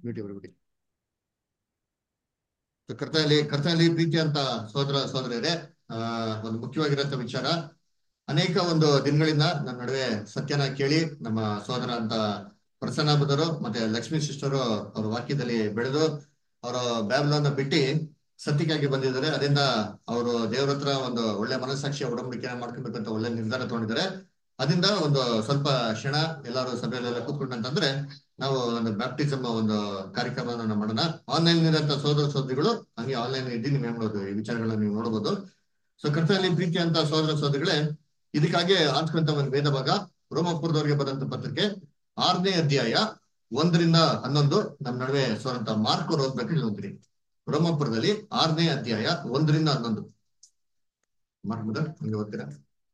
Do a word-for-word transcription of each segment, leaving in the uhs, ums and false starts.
Beauty ಬರ್ಬಿಡಿ. ಕರ್ತನಲ್ಲಿ ಕರ್ತನಲ್ಲಿ ಪ್ರೀತಿ ಅಂತ ಸೋದರ ಸೋದರರೇ, ಆ ಒಂದು ಮುಖ್ಯವಾಗಿರಂತ ವಿಚಾರ. ಅನೇಕ ಒಂದು ದಿನಗಳಿಂದ ನನ್ನ ನಡುವೆ ಸತ್ಯನ ಕೇಳಿ ನಮ್ಮ ಸೋದರ ಅಂತ ಪ್ರಸನ್ನ ಬುದ್ಧರು ಮತ್ತೆ ಲಕ್ಷ್ಮೀ ಸಿಸ್ಟರು ಅವ್ರ ವಾಕ್ಯದಲ್ಲಿ ಬೆಳೆದು ಅವರ ಬ್ಯಾಬ್ಲನ್ನ ಬಿಟ್ಟು ಸತ್ಯಕ್ಕಾಗಿ ಬಂದಿದ್ದಾರೆ. ಅದರಿಂದ ಅವರು ದೇವ್ರ ಹತ್ರ ಒಂದು ಒಳ್ಳೆ ಮನಸ್ಸಾಕ್ಷಿಯ ಒಡಂಬಡಿಕೆ ಮಾಡ್ಕೊಬೇಕಂತ ಒಳ್ಳೆ ನಿರ್ಧಾರ ತಗೊಂಡಿದ್ದಾರೆ. ಅದರಿಂದ ಒಂದು ಸ್ವಲ್ಪ ಕ್ಷಣ ಎಲ್ಲರೂ ಸಭೆಯಲ್ಲೆಲ್ಲ ಕೂತ್ಕೊಂಡಂತಂದ್ರೆ ನಾವು ಒಂದು ಬ್ಯಾಪ್ಟಿಸಮ್ ಒಂದು ಕಾರ್ಯಕ್ರಮವನ್ನು ಮಾಡೋಣ. ಆನ್ಲೈನ್ ಇರಂತ ಸೋದರ ಸೋದರಿಗಳು ಹಂಗೆ ಆನ್ಲೈನ್ ಇದ್ದು ನೀವು ಏನ್ ಮಾಡೋದು ಈ ವಿಚಾರಗಳನ್ನ ನೀವು ನೋಡಬಹುದು. ಸೊ ಕರ್ತನಲ್ಲಿ ಪ್ರೀತಿ ಅಂತ ಸೋದರ ಸೋದರಿಗಳೇ, ಇದಕ್ಕಾಗಿ ಆಂಚ್ಕೊಂತ ಒಂದು ವೇದ ಭಾಗ ರೋಮಾಪುರದವರಿಗೆ ಬರೆದಂತ ಪತ್ರಿಕೆ ಆರನೇ ಅಧ್ಯಾಯ ಒಂದರಿಂದ ಹನ್ನೊಂದು ನಮ್ಮ ನಡುವೆ ಸೋರಂತ ಮಾರ್ಕ್ ಅವ್ರು ಓದ್ಬೇಕು ಹೇಳ್ತೀನಿ. ರೋಮಾಪುರದಲ್ಲಿ ಆರನೇ ಅಧ್ಯಾಯ ಒಂದರಿಂದ ಹನ್ನೊಂದು ಮಾರ್ಕ್ ಬ್ರದರ್ ಹಂಗೆ ಓದ್ತೀರಾ?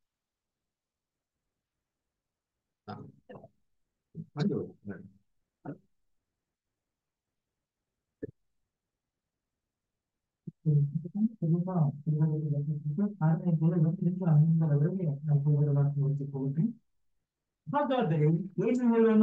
ಹಾಗಾದರೆ ಏನು ಹೇಳೋಣ?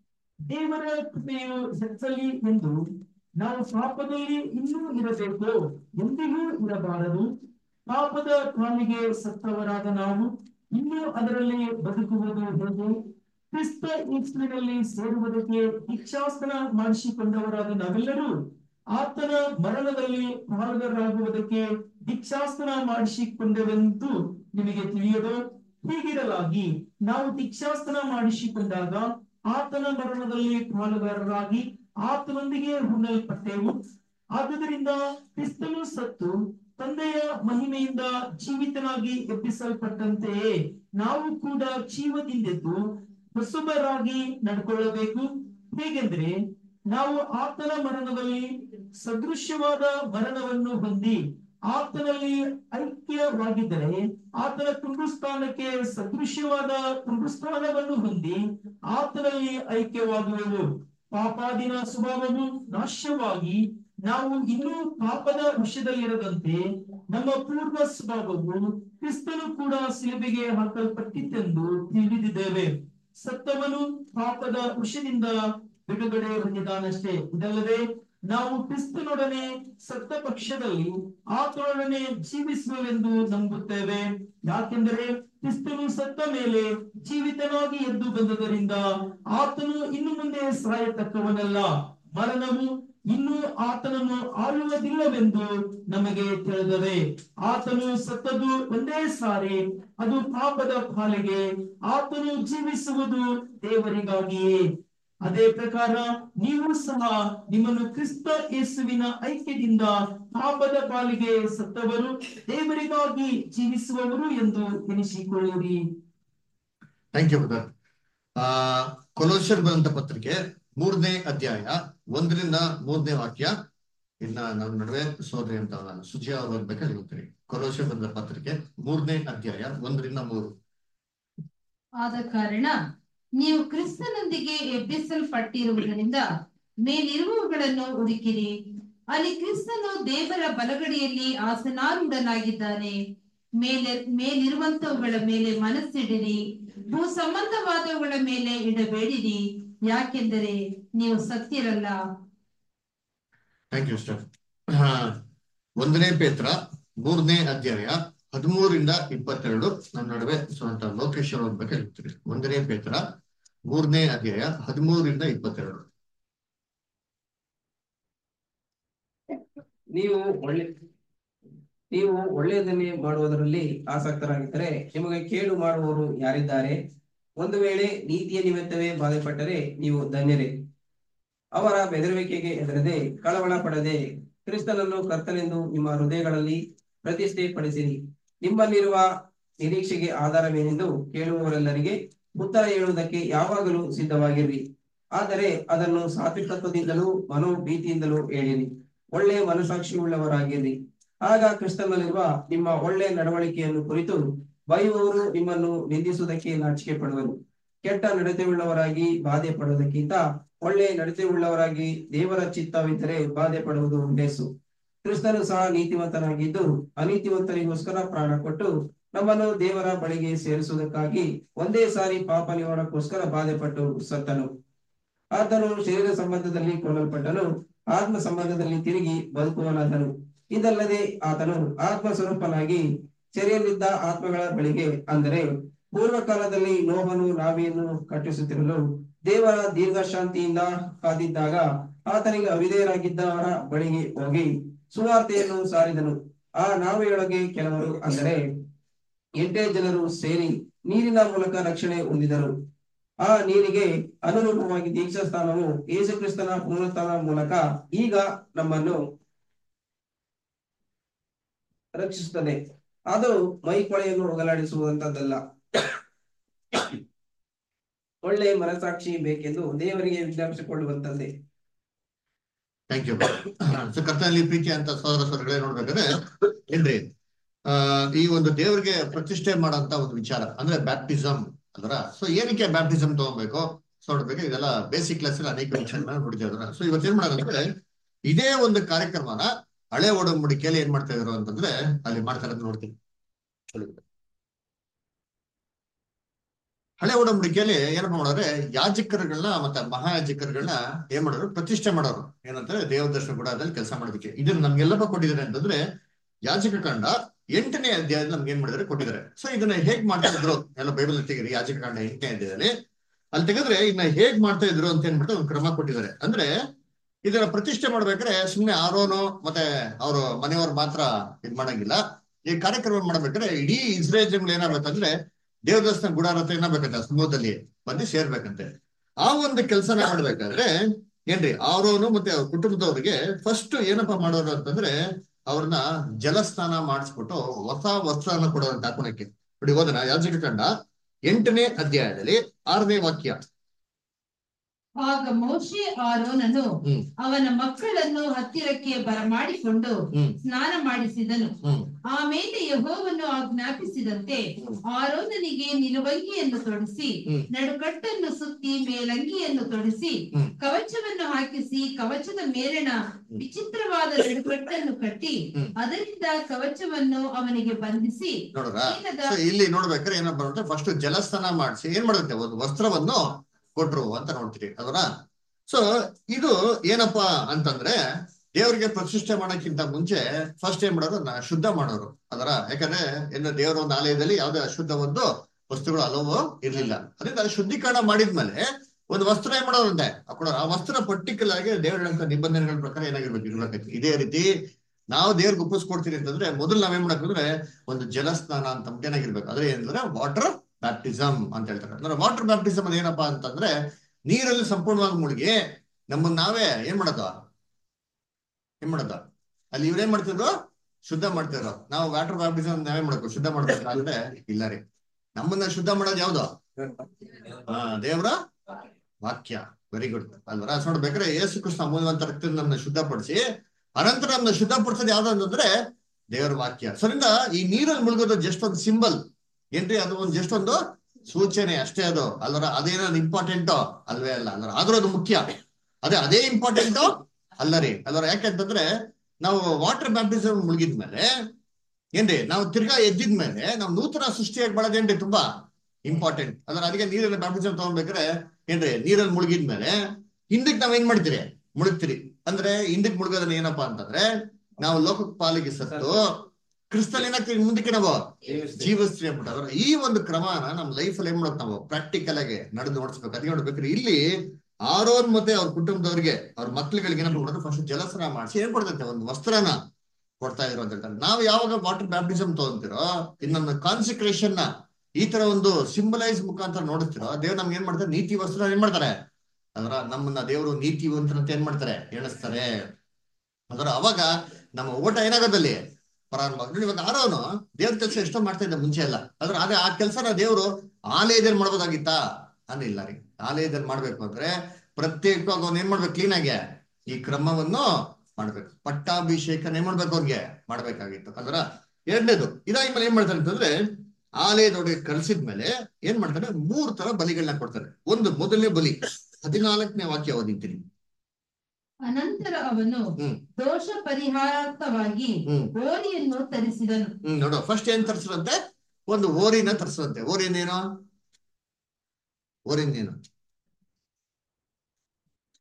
ದೇವರ ಕೃಪೆಯು ಹೆಚ್ಚಲಿ ಎಂದು ನಾವು ಪಾಪದಲ್ಲಿ ಇನ್ನೂ ಇರಬೇಕು, ಎಂದಿಗೂ ಇರಬಾರದು. ಪಾಪದ ಪಾಲಿಗೆ ಸತ್ತವರಾದ ನಾವು ಇನ್ನೂ ಅದರಲ್ಲಿ ಬದುಕುವುದು ಹೇಗೆ? ಕ್ರಿಸ್ತ ಯೇಸುವಿನಲ್ಲಿ ಸೇರುವುದಕ್ಕೆ ದೀಕ್ಷಾಸ್ನಾನ ಮಾಡಿಸಿಕೊಂಡವರಾದ ನಾವೆಲ್ಲರೂ ಆತನ ಮರಣದಲ್ಲಿ ಪಾಲ್ಗಾರರಾಗುವುದಕ್ಕೆ ದೀಕ್ಷಾಸ್ನಾನ ಮಾಡಿಸಿಕೊಂಡೆವೆಂದು ನಿಮಗೆ ತಿಳಿಯದು. ಹೀಗಿರಲಾಗಿ ನಾವು ದೀಕ್ಷಾಸ್ನಾನ ಮಾಡಿಸಿಕೊಂಡಾಗ ಆತನ ಮರಣದಲ್ಲಿ ಪಾಲುಗಾರರಾಗಿ ಆತನೊಂದಿಗೆ ಹೊಂದಲ್ಪಟ್ಟೆವು. ಆದುದರಿಂದ ಕ್ರಿಸ್ತನು ಸತ್ತು ತಂದೆಯ ಮಹಿಮೆಯಿಂದ ಜೀವಿತನಾಗಿ ಎಬ್ಬಿಸಲ್ಪಟ್ಟಂತೆಯೇ ನಾವು ಕೂಡ ಜೀವದಿಂದೆದ್ದು ಹೊಸಬರಾಗಿ ನಡ್ಕೊಳ್ಳಬೇಕು. ಹೇಗೆಂದ್ರೆ ನಾವು ಆತನ ಮರಣದಲ್ಲಿ ಸದೃಶ್ಯವಾದ ಮರಣವನ್ನು ಹೊಂದಿ ಆತನಲ್ಲಿ ಐಕ್ಯವಾಗಿದ್ದರೆ ಆತನ ಪುನರುತ್ಥಾನಕ್ಕೆ ಸದೃಶ್ಯವಾದ ಪುನರುತ್ಥಾನವನ್ನು ಹೊಂದಿ ಆತನಲ್ಲಿ ಐಕ್ಯವಾಗುವೆವು. ಪಾಪಾದಿನ ಸ್ವಭಾವವು ನಾಶವಾಗಿ ನಾವು ಇನ್ನೂ ಪಾಪದ ವಿಷಯದಲ್ಲಿರದಂತೆ ನಮ್ಮ ಪೂರ್ವ ಸ್ವಭಾವವು ಕ್ರಿಸ್ತನು ಕೂಡ ಶಿಲುಬೆಗೆ ಹಾಕಲ್ಪಟ್ಟಿತೆಂದು ತಿಳಿದಿದ್ದೇವೆ. ಸತ್ತವನು ಪಾಪದ ವಿಷಯದಿಂದ ಬಿಡುಗಡೆ ಹೊಂದಿದಾನಷ್ಟೇ. ಇದಲ್ಲದೆ ನಾವು ಕ್ರಿಸ್ತನೊಡನೆ ಸತ್ತ ಪಕ್ಷದಲ್ಲಿ ಆತನೊಡನೆ ಜೀವಿಸುವೆವೆಂದು ನಂಬುತ್ತೇವೆ. ಯಾಕೆಂದರೆ ಕ್ರಿಸ್ತನು ಸತ್ತ ಮೇಲೆ ಜೀವಿತನಾಗಿ ಎದ್ದು ಬಂದದರಿಂದ ಆತನು ಇನ್ನು ಮುಂದೆ ಸಾಯತಕ್ಕವನಲ್ಲ, ಮರಣವು ಇನ್ನು ಆತನನ್ನು ಆಳುವುದಿಲ್ಲವೆಂದು ನಮಗೆ ತಿಳಿದದೆ. ಆತನು ಸತ್ತದು ಒಂದೇ ಸಾರಿ, ಅದು ಪಾಪದ ಪಾಲಿಗೆ. ಆತನು ಜೀವಿಸುವುದು ದೇವರಿಗಾಗಿಯೇ. ಅದೇ ಪ್ರಕಾರ ನೀವು ಸಹ ನಿಮ್ಮನ್ನು ಕ್ರಿಸ್ತ ಯೇಸುವಿನ ಐಕ್ಯದಿಂದ ಪಾಪದ ಪಾಲಿಗೆ ಸತ್ತವರು ದೇವರಿಗಾಗಿ ಜೀವಿಸುವವರು ಎಂದು ಎನಿಸಿಕೊಳ್ಳಿರಿ. Thank you brother. ಆ ಕೊಲೋಸ್ಯರ್ ಬರೆದಂತ ಪತ್ರಿಕೆ ಮೂರನೇ ಅಧ್ಯಾಯ ಒಂದರಿಂದ ಮೂರನೇ ವಾಕ್ಯ ಇನ್ನ ನಮ್ಮ ನಡುವೆ ಸೋದರಿ ಅಂತ ಸುಜಿ ಅವರು ಓದ್ಬೇಕಾದ್ರೆ ಹೇಳ್ತೀನಿ. ಕೊಲೋಸ್ಯರ್ ಬರೆದ ಪತ್ರಿಕೆ ಮೂರನೇ ಅಧ್ಯಾಯ ಒಂದರಿಂದ ಮೂರು. ಆದ ಕಾರಣ ನೀವು ಕ್ರಿಸ್ತನೊಂದಿಗೆ ಎಬ್ಬಿಸಲ್ಪಟ್ಟಿರುವುದರಿಂದ ಮೇಲಿರುವವುಗಳನ್ನು ಹುಡುಕಿರಿ. ಅಲ್ಲಿ ಕ್ರಿಸ್ತನು ದೇವರ ಬಲಗಡೆಯಲ್ಲಿ ಆಸನಾರೂಢನಾಗಿದ್ದಾನೆ. ಮೇಲೆ ಮೇಲಿರುವಂತವುಗಳ ಮೇಲೆ ಮನಸ್ಸಿಡಿರಿ, ಭೂ ಸಂಬಂಧವಾದವುಗಳ ಮೇಲೆ ಇಡಬೇಡಿರಿ, ಯಾಕೆಂದರೆ ನೀವು ಸತ್ತಿರಲ್ಲ. Thank you star. ಒಂದನೇ ಪೇತ್ರ ಮೂರನೇ ಅಧ್ಯಾಯ ಹದಿಮೂರಿಂದ ಇಪ್ಪತ್ತೆರಡು ನಮ್ಮ ನಡುವೆ ಸ್ವಂತ ಲೋಕೇಶ್ವರ ಓದ್ಬೇಕಾಗಿರ್ತೀರಿ. ಒಂದನೇ ಪೇತ್ರ ಮೂರನೇ ಅಧ್ಯಾಯ ಹದಿಮೂರಿಂದ ಇಪ್ಪತ್ತೆರಡು. ನೀವು ಒಳ್ಳೆ ನೀವು ಒಳ್ಳೆಯದನ್ನೇ ಮಾಡುವುದರಲ್ಲಿ ಆಸಕ್ತರಾಗಿದ್ದರೆ ನಿಮಗೆ ಕೇಡು ಮಾಡುವವರು ಯಾರಿದ್ದಾರೆ? ಒಂದು ವೇಳೆ ನೀತಿಯ ನಿಮಿತ್ತವೇ ಬಾಧೆಪಟ್ಟರೆ ನೀವು ಧನ್ಯರೇ. ಅವರ ಬೆದರುವಿಕೆಗೆ ಹೆದರದೆ ಕಳವಳ ಪಡದೆ ಕ್ರಿಸ್ತನನ್ನು ಕರ್ತನೆಂದು ನಿಮ್ಮ ಹೃದಯಗಳಲ್ಲಿ ಪ್ರತಿಷ್ಠೆ ಪಡಿಸಿರಿ. ನಿಮ್ಮಲ್ಲಿರುವ ನಿರೀಕ್ಷೆಗೆ ಆಧಾರವೇನೆಂದು ಕೇಳುವವರೆಲ್ಲರಿಗೆ ಉತ್ತರ ಹೇಳುವುದಕ್ಕೆ ಯಾವಾಗಲೂ ಸಿದ್ಧವಾಗಿರ್ರಿ. ಆದರೆ ಅದನ್ನು ಸಾತ್ವಿಕತ್ವದಿಂದಲೂ ಮನೋಭೀತಿಯಿಂದಲೂ ಹೇಳಿರಿ. ಒಳ್ಳೆಯ ಮನಸ್ಸಾಕ್ಷಿಯುಳ್ಳವರಾಗಿರ್ರಿ. ಆಗ ಕ್ರಿಸ್ತನಲ್ಲಿರುವ ನಿಮ್ಮ ಒಳ್ಳೆಯ ನಡವಳಿಕೆಯನ್ನು ಕುರಿತು ಬೈಯುವವರು ನಿಮ್ಮನ್ನು ನಿಂದಿಸುವುದಕ್ಕೆ ನಾಚಿಕೆ ಪಡುವರು. ಕೆಟ್ಟ ನಡತೆಯುಳ್ಳವರಾಗಿ ಬಾಧೆ ಪಡುವುದಕ್ಕಿಂತ ಒಳ್ಳೆಯ ನಡತೆಯುಳ್ಳವರಾಗಿ ದೇವರ ಚಿತ್ತವಿದ್ದರೆ ಬಾಧೆ ಪಡುವುದು ಲೇಸು. ಕ್ರಿಸ್ತನು ಸಹ ನೀತಿವಂತನಾಗಿದ್ದು ಅನೀತಿವಂತರಿಗೋಸ್ಕರ ಪ್ರಾಣ ಕೊಟ್ಟು ನಮ್ಮನ್ನು ದೇವರ ಬಳಿಗೆ ಸೇರಿಸುವುದಕ್ಕಾಗಿ ಒಂದೇ ಸಾರಿ ಪಾಪ ನಿವಾರಣಕ್ಕೋಸ್ಕರ ಬಾಧೆಪಟ್ಟು ಸತ್ತನು. ಆತನು ಶರೀರ ಸಂಬಂಧದಲ್ಲಿ ಕೊಲ್ಲಲ್ಪಟ್ಟನು, ಆತ್ಮ ಸಂಬಂಧದಲ್ಲಿ ತಿರುಗಿ ಬದುಕುವನಾದನು. ಇದಲ್ಲದೆ ಆತನು ಆತ್ಮ ಸ್ವರೂಪನಾಗಿ ಸೆರೆಯಲ್ಲಿದ್ದ ಆತ್ಮಗಳ ಬಳಿಗೆ, ಅಂದರೆ ಪೂರ್ವಕಾಲದಲ್ಲಿ ನೋಹನು ನಾವೆಯನ್ನು ಕಟ್ಟಿಸುತ್ತಿರಲು ದೇವರ ದೀರ್ಘಶಾಂತಿಯಿಂದ ಕಾದಿದ್ದಾಗ ಆತನಿಗೆ ಅವಿಧೇಯರಾಗಿದ್ದವರ ಬಳಿಗೆ ಹೋಗಿ ಸುವಾರ್ತೆಯನ್ನು ಸಾರಿದನು. ಆ ನಾವೆಯೊಳಗೆ ಕೆಲವರು, ಅಂದರೆ ಎಂಟೇ ಜನರು ಸೇರಿ ನೀರಿನ ಮೂಲಕ ರಕ್ಷಣೆ ಹೊಂದಿದರು. ಆ ನೀರಿಗೆ ಅನುರೂಪವಾಗಿ ದೀಕ್ಷಾ ಸ್ಥಾನವು ಯೇಸು ಕ್ರಿಸ್ತನ ಪುನರುತ್ಥಾನ ಮೂಲಕ ಈಗ ನಮ್ಮನ್ನು ರಕ್ಷಿಸುತ್ತದೆ. ಅದು ಮೈಕೊಳೆಯನ್ನು ಹೋಗಲಾಡಿಸುವಂತದ್ದಲ್ಲ. ಒಳ್ಳೆ ಮನಸಾಕ್ಷಿ ಬೇಕೆಂದು ದೇವರಿಗೆ ವಿಜ್ಞಾಪಿಸಿಕೊಳ್ಳುವಂತದ್ದೇ. Thank you. ಸೊ ಕರ್ತನಲ್ಲಿ ಪ್ರೀತಿ ಅಂತ ಸಹೋದರ ಸಹೋದರಗಳೇ, ನೋಡ್ಬೇಕಾದ್ರೆ ಏನ್ರಿ ಆ ಈ ಒಂದು ದೇವರಿಗೆ ಪ್ರತಿಷ್ಠೆ ಮಾಡೋಂತ ಒಂದು ವಿಚಾರ ಅಂದ್ರೆ ಬ್ಯಾಪ್ಟಿಸಮ್ ಅಲ್ರ. ಸೊ ಏನಕ್ಕೆ ಬ್ಯಾಪ್ಟಿಸಮ್ ತಗೋಬೇಕು, ಸೊ ನೋಡ್ಬೇಕು, ಇದೆಲ್ಲ ಬೇಸಿಕ್ ಕ್ಲಾಸ್ ಅಲ್ಲಿ ಅನೇಕ ವಿಚಾರಗಳನ್ನ ನೋಡಿದ್ವಿ. ಸೊ ಇವತ್ತು ಏನ್ ಮಾಡೋದಂದ್ರೆ ಇದೇ ಒಂದು ಕಾರ್ಯಕ್ರಮನ ಹಳೆ ಒಡಂಬಡಿಕೆಯಲ್ಲಿ ಏನ್ ಮಾಡ್ತಾ ಇದ್ರು ಅಂತಂದ್ರೆ ಅಲ್ಲಿ ಮಾಡ್ತಾರೆ ಅಂತ ನೋಡ್ತೀವಿ. ಹಳೆ ಒಡಂಬಡಿಕೆಯಲ್ಲಿ ಏನಪ್ಪ ಮಾಡೋದ್ರೆ ಯಾಜಕರುಗಳನ್ನ ಮತ್ತೆ ಮಹಾಯಾಜಕರುಗಳನ್ನ ಏನ್ ಮಾಡೋರು, ಪ್ರತಿಷ್ಠೆ ಮಾಡೋರು. ಏನಂತಾರೆ ದೇವ ದರ್ಶನ ಗುಡಾರದಲ್ಲಿ ಕೆಲಸ ಮಾಡೋದಕ್ಕೆ. ಇದನ್ನ ನಮ್ಗೆಲ್ಲಪ್ಪ ಕೊಟ್ಟಿದ್ದಾರೆ ಅಂತಂದ್ರೆ ಯಾಜಕ ಕಾಂಡ ಎಂಟನೇ ಅಧ್ಯಾಯದಲ್ಲಿ ನಮ್ಗೆ ಏನ್ ಮಾಡಿದಾರೆ ಕೊಟ್ಟಿದ್ದಾರೆ. ಸೊ ಇದನ್ನ ಹೇಗ್ ಮಾಡ್ತಾ ಇದ್ರು ಎಲ್ಲ ಬೈಬಲ್ ತೆಗೀರಿ, ಯಾಜಕ ಕಾಂಡ ಎಂಟನೇ ಅಧ್ಯಾಯದಲ್ಲಿ ಅಲ್ಲಿ ತೆಗೆದ್ರೆ ಇದನ್ನ ಹೇಗ್ ಮಾಡ್ತಾ ಇದ್ರು ಅಂತ ಏನ್ಬಿಟ್ಟು ಒಂದು ಕ್ರಮ ಕೊಟ್ಟಿದ್ದಾರೆ. ಅಂದ್ರೆ ಇದನ್ನ ಪ್ರತಿಷ್ಠೆ ಮಾಡ್ಬೇಕಾದ್ರೆ ಸುಮ್ನೆ ಆರೋನು ಮತ್ತೆ ಅವ್ರ ಮನೆಯವ್ರು ಮಾತ್ರ ಇದ್ ಮಾಡಂಗಿಲ್ಲ. ಈ ಕಾರ್ಯಕ್ರಮ ಮಾಡ್ಬೇಕಾದ್ರೆ ಇಡೀ ಇಸ್ರೇಲ್ ಜನಗಳು ಏನಾಗ್ಬೇಕಂದ್ರೆ ದೇವದರ್ಶನ ಗುಡಾರ ಹತ್ರ ಏನಾಗ್ಬೇಕಂತೆ ಸಮೂಹದಲ್ಲಿ ಬಂದು ಸೇರ್ಬೇಕಂತೆ. ಆ ಒಂದು ಕೆಲಸನ ಮಾಡ್ಬೇಕಾದ್ರೆ ಏನ್ರಿ ಆರೋನು ಮತ್ತೆ ಅವ್ರ ಕುಟುಂಬದವ್ರಿಗೆ ಫಸ್ಟ್ ಏನಪ್ಪಾ ಮಾಡೋರು ಅಂತಂದ್ರೆ ಅವ್ರನ್ನ ಜಲಸ್ನಾನ ಮಾಡಿಸ್ಬಿಟ್ಟು ಹೊಸ ವಸ್ತ್ರನ ಕೊಡೋದಂತ ಹಾಕೋಣಕ್ಕೆ. ನೋಡಿ ಹೋದನ ಯಾಜಕ ಕಾಂಡ ಎಂಟನೇ ಅಧ್ಯಾಯದಲ್ಲಿ ಆರನೇ ವಾಕ್ಯ. ಆಗ ಮೋಶೆ ಆರೋನನು ಹ್ಮ್ ಅವನ ಮಕ್ಕಳನ್ನು ಹತ್ತಿರಕ್ಕೆ ಬರಮಾಡಿಕೊಂಡು ಹ್ಮ್ ಸ್ನಾನ ಮಾಡಿಸಿದನು. ಹ್ಮ್ ಆಮೇಲೆ ಯೆಹೋವನು ಆಜ್ಞಾಪಿಸಿದಂತೆ ಆರೋನನಿಗೆ ನಿಲುವಂಗಿಯನ್ನು ತೊಡಿಸಿ ಹ್ಮ್ ನಡುಕಟ್ಟನ್ನು ಸುತ್ತಿ ಮೇಲಂಗಿಯನ್ನು ತೊಡಿಸಿ ಹ್ಮ್ ಕವಚವನ್ನು ಹಾಕಿಸಿ ಕವಚದ ಮೇಲಣ ವಿಚಿತ್ರವಾದ ನಡುಕಟ್ಟನ್ನು ಕಟ್ಟಿ ಹ್ಮ್ ಅದರಿಂದ ಕವಚವನ್ನು ಅವನಿಗೆ ಬಂಧಿಸಿ ನೋಡ್ರ. ಚೀಲದ ಸೊ ಇಲ್ಲಿ ನೋಡ್ಬೇಕಾದ್ರೆ ಏನಪ್ಪ ಅಂದ್ರೆ ಫಸ್ಟ್ ಜಲಸ್ನಾನ ಮಾಡಿಸಿ ಏನ್ ಮಾಡುತ್ತೆ ಒಂದು ವಸ್ತ್ರವನ್ನು ಕೊಟ್ರು ಅಂತ ನೋಡ್ತೀರಿ ಅದರ. ಸೊ ಇದು ಏನಪ್ಪಾ ಅಂತಂದ್ರೆ ದೇವ್ರಿಗೆ ಪ್ರತಿಷ್ಠೆ ಮಾಡೋಕ್ಕಿಂತ ಮುಂಚೆ ಫಸ್ಟ್ ಏನ್ ಮಾಡೋರು ನಾ ಶುದ್ಧ ಮಾಡೋರು ಅದರ. ಯಾಕಂದ್ರೆ ಏನು ದೇವರ ಒಂದು ಆಲಯದಲ್ಲಿ ಯಾವ್ದೇ ಅಶುದ್ಧ ಒಂದು ವಸ್ತುಗಳು ಹಲವು ಇರ್ಲಿಲ್ಲ. ಅದರಿಂದ ಶುದ್ಧೀಕರಣ ಮಾಡಿದ್ಮೇಲೆ ಒಂದು ವಸ್ತ್ರ ಏನ್ ಮಾಡೋರಂತೆ ಕೊಡೋ. ಆ ವಸ್ತ್ರ ಪರ್ಟಿಕ್ಯುಲರ್ ಆಗಿ ದೇವರ ನಿಬಂಧನೆಗಳ ಪ್ರಕಾರ ಏನಾಗಿರ್ಬೇಕು ಇರ್ಬೇಕೈತಿ. ಇದೇ ರೀತಿ ನಾವು ದೇವ್ರಿಗೆ ಒಪ್ಪಿಸ್ಕೊಡ್ತೀವಿ ಅಂತಂದ್ರೆ ಮೊದಲು ನಾವೇನ್ ಮಾಡಬೇಕಂದ್ರೆ ಒಂದು ಜಲಸ್ನಾನ ಅಂತ ಏನಾಗಿರ್ಬೇಕು. ಅದ್ರೆ ಏನಂದ್ರೆ ವಾಟರ್ ಬ್ಯಾಪ್ಟಿಸಮ್ ಅಂತ ಹೇಳ್ತಾರೆ. ಅಂದ್ರೆ ವಾಟರ್ ಬ್ಯಾಪ್ಟಿಸಮ್ ಅದು ಏನಪ್ಪಾ ಅಂತಂದ್ರೆ ನೀರಲ್ಲಿ ಸಂಪೂರ್ಣವಾಗಿ ಮುಳುಗಿ ನಮ್ಮನ್ನ ನಾವೇ ಏನ್ ಮಾಡೋದು ಏನ್ ಮಾಡೋದು ಅಲ್ಲಿ ಇವ್ರೇನ್ ಮಾಡ್ತಿದ್ರು ಶುದ್ಧ ಮಾಡ್ತಿದ್ರು. ನಾವು ವಾಟರ್ ಬ್ಯಾಪ್ಟಿಸಮ್ ನಾವೇ ಮಾಡ್ಬೇಕು ಶುದ್ಧ ಮಾಡ್ಬೇಕು ಅಂದ್ರೆ ಇಲ್ಲ ರೀ. ನಮ್ಮನ್ನ ಶುದ್ಧ ಮಾಡೋದು ಯಾವ್ದು ಆ ದೇವ್ರ ವಾಕ್ಯ. ವೆರಿ ಗುಡ್ ಅಲ್ವರ. ನೋಡ್ಬೇಕಾದ್ರೆ ಯೇಸು ಕೃಷ್ಣ ಅಮೂಲ್ಯವಂತ ರಕ್ತದಿಂದ ನಮ್ಮನ್ನ ಶುದ್ಧಪಡಿಸಿ ಅನಂತರ ನಮ್ಮನ್ನ ಶುದ್ಧಪಡಿಸೋದು ಯಾವ್ದು ಅಂತಂದ್ರೆ ದೇವರ ವಾಕ್ಯ. ಸರಿಂದ ಈ ನೀರಲ್ಲಿ ಮುಳುಗೋದು ಜಸ್ಟ್ ಒಂದು ಸಿಂಬಲ್ ಏನ್ರಿ, ಅದು ಒಂದು ಜಸ್ಟ್ ಒಂದು ಸೂಚನೆ ಅಷ್ಟೇ ಅದು ಅಲ್ವರ. ಅದೇನೋ ಇಂಪಾರ್ಟೆಂಟು ಅಲ್ವೇ ಅಲ್ಲ ಅಲ್ವರ. ಆದ್ರೂ ಅದು ಮುಖ್ಯ. ಅದೇ ಅದೇ ಇಂಪಾರ್ಟೆಂಟು ಅಲ್ಲ ರೀ ಅಲ್ವರ. ಯಾಕೆಂತಂದ್ರೆ ನಾವು ವಾಟರ್ ಬ್ಯಾಪ್ಟಿಸಮ್ ಮುಳುಗಿದ್ಮೇಲೆ ಏನ್ರಿ ನಾವು ತಿರ್ಗಾ ಎದ್ದಿದ್ಮೇಲೆ ನಾವು ನೂತನ ಸೃಷ್ಟಿಯಾಗಿ ಬಳೋದೇನ್ರಿ ತುಂಬಾ ಇಂಪಾರ್ಟೆಂಟ್ ಅಲ್ವರ. ಅದಕ್ಕೆ ನೀರಲ್ಲಿ ಬ್ಯಾಪ್ಟಿಸಮ್ ತಗೊಂಡ್ಬೇಕಾದ್ರೆ ಏನ್ರಿ ನೀರಲ್ಲಿ ಮುಳುಗಿದ್ಮೇಲೆ ಹಿಂದಕ್ಕೆ ನಾವ್ ಏನ್ ಮಾಡ್ತೀರಿ ಮುಳುಗ್ತೀರಿ. ಅಂದ್ರೆ ಹಿಂದಕ್ಕೆ ಮುಳುಗೋದನ್ನ ಏನಪ್ಪಾ ಅಂತಂದ್ರೆ ನಾವು ಲೋಕ ಪಾಲಿಗೆ ಸತ್ತು ಕ್ರಿಸ್ತಲ್ಲಿ ಏನಾಗ್ತೀವಿ ಮುಂದಕ್ಕೆ ನಾವು ಜೀವಸ್ತ್ರೀ ಅಂದ್ಬಿಟ್ಟು ಈ ಒಂದು ಕ್ರಮನ ನಮ್ ಲೈಫ್ ಅಲ್ಲಿ ಏನ್ ಮಾಡೋದು ನಾವು ಪ್ರಾಕ್ಟಿಕಲ್ ಆಗಿ ನಡೆದು ನೋಡ್ಸ್ಬೇಕು. ಅದಕ್ಕೆ ನೋಡ್ಬೇಕ್ರಿ ಇಲ್ಲಿ ಆರೋನ್ ಮತ್ತೆ ಅವ್ರ ಕುಟುಂಬದವ್ರಿಗೆ ಅವ್ರ ಮಕ್ಳುಗಳಿಗೆ ಏನಪ್ಪ ಮಾಡೋದು ಫಸ್ಟ್ ಜಲಸ್ನಾನ ಮಾಡಿಸಿ ಏನ್ ಕೊಡ್ತಂತೆ ಒಂದು ವಸ್ತ್ರನ ಕೊಡ್ತಾ ಇದ್ರು ಅಂತ ಹೇಳ್ತಾರೆ. ನಾವು ಯಾವಾಗ ವಾಟರ್ ಬ್ಯಾಪ್ಟಿಸಮ್ ತಗೊಂತೀರೋ ಇನ್ನೊಂದು ಕಾನ್ಸಿಕ್ರೇಷನ್ ನ ಈ ತರ ಒಂದು ಸಿಂಬಲೈಸ್ ಮುಖಾಂತರ ನೋಡುತ್ತೀರೋ ದೇವ್ರು ನಮ್ಗೆ ಏನ್ ಮಾಡ್ತಾರೆ ನೀತಿ ವಸ್ತ್ರ ಏನ್ ಮಾಡ್ತಾರೆ ಅದರ ನಮ್ಮನ್ನ ದೇವರು ನೀತಿವಂತರಂತ ಏನ್ ಮಾಡ್ತಾರೆ ಎಣಿಸ್ತಾರೆ ಅದರ. ಅವಾಗ ನಮ್ಮ ಓಟ ಏನಾಗೋದಲ್ಲಿ ಪ್ರಾರಂಭ. ಇವಾಗ ಆರೋನು ದೇವ್ರ ಕೆಲಸ ಎಷ್ಟೋ ಮಾಡ್ತಾ ಇದ್ದ ಮುಂಚೆ ಎಲ್ಲ ಅದ್ರ ಅದೇ ಆ ಕೆಲ್ಸನ ದೇವ್ರು ಆಲಯದಲ್ಲಿ ಮಾಡ್ಬೋದಾಗಿತ್ತಾ ಅನ್ನಿಲ್ಲ ರೀ. ಆಲಯದಲ್ಲಿ ಮಾಡ್ಬೇಕು ಅಂದ್ರೆ ಪ್ರತ್ಯೇಕವಾಗಿ ಅವ್ನ ಏನ್ ಮಾಡ್ಬೇಕು ಕ್ಲೀನ್ ಆಗಿ ಈ ಕ್ರಮವನ್ನು ಮಾಡ್ಬೇಕು. ಪಟ್ಟಾಭಿಷೇಕನ ಏನ್ ಮಾಡ್ಬೇಕು ಅವ್ರಿಗೆ ಮಾಡ್ಬೇಕಾಗಿತ್ತು ಅದ್ರ. ಎರಡನೇದು ಇದಾದ್ಮೇಲೆ ಏನ್ ಮಾಡ್ತಾರೆ ಅಂತಂದ್ರೆ ಆಲಯದೊಳಗೆ ಕಳ್ಸಿದ್ಮೇಲೆ ಏನ್ ಮಾಡ್ತಾರೆ ಮೂರ್ ತರ ಬಲಿಗಳನ್ನ ಕೊಡ್ತಾರೆ. ಒಂದು ಮೊದಲನೇ ಬಲಿ ಹದಿನಾಲ್ಕನೇ ವಾಕ್ಯ ಓದಿದ್ದೀನಿ. ಅನಂತರ ಅವನು ದೋಷ ಪರಿಹಾರಾರ್ಥವಾಗಿ ಓರಿಯನ್ನು ತರಿಸಿದನು. ಹ್ಮ್ ನೋಡು ಫಸ್ಟ್ ಏನ್ ತರಿಸಿದಂತೆ ಒಂದು ಓರಿನ ತರಿಸದಂತೆ. ಓರಿನೇನು ಓರಿನೇನು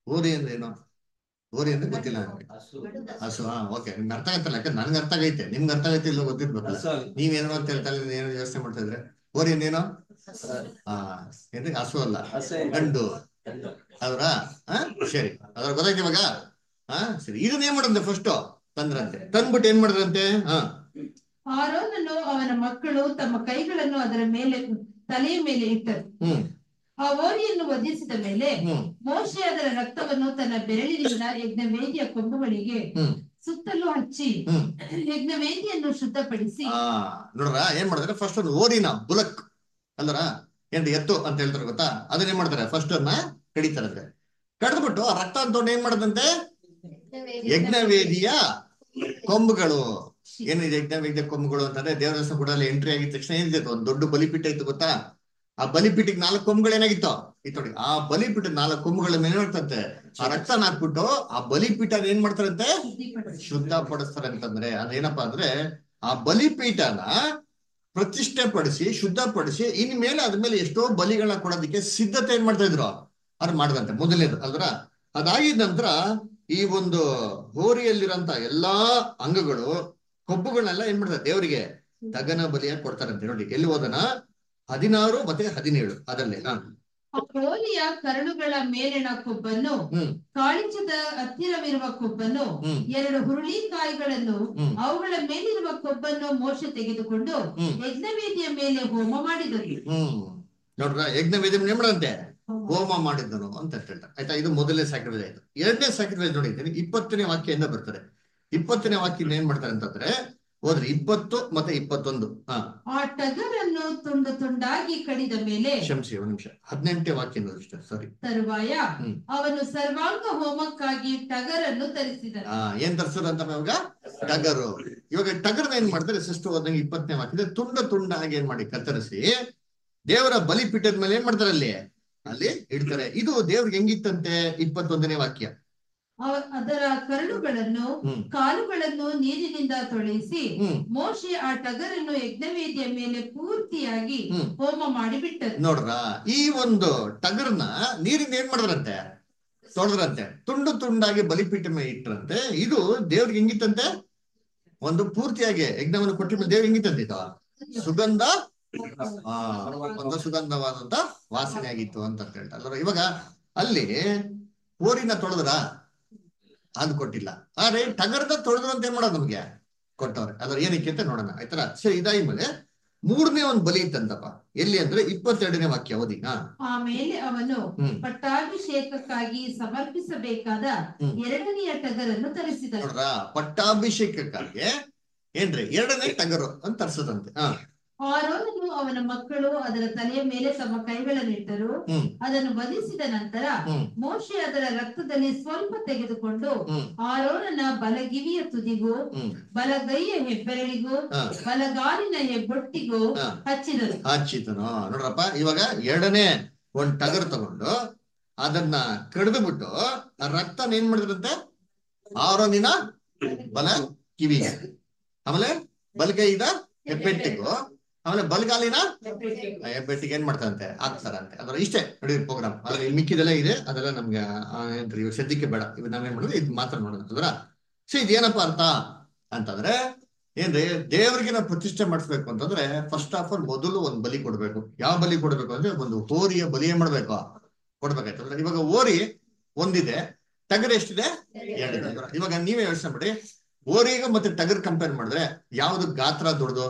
ಹೋರಿ ಅಂದ್ರೆ ಏನು? ಹೋರಿ ಅಂದ್ರೆ ಗೊತ್ತಿಲ್ಲ ನನಗೆ. ಹಸು, ಹಾ ಓಕೆ, ನಿಮ್ಗೆ ಅರ್ಥ ಆಗತ್ತಲ್ಲ, ಯಾಕಂದ್ರೆ ನನ್ಗೆ ಅರ್ಥ ಆಗೈತೆ, ನಿಮ್ಗೆ ಅರ್ಥ ಆಗೈತೆ ಇಲ್ಲ ಗೊತ್ತಿರ್ಬೇಕಲ್ಲ. ನೀವೇನೋ ಅಂತ ಹೇಳ್ತಾ ಏನು ಯೋಚನೆ ಮಾಡ್ತಾ ಇದ್ರೆ? ಹೋರಿ ಅಂದೇನೋ? ಹಾ, ಏನ್ರಿ? ಹಸು ಅಲ್ಲ, ಗಂಡು. ಅಲ್ವಾ? ಹಾ ಸರಿ, ಅದ್ರ ಗೊತ್ತಾಯ್ತು ಇವಾಗ. ಹಾ ಸರಿ, ಇದನ್ನ ಏನ್ ಮಾಡಂತೆ? ಫಸ್ಟ್ ತಂದ್ರಂತೆ, ತಂದ್ಬಿಟ್ಟು ಏನ್ ಮಾಡಿದ್ರಂತೆ? ಹಾ, ಆರೋನನು ಅವನ ಮಕ್ಕಳು ತಮ್ಮ ಕೈಗಳನ್ನು ಅದರ ಮೇಲೆ, ತಲೆಯ ಮೇಲೆ ಇಟ್ಟರು. ಹ್ಮ್ ಆ ಹೋರಿಯನ್ನು ವಧಿಸಿದ ಮೇಲೆ ಹ್ಮ್ ಮೋಶೆ ಅದರ ರಕ್ತವನ್ನು ತನ್ನ ಬೆರಳಿನಿಂದ ಯಜ್ಞವೇದಿಯ ಕೊಂಬುಗಳಿಗೆ ಹ್ಮ್ ಸುತ್ತಲೂ ಹಚ್ಚಿ ಹ್ಮ್ ಯಜ್ಞವೇದಿಯನ್ನು ಶುದ್ಧಪಡಿಸಿ. ಆ ನೋಡ್ರ ಏನ್ ಮಾಡಿದ್ರೆ? ಫಸ್ಟ್ ಒಂದು ಓರಿನ ಬುಲಕ್ ಅಂದ್ರ ಏನ್ ಎತ್ತು ಅಂತ ಹೇಳ್ತಾರೆ ಗೊತ್ತಾ? ಅದನ್ನ ಏನ್ ಮಾಡ್ತಾರೆ? ಫಸ್ಟ್ ಅನ್ನ ಕಡಿತಾರಂತೆ. ಕಡ್ದ್ಬಿಟ್ಟು ಆ ರಕ್ತ ಅಂತ ಏನ್ ಮಾಡದಂತೆ? ಯಜ್ಞವೇದಿಯ ಕೊಂಬುಗಳು. ಏನಿದೆ ಯಜ್ಞವೇದಿಯ ಕೊಂಬುಗಳು ಅಂತಂದ್ರೆ? ದೇವರಸ ಕೂಡ ಎಂಟ್ರಿ ಆಗಿದ ತಕ್ಷಣ ಏನಿದೆ? ಒಂದು ದೊಡ್ಡ ಬಲಿಪೀಠ ಇತ್ತು ಗೊತ್ತಾ? ಆ ಬಲಿಪೀಠಕ್ಕೆ ನಾಲ್ಕು ಕೊಂಬುಗಳು ಏನಾಗಿತ್ತು ಇತ್ತು ನೋಡಿ. ಆ ಬಲಿಪೀಠ ನಾಲ್ಕು ಕೊಂಬುಗಳ ಮೇಲೆ ಮಾಡ್ತಂತೆ ಆ ರಕ್ತನ ಹಾಕ್ಬಿಟ್ಟು ಆ ಬಲಿಪೀಠ ಏನ್ ಮಾಡ್ತಾರಂತೆ? ಶುದ್ಧ ಪಡಿಸ್ತಾರೆ ಅಂತಂದ್ರೆ ಅದೇನಪ್ಪಾ ಅಂದ್ರೆ ಆ ಬಲಿಪೀಠನ ಪ್ರತಿಷ್ಠೆ ಪಡಿಸಿ ಶುದ್ಧಪಡಿಸಿ ಇನ್ಮೇಲೆ ಅದ್ಮೇಲೆ ಎಷ್ಟೋ ಬಲಿಗಳನ್ನ ಕೊಡೋದಕ್ಕೆ ಸಿದ್ಧತೆ ಏನ್ ಮಾಡ್ತಾ ಇದ್ರು ಅದು ಮಾಡದಂತೆ ಮೊದಲನೇದು ಅಲ್ದ್ರ. ಅದಾಗಿದ ನಂತರ ಈ ಒಂದು ಹೋರಿಯಲ್ಲಿರಂತ ಎಲ್ಲಾ ಅಂಗಗಳು ಕೊಬ್ಬುಗಳನ್ನೆಲ್ಲ ಏನ್ ಮಾಡ್ತಾರೆ? ದೇವರಿಗೆ ದಗನ ಬಲಿಯಾಗಿ ಕೊಡ್ತಾರಂತೆ. ನೋಡಿ ಎಲ್ಲಿ ಹೋದನ? ಹದಿನಾರು ಮತ್ತೆ ಹದಿನೇಳು ಅದಲ್ಲೇ. ಆ ಹೋರಿಯ ಕರಳುಗಳ ಮೇಲಿನ ಕೊಬ್ಬನ್ನು, ಕಾಳಿಂಚದ ಹತ್ತಿರವಿರುವ ಕೊಬ್ಬನ್ನು, ಎರಡು ಹುರುಳಿಕಾಯಿಗಳನ್ನು, ಅವುಗಳ ಮೇಲಿರುವ ಕೊಬ್ಬನ್ನು ಮೋಶೆ ತೆಗೆದುಕೊಂಡು ಯಜ್ಞವೇದಿಯ ಮೇಲೆ ಹೋಮ ಮಾಡಿದರು. ಹ್ಮ್ ನೋಡ್ರ, ಯಜ್ಞವೇದಿ ಏನ್ ಮಾಡಂತೆ? ಹೋಮ ಮಾಡಿದ್ದನು ಅಂತ ಹೇಳ್ತಾರೆ. ಆಯ್ತಾ? ಇದು ಮೊದಲನೇ ಸ್ಯಾಕ್ರಿಫೈಸ್ ಆಯ್ತು. ಎರಡನೇ ಸ್ಯಾಕ್ರಿಫೈಸ್ ನೋಡಿದ್ದೀನಿ, ಇಪ್ಪತ್ತನೇ ವಾಕ್ಯದಿಂದ ಬರ್ತಾರೆ. ಇಪ್ಪತ್ತನೇ ವಾಕ್ಯ ಏನ್ ಮಾಡ್ತಾರೆ ಅಂತಂದ್ರೆ ಹೋದ್ರಿ ಇಪ್ಪತ್ತು ಮತ್ತೆ ಇಪ್ಪತ್ತೊಂದು. ಹಾ, ಆ ಟಗರನ್ನು ತುಂಡು ತುಂಡಾಗಿ ಕಡಿದ ಮೇಲೆ, ಕ್ಷಮಿಸಿ ಒಂದು ನಿಮಿಷ, ಹದಿನೆಂಟನೇ ವಾಕ್ಯ ಇಷ್ಟ ಸಾರಿ. ತರುವಾಯ ಅವನು ಸರ್ವಾಂಗ ಹೋಮಕ್ಕಾಗಿ ಟಗರನ್ನು ತರಿಸಿದನು. ಹಾ, ಏನ್ ತರಿಸಿದಂತ ಇವಾಗ? ಟಗರು. ಇವಾಗ ಟಗರ್ನ ಏನ್ ಮಾಡ್ತಾರೆ? ಸಿಸ್ಟರ್ ಹೋದಂಗೆ ಇಪ್ಪತ್ತನೇ ವಾಕ್ಯದ ತುಂಡ ತುಂಡಾಗಿ ಏನ್ ಮಾಡಿ ಕತ್ತರಿಸಿ ದೇವರ ಬಲಿಪೀಠದ ಮೇಲೆ ಏನ್ ಮಾಡ್ತಾರೆ? ಅಲ್ಲಿ ಅಲ್ಲಿ ಇಡ್ತಾರೆ. ಇದು ದೇವ್ರಿಗೆ ಹೆಂಗಿತ್ತಂತೆ? ಇಪ್ಪತ್ತೊಂದನೇ ವಾಕ್ಯ. ಅದರ ಕರಳುಗಳನ್ನು ಕಾಲುಗಳನ್ನು ನೀರಿನಿಂದ ತೊಳೆಸಿ ಮೋಶೆ ಆ ಟಗರನ್ನು ಯಜ್ಞವೇದಿಯ ಮೇಲೆ ಪೂರ್ತಿಯಾಗಿ ಹೋಮ ಮಾಡಿಬಿಟ್ಟರು. ನೋಡ್ರ, ಈ ಒಂದು ಟಗರ್ನ ನೀರಿಂದ ಏನ್ ಮಾಡಿದ್ರಂತೆ? ತೊಳೆದ್ರಂತೆ, ತುಂಡು ತುಂಡಾಗಿ ಬಲಿಪೀಠ ಮೇಲೆ ಇಟ್ರಂತೆ. ಇದು ದೇವ್ರಿಗೆ ಹೆಂಗಿತ್ತಂತೆ? ಒಂದು ಪೂರ್ತಿಯಾಗಿ ಯಜ್ಞವನ್ನು ಕೊಟ್ಟ ಮೇಲೆ ದೇವ್ರಿಗೆ ಹೆಂಗಿತ್ತಂತೆ? ಇದು ಸುಗಂಧ ಆ ಒಂದು ಸುಗಂಧವಾದಂತ ವಾಸನೆ ಆಗಿತ್ತು ಅಂತ ಹೇಳ್ತಾರೆ ಅಲ್ವ. ಇವಾಗ ಅಲ್ಲಿ ಹೋರಿನ ತೊಳೆದ್ರ ಅದು ಕೊಟ್ಟಿಲ್ಲ, ಆದ್ರೆ ಟಗರ್ದ ತೊಳೆದ್ರು ಅಂತ ಏನ್ ಮಾಡೋದು? ನಮ್ಗೆ ಕೊಟ್ಟವ್ರೆ. ಅದ್ರ ಏನಕ್ಕೆ ಅಂತ ನೋಡೋಣ ಆಯ್ತರ. ಸರಿ, ಇದಾಗಿ ಮೇಲೆ ಮೂರನೇ ಒಂದು ಬಲಿ ಇತ್ತಂತಪ್ಪ. ಎಲ್ಲಿ ಅಂದ್ರೆ ಇಪ್ಪತ್ತೆರಡನೇ ವಾಕ್ಯ ಓದಿ. ಹಾ, ಆಮೇಲೆ ಅವನು ಪಟ್ಟಾಭಿಷೇಕಕ್ಕಾಗಿ ಸಮರ್ಪಿಸಬೇಕಾದ ಎರಡನೆಯ ಟಗರನ್ನು ತರಿಸಿದ. ನೋಡ್ರ, ಪಟ್ಟಾಭಿಷೇಕಕ್ಕಾಗಿ ಏನ್ರಿ ಎರಡನೇ ಟಗರು ಅಂತ ತರಿಸದಂತೆ. ಹಾ, ಆರೋನನು ಅವನ ಮಕ್ಕಳು ಅದರ ತಲೆಯ ಮೇಲೆ ತಮ್ಮ ಕೈಗಳನ್ನಿಟ್ಟರು. ಅದನ್ನು ವಧಿಸಿದ ನಂತರ ಮೋಶೆ ಅದರ ರಕ್ತದಲ್ಲಿ ಸ್ವಲ್ಪ ತೆಗೆದುಕೊಂಡು ಆರೋನನ ಬಲಗಿವಿಯ ತುದಿಗೂ ಬಲಗೈಯ ಹೆಬ್ಬೆರಳಿಗೂ ಬಲಗಾಲಿನ ಹೆಬ್ಬೊಟ್ಟಿಗೂ ಹಚ್ಚಿದರು ಹಚ್ಚಿದನು ನೋಡ್ರಪ್ಪ. ಇವಾಗ ಎರಡನೇ ಒಂದ್ ಟಗರ್ ತಗೊಂಡು ಅದನ್ನ ಕಡಿದು ಬಿಟ್ಟು ಆ ರಕ್ತನ ಏನ್ ಮಾಡಿದ್ರಂತೆ? ಆರೋನಿನ ಬಲ ಕಿವಿಗೆ, ಆಮೇಲೆ ಬಲಗೈದ ಹೆಬ್ಬೆಟ್ಟಿಗೂ, ಆಮೇಲೆ ಬಲಗಾಲಿನ ಹೆಬ್ಬೆಟ್ಟಿಗೆ ಏನ್ ಮಾಡ್ತಾರಂತೆ? ಹಾಕ್ತಾರಂತೆ. ಅದ್ರ ಇಷ್ಟೇ ನೋಡಿ ಪ್ರೋಗ್ರಾಮ್. ಅದ್ರ ಮಿಕ್ಕಿದೆಲ್ಲ ಇದೆ, ಅದೆಲ್ಲ ನಮ್ಗೆ ಏನ್ರಿ ಇವಾಗ ಸದ್ಯಕ್ಕೆ ಬೇಡ. ಇವ್ ನಾವೇನ್ ಮಾಡೋದು? ಇದು ಮಾತ್ರ ನೋಡೋಣ ಅದ್ರ. ಸೊ ಇದೇನಪ್ಪ ಅರ್ಥ ಅಂತಂದ್ರೆ ಏನ್ರಿ? ದೇವರಿಗೆ ನಾವು ಪ್ರತಿಷ್ಠೆ ಮಾಡಿಸ್ಬೇಕು ಅಂತಂದ್ರೆ ಫಸ್ಟ್ ಆಫ್ ಆಲ್ ಮೊದಲು ಒಂದ್ ಬಲಿ ಕೊಡ್ಬೇಕು. ಯಾವ ಬಲಿ ಕೊಡ್ಬೇಕು ಅಂದ್ರೆ ಒಂದು ಹೋರಿಯ ಬಲಿ ಏನ್ ಮಾಡ್ಬೇಕು? ಕೊಡ್ಬೇಕಾಯ್ತು. ಇವಾಗ ಹೋರಿ ಒಂದಿದೆ, ಟಗರ್ ಎಷ್ಟಿದೆ? ಎರಡಿದೆ. ಇವಾಗ ನೀವೇ ಯೋಚನೆ ಮಾಡಿ, ಹೋರಿಗೆ ಮತ್ತೆ ಟಗರ್ ಕಂಪೇರ್ ಮಾಡಿದ್ರೆ ಯಾವ್ದು ಗಾತ್ರ ದೊಡ್ಡದು?